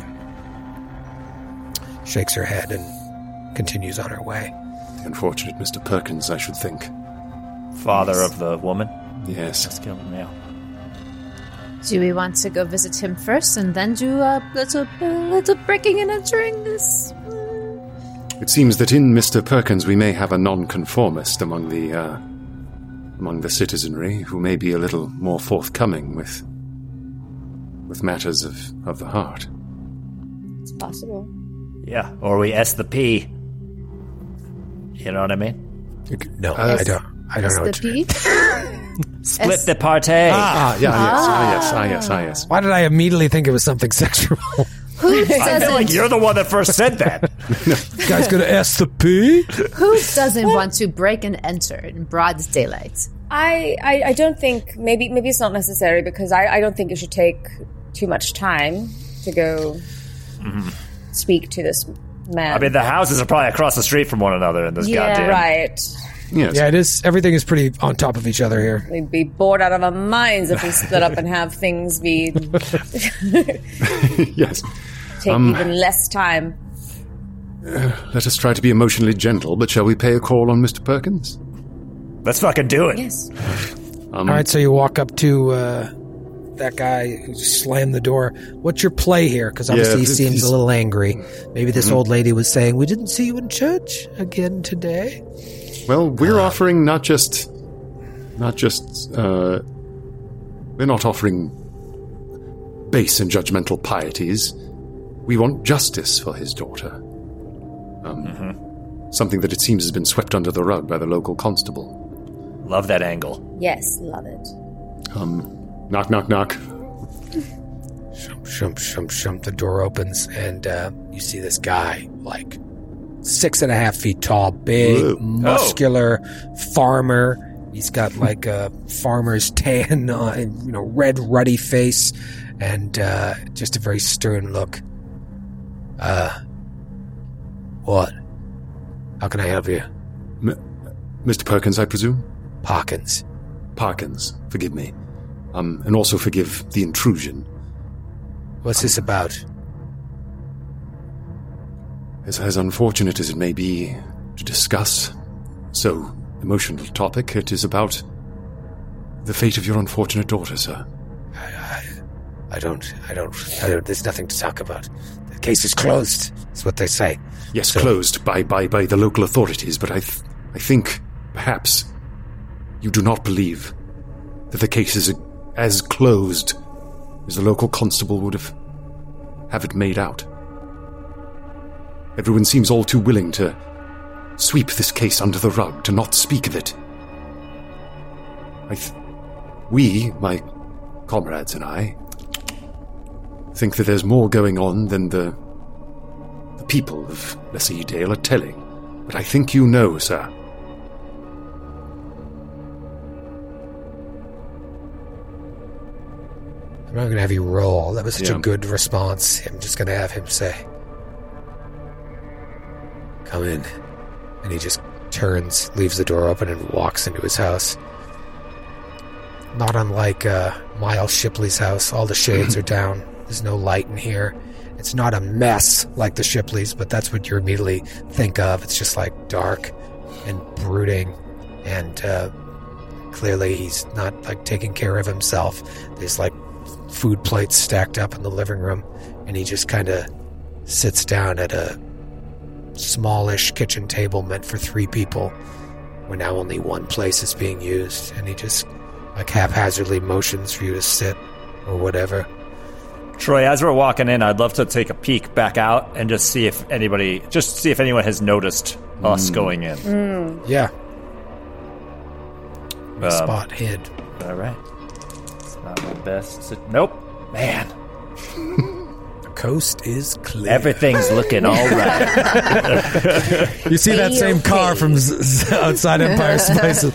shakes her head and continues on her way. the unfortunate Mister Perkins, I should think. Father of the woman. Yes. Let's kill him now. Do we want to go visit him first and then do a little, a little breaking and entering this? It seems that in Mister Perkins we may have a nonconformist among the uh, among the citizenry who may be a little more forthcoming with with matters of, of the heart. It's possible. Yeah, or we S the P. You know what I mean? No, Uh, I don't. I don't know. The What you, P? Split S- the party. Ah, yeah, yes, ah, yes, ah, yes, ah, yes. why did I immediately think it was something sexual? Who I feel like doesn't, you're the one that first said that. You guys gonna ask the P? who doesn't want to break and enter in broad daylight? I, I, I don't think maybe maybe it's not necessary because I, I don't think it should take too much time to go speak to this man. I mean, the houses are probably across the street from one another in this Yeah. goddamn. right. Yes. Yeah, it is. Everything is pretty on top of each other here. We'd be bored out of our minds if we split up and have things be Yes. take even less time. Let us try to be emotionally gentle, but shall we pay a call on Mister Perkins? Let's fucking do it. Yes. All right, so you walk up to uh, that guy who just slammed the door. What's your play here? Because obviously he this- seems this- a little angry. Maybe this old lady was saying, "We didn't see you in church again today." Well, we're offering not just, not just, uh, we're not offering base and judgmental pieties. We want justice for his daughter. Um, Something that it seems has been swept under the rug by the local constable. Love that angle. Yes, love it. Knock, knock, knock. Shump, shump, shump, shump. The door opens, and uh, you see this guy, like six and a half feet tall, big, Whoa. muscular farmer. He's got like a farmer's tan, uh, you know, red, ruddy face, and uh, just a very stern look. Uh, what? How can I help you? Mister Perkins, I presume? Parkins. Parkins, forgive me. Um, and also forgive the intrusion. What's this about? As, as unfortunate as it may be to discuss so emotional a topic, it is about the fate of your unfortunate daughter, sir. I don't, I don't, I don't, there's nothing to talk about. The case is closed. That's what they say. Yes, So- closed by, by, by the local authorities, but I, th- I think, perhaps, you do not believe that the case is as closed as the local constable would have have it made out. Everyone seems all too willing to sweep this case under the rug, to not speak of it. I th- we, my comrades and I, think that there's more going on than the, the people of Lesser Edale are telling. But I think you know, sir. I'm not going to have you roll. That was such Yeah. a good response. I'm just going to have him say, come in. And he just turns, leaves the door open, and walks into his house. Not unlike uh, Miles Shipley's house. All the shades are down. There's no light in here. It's not a mess like the Shipleys, but that's what you immediately think of. It's just like dark and brooding, and uh, clearly he's not like taking care of himself. There's like food plates stacked up in the living room, and he just kind of sits down at a smallish kitchen table meant for three people, where now only one place is being used, and he just like haphazardly motions for you to sit or whatever. Troy, as we're walking in, I'd love to take a peek back out and just see if anybody, just see if anyone has noticed us going in. Mm. Yeah. Um, Spot hid. All right. It's not my best. sit- Nope. Man, The coast is clear. everything's looking all right. You see that same A-okay. car from z- z- outside Empire Spices.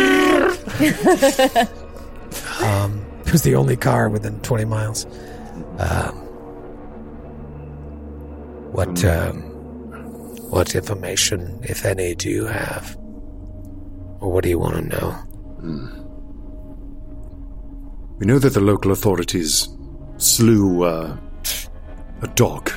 Um, It was the only car within twenty miles. um, what, um, what information, if any, do you have? Or what do you want to know? We know that the local authorities slew uh, a dog.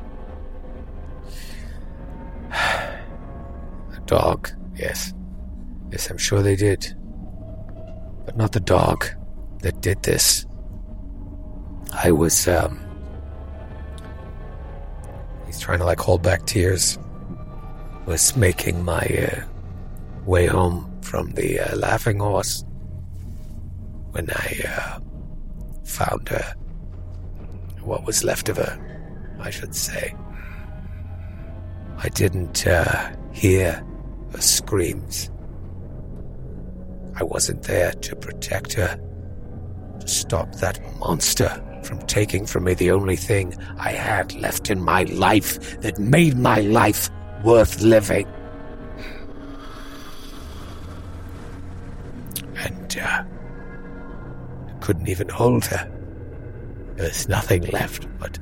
A dog, yes. Yes, I'm sure they did. But not the dog that did this. I was, um... He's trying to, like, hold back tears. Was making my, uh, way home from the, uh, Laughing Horse. When I, uh, found her. What was left of her, I should say. I didn't, uh, hear her screams. I wasn't there to protect her, to stop that monster from taking from me the only thing I had left in my life that made my life worth living. And, uh, I couldn't even hold her. There's nothing left but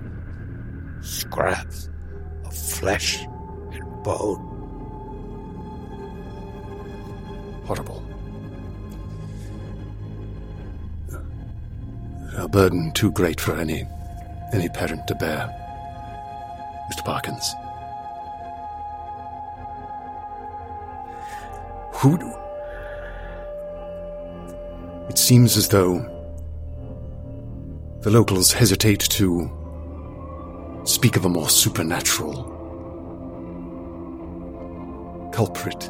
scraps of flesh and bone. Horrible. A burden too great for any any parent to bear. Mister Parkins. Who... do- It seems as though the locals hesitate to speak of a more supernatural culprit.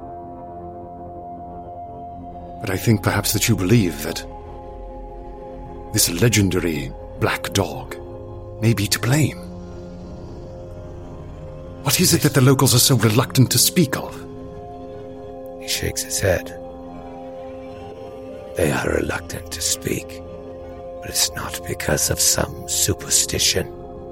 But I think perhaps that you believe that this legendary black dog may be to blame. What is it that the locals are so reluctant to speak of? He shakes his head. They are reluctant to speak, but it's not because of some superstition.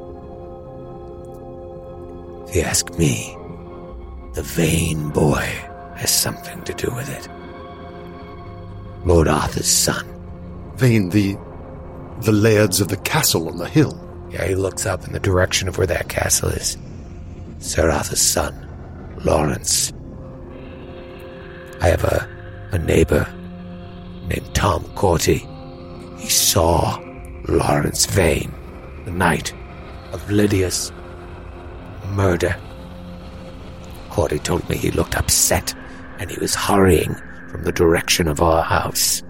If you ask me, the Vane boy has something to do with it. Lord Arthur's son. Vane, the the lairds of the castle on the hill. Yeah, he looks up in the direction of where that castle is. Sir Arthur's son, Lawrence. I have a, a neighbor named Tom Corty. He saw Lawrence Vane the night of Lydia's murder. Corty told me he looked upset and he was hurrying from the direction of our house.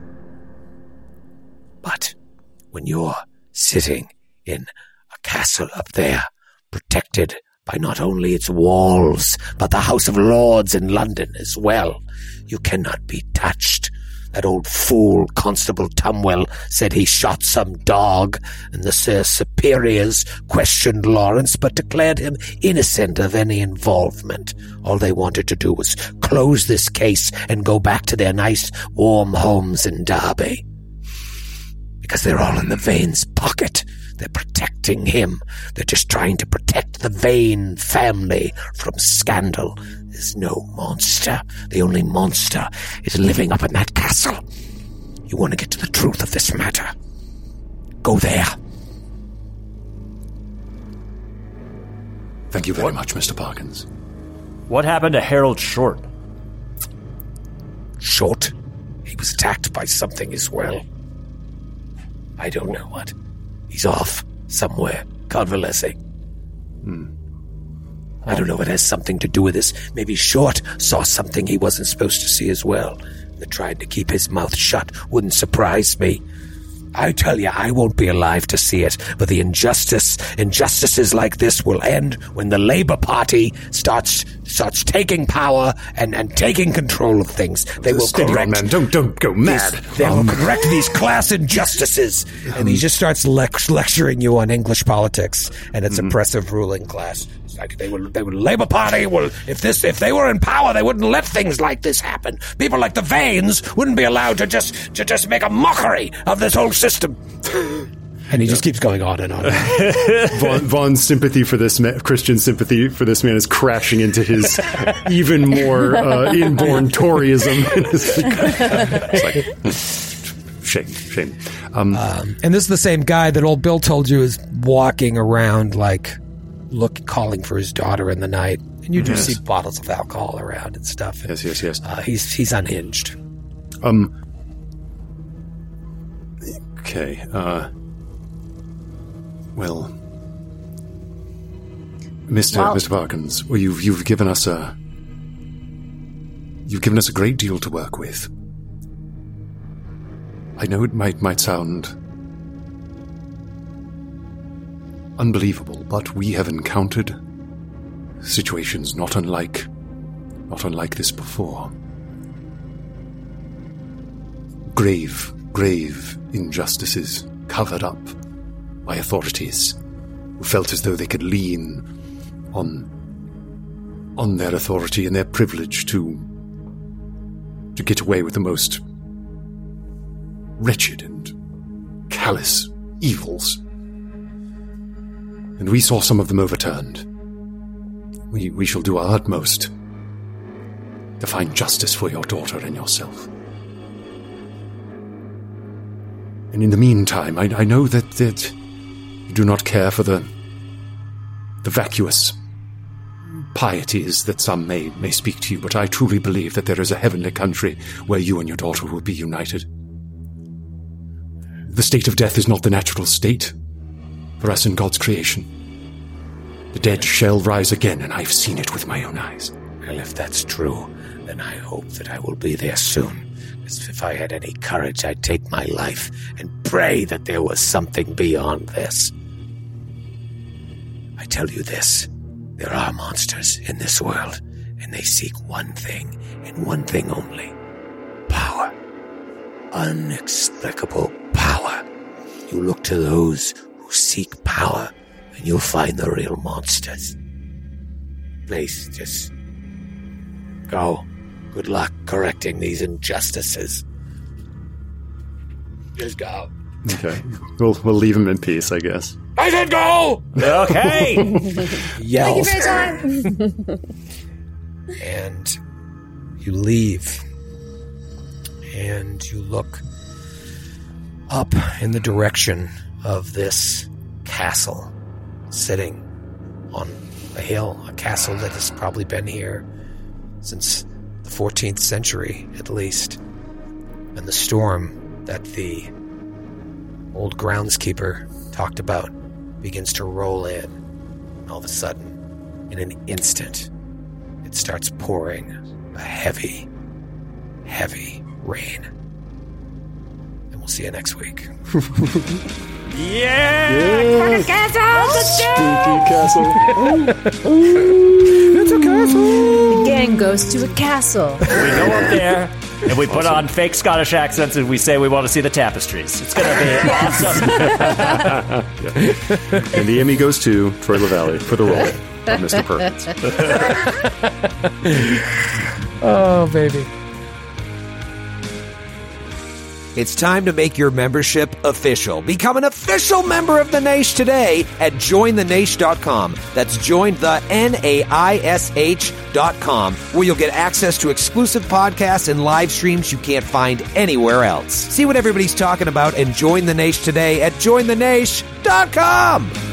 But when you're sitting in a castle up there, protected by not only its walls, but the House of Lords in London as well, you cannot be touched. That old fool, Constable Tumwell, said he shot some dog, and the Sir Superiors questioned Lawrence but declared him innocent of any involvement. All they wanted to do was close this case and go back to their nice, warm homes in Derby. Because they're all in the Vane's pocket. They're protecting him. They're just trying to protect the Vane family from scandal. There's no monster. The only monster is living up in that castle. You want to get to the truth of this matter? Go there. Thank you very much, Mister Parkins. What happened to Harold Short? Short? He was attacked by something as well. I don't know what. He's off somewhere, convalescing. Hmm. I don't know if it has something to do with this. Maybe Short saw something he wasn't supposed to see as well. That tried to keep his mouth shut. Wouldn't surprise me. I tell you, I won't be alive to see it, but the injustice, injustices like this will end when the Labour Party starts starts taking power and, and taking control of things. They will Steady correct, on, man. Don't don't go mad. These, they um, will correct these class injustices. And he just starts lec- lecturing you on English politics and its Mm-hmm. oppressive ruling class. Like they would, they would. Labour Party will. If this, if they were in power, they wouldn't let things like this happen. People like the Vanes wouldn't be allowed to just, to just make a mockery of this whole system. And he just keeps going on and on. Vaughn, Vaughn's sympathy for this man, Christian sympathy for this man, is crashing into his even more uh, inborn Toryism. It's like, shame, shame. Um, Um, and this is the same guy that old Bill told you is walking around like. Look, calling for his daughter in the night, and you do Yes. see bottles of alcohol around and stuff. And, yes, yes, yes. uh, he's he's unhinged. Um. Okay. Uh. Well, Mister Well- Mister Parkins, well, you've you've given us a you've given us a great deal to work with. I know it might might sound unbelievable, but we have encountered situations not unlike not unlike this before. Grave, grave injustices covered up by authorities who felt as though they could lean on on their authority and their privilege to to get away with the most wretched and callous evils. And we saw some of them overturned. We, we shall do our utmost to find justice for your daughter and yourself. And in the meantime, I, I know that, that you do not care for the the vacuous pieties that some may, may speak to you, but I truly believe that there is a heavenly country where you and your daughter will be united. The state of death is not the natural state for us in God's creation. The dead shall rise again, and I've seen it with my own eyes. Well, if that's true, then I hope that I will be there soon. Because if I had any courage, I'd take my life and pray that there was something beyond this. I tell you this, there are monsters in this world, and they seek one thing, and one thing only. Power. Inexplicable power. You look to those who seek power, and you'll find the real monsters. Please, just go. Good luck correcting these injustices. Just go. Okay. We'll we'll leave him in peace, I guess. I said go! Okay. Thank you Yells. for your time. And you leave. And you look up in the direction of this castle sitting on a hill, a castle that has probably been here since the fourteenth century at least. And the storm that the old groundskeeper talked about begins to roll in. And all of a sudden, in an instant, it starts pouring a heavy, heavy rain. And we'll see you next week. Yeah! Spooky castle. It's a castle! The gang goes to a castle. We go up there. And we put on fake Scottish accents and we say we want to see the tapestries. It's going to be awesome. Yeah. And the Emmy goes to Troy LaValle for the role of Mister Perkins. Oh, baby. It's time to make your membership official. Become an official member of The Naish today at join the naish dot com. That's join the N A I S H dot com, where you'll get access to exclusive podcasts and live streams you can't find anywhere else. See what everybody's talking about and join The Naish today at join the naish dot com.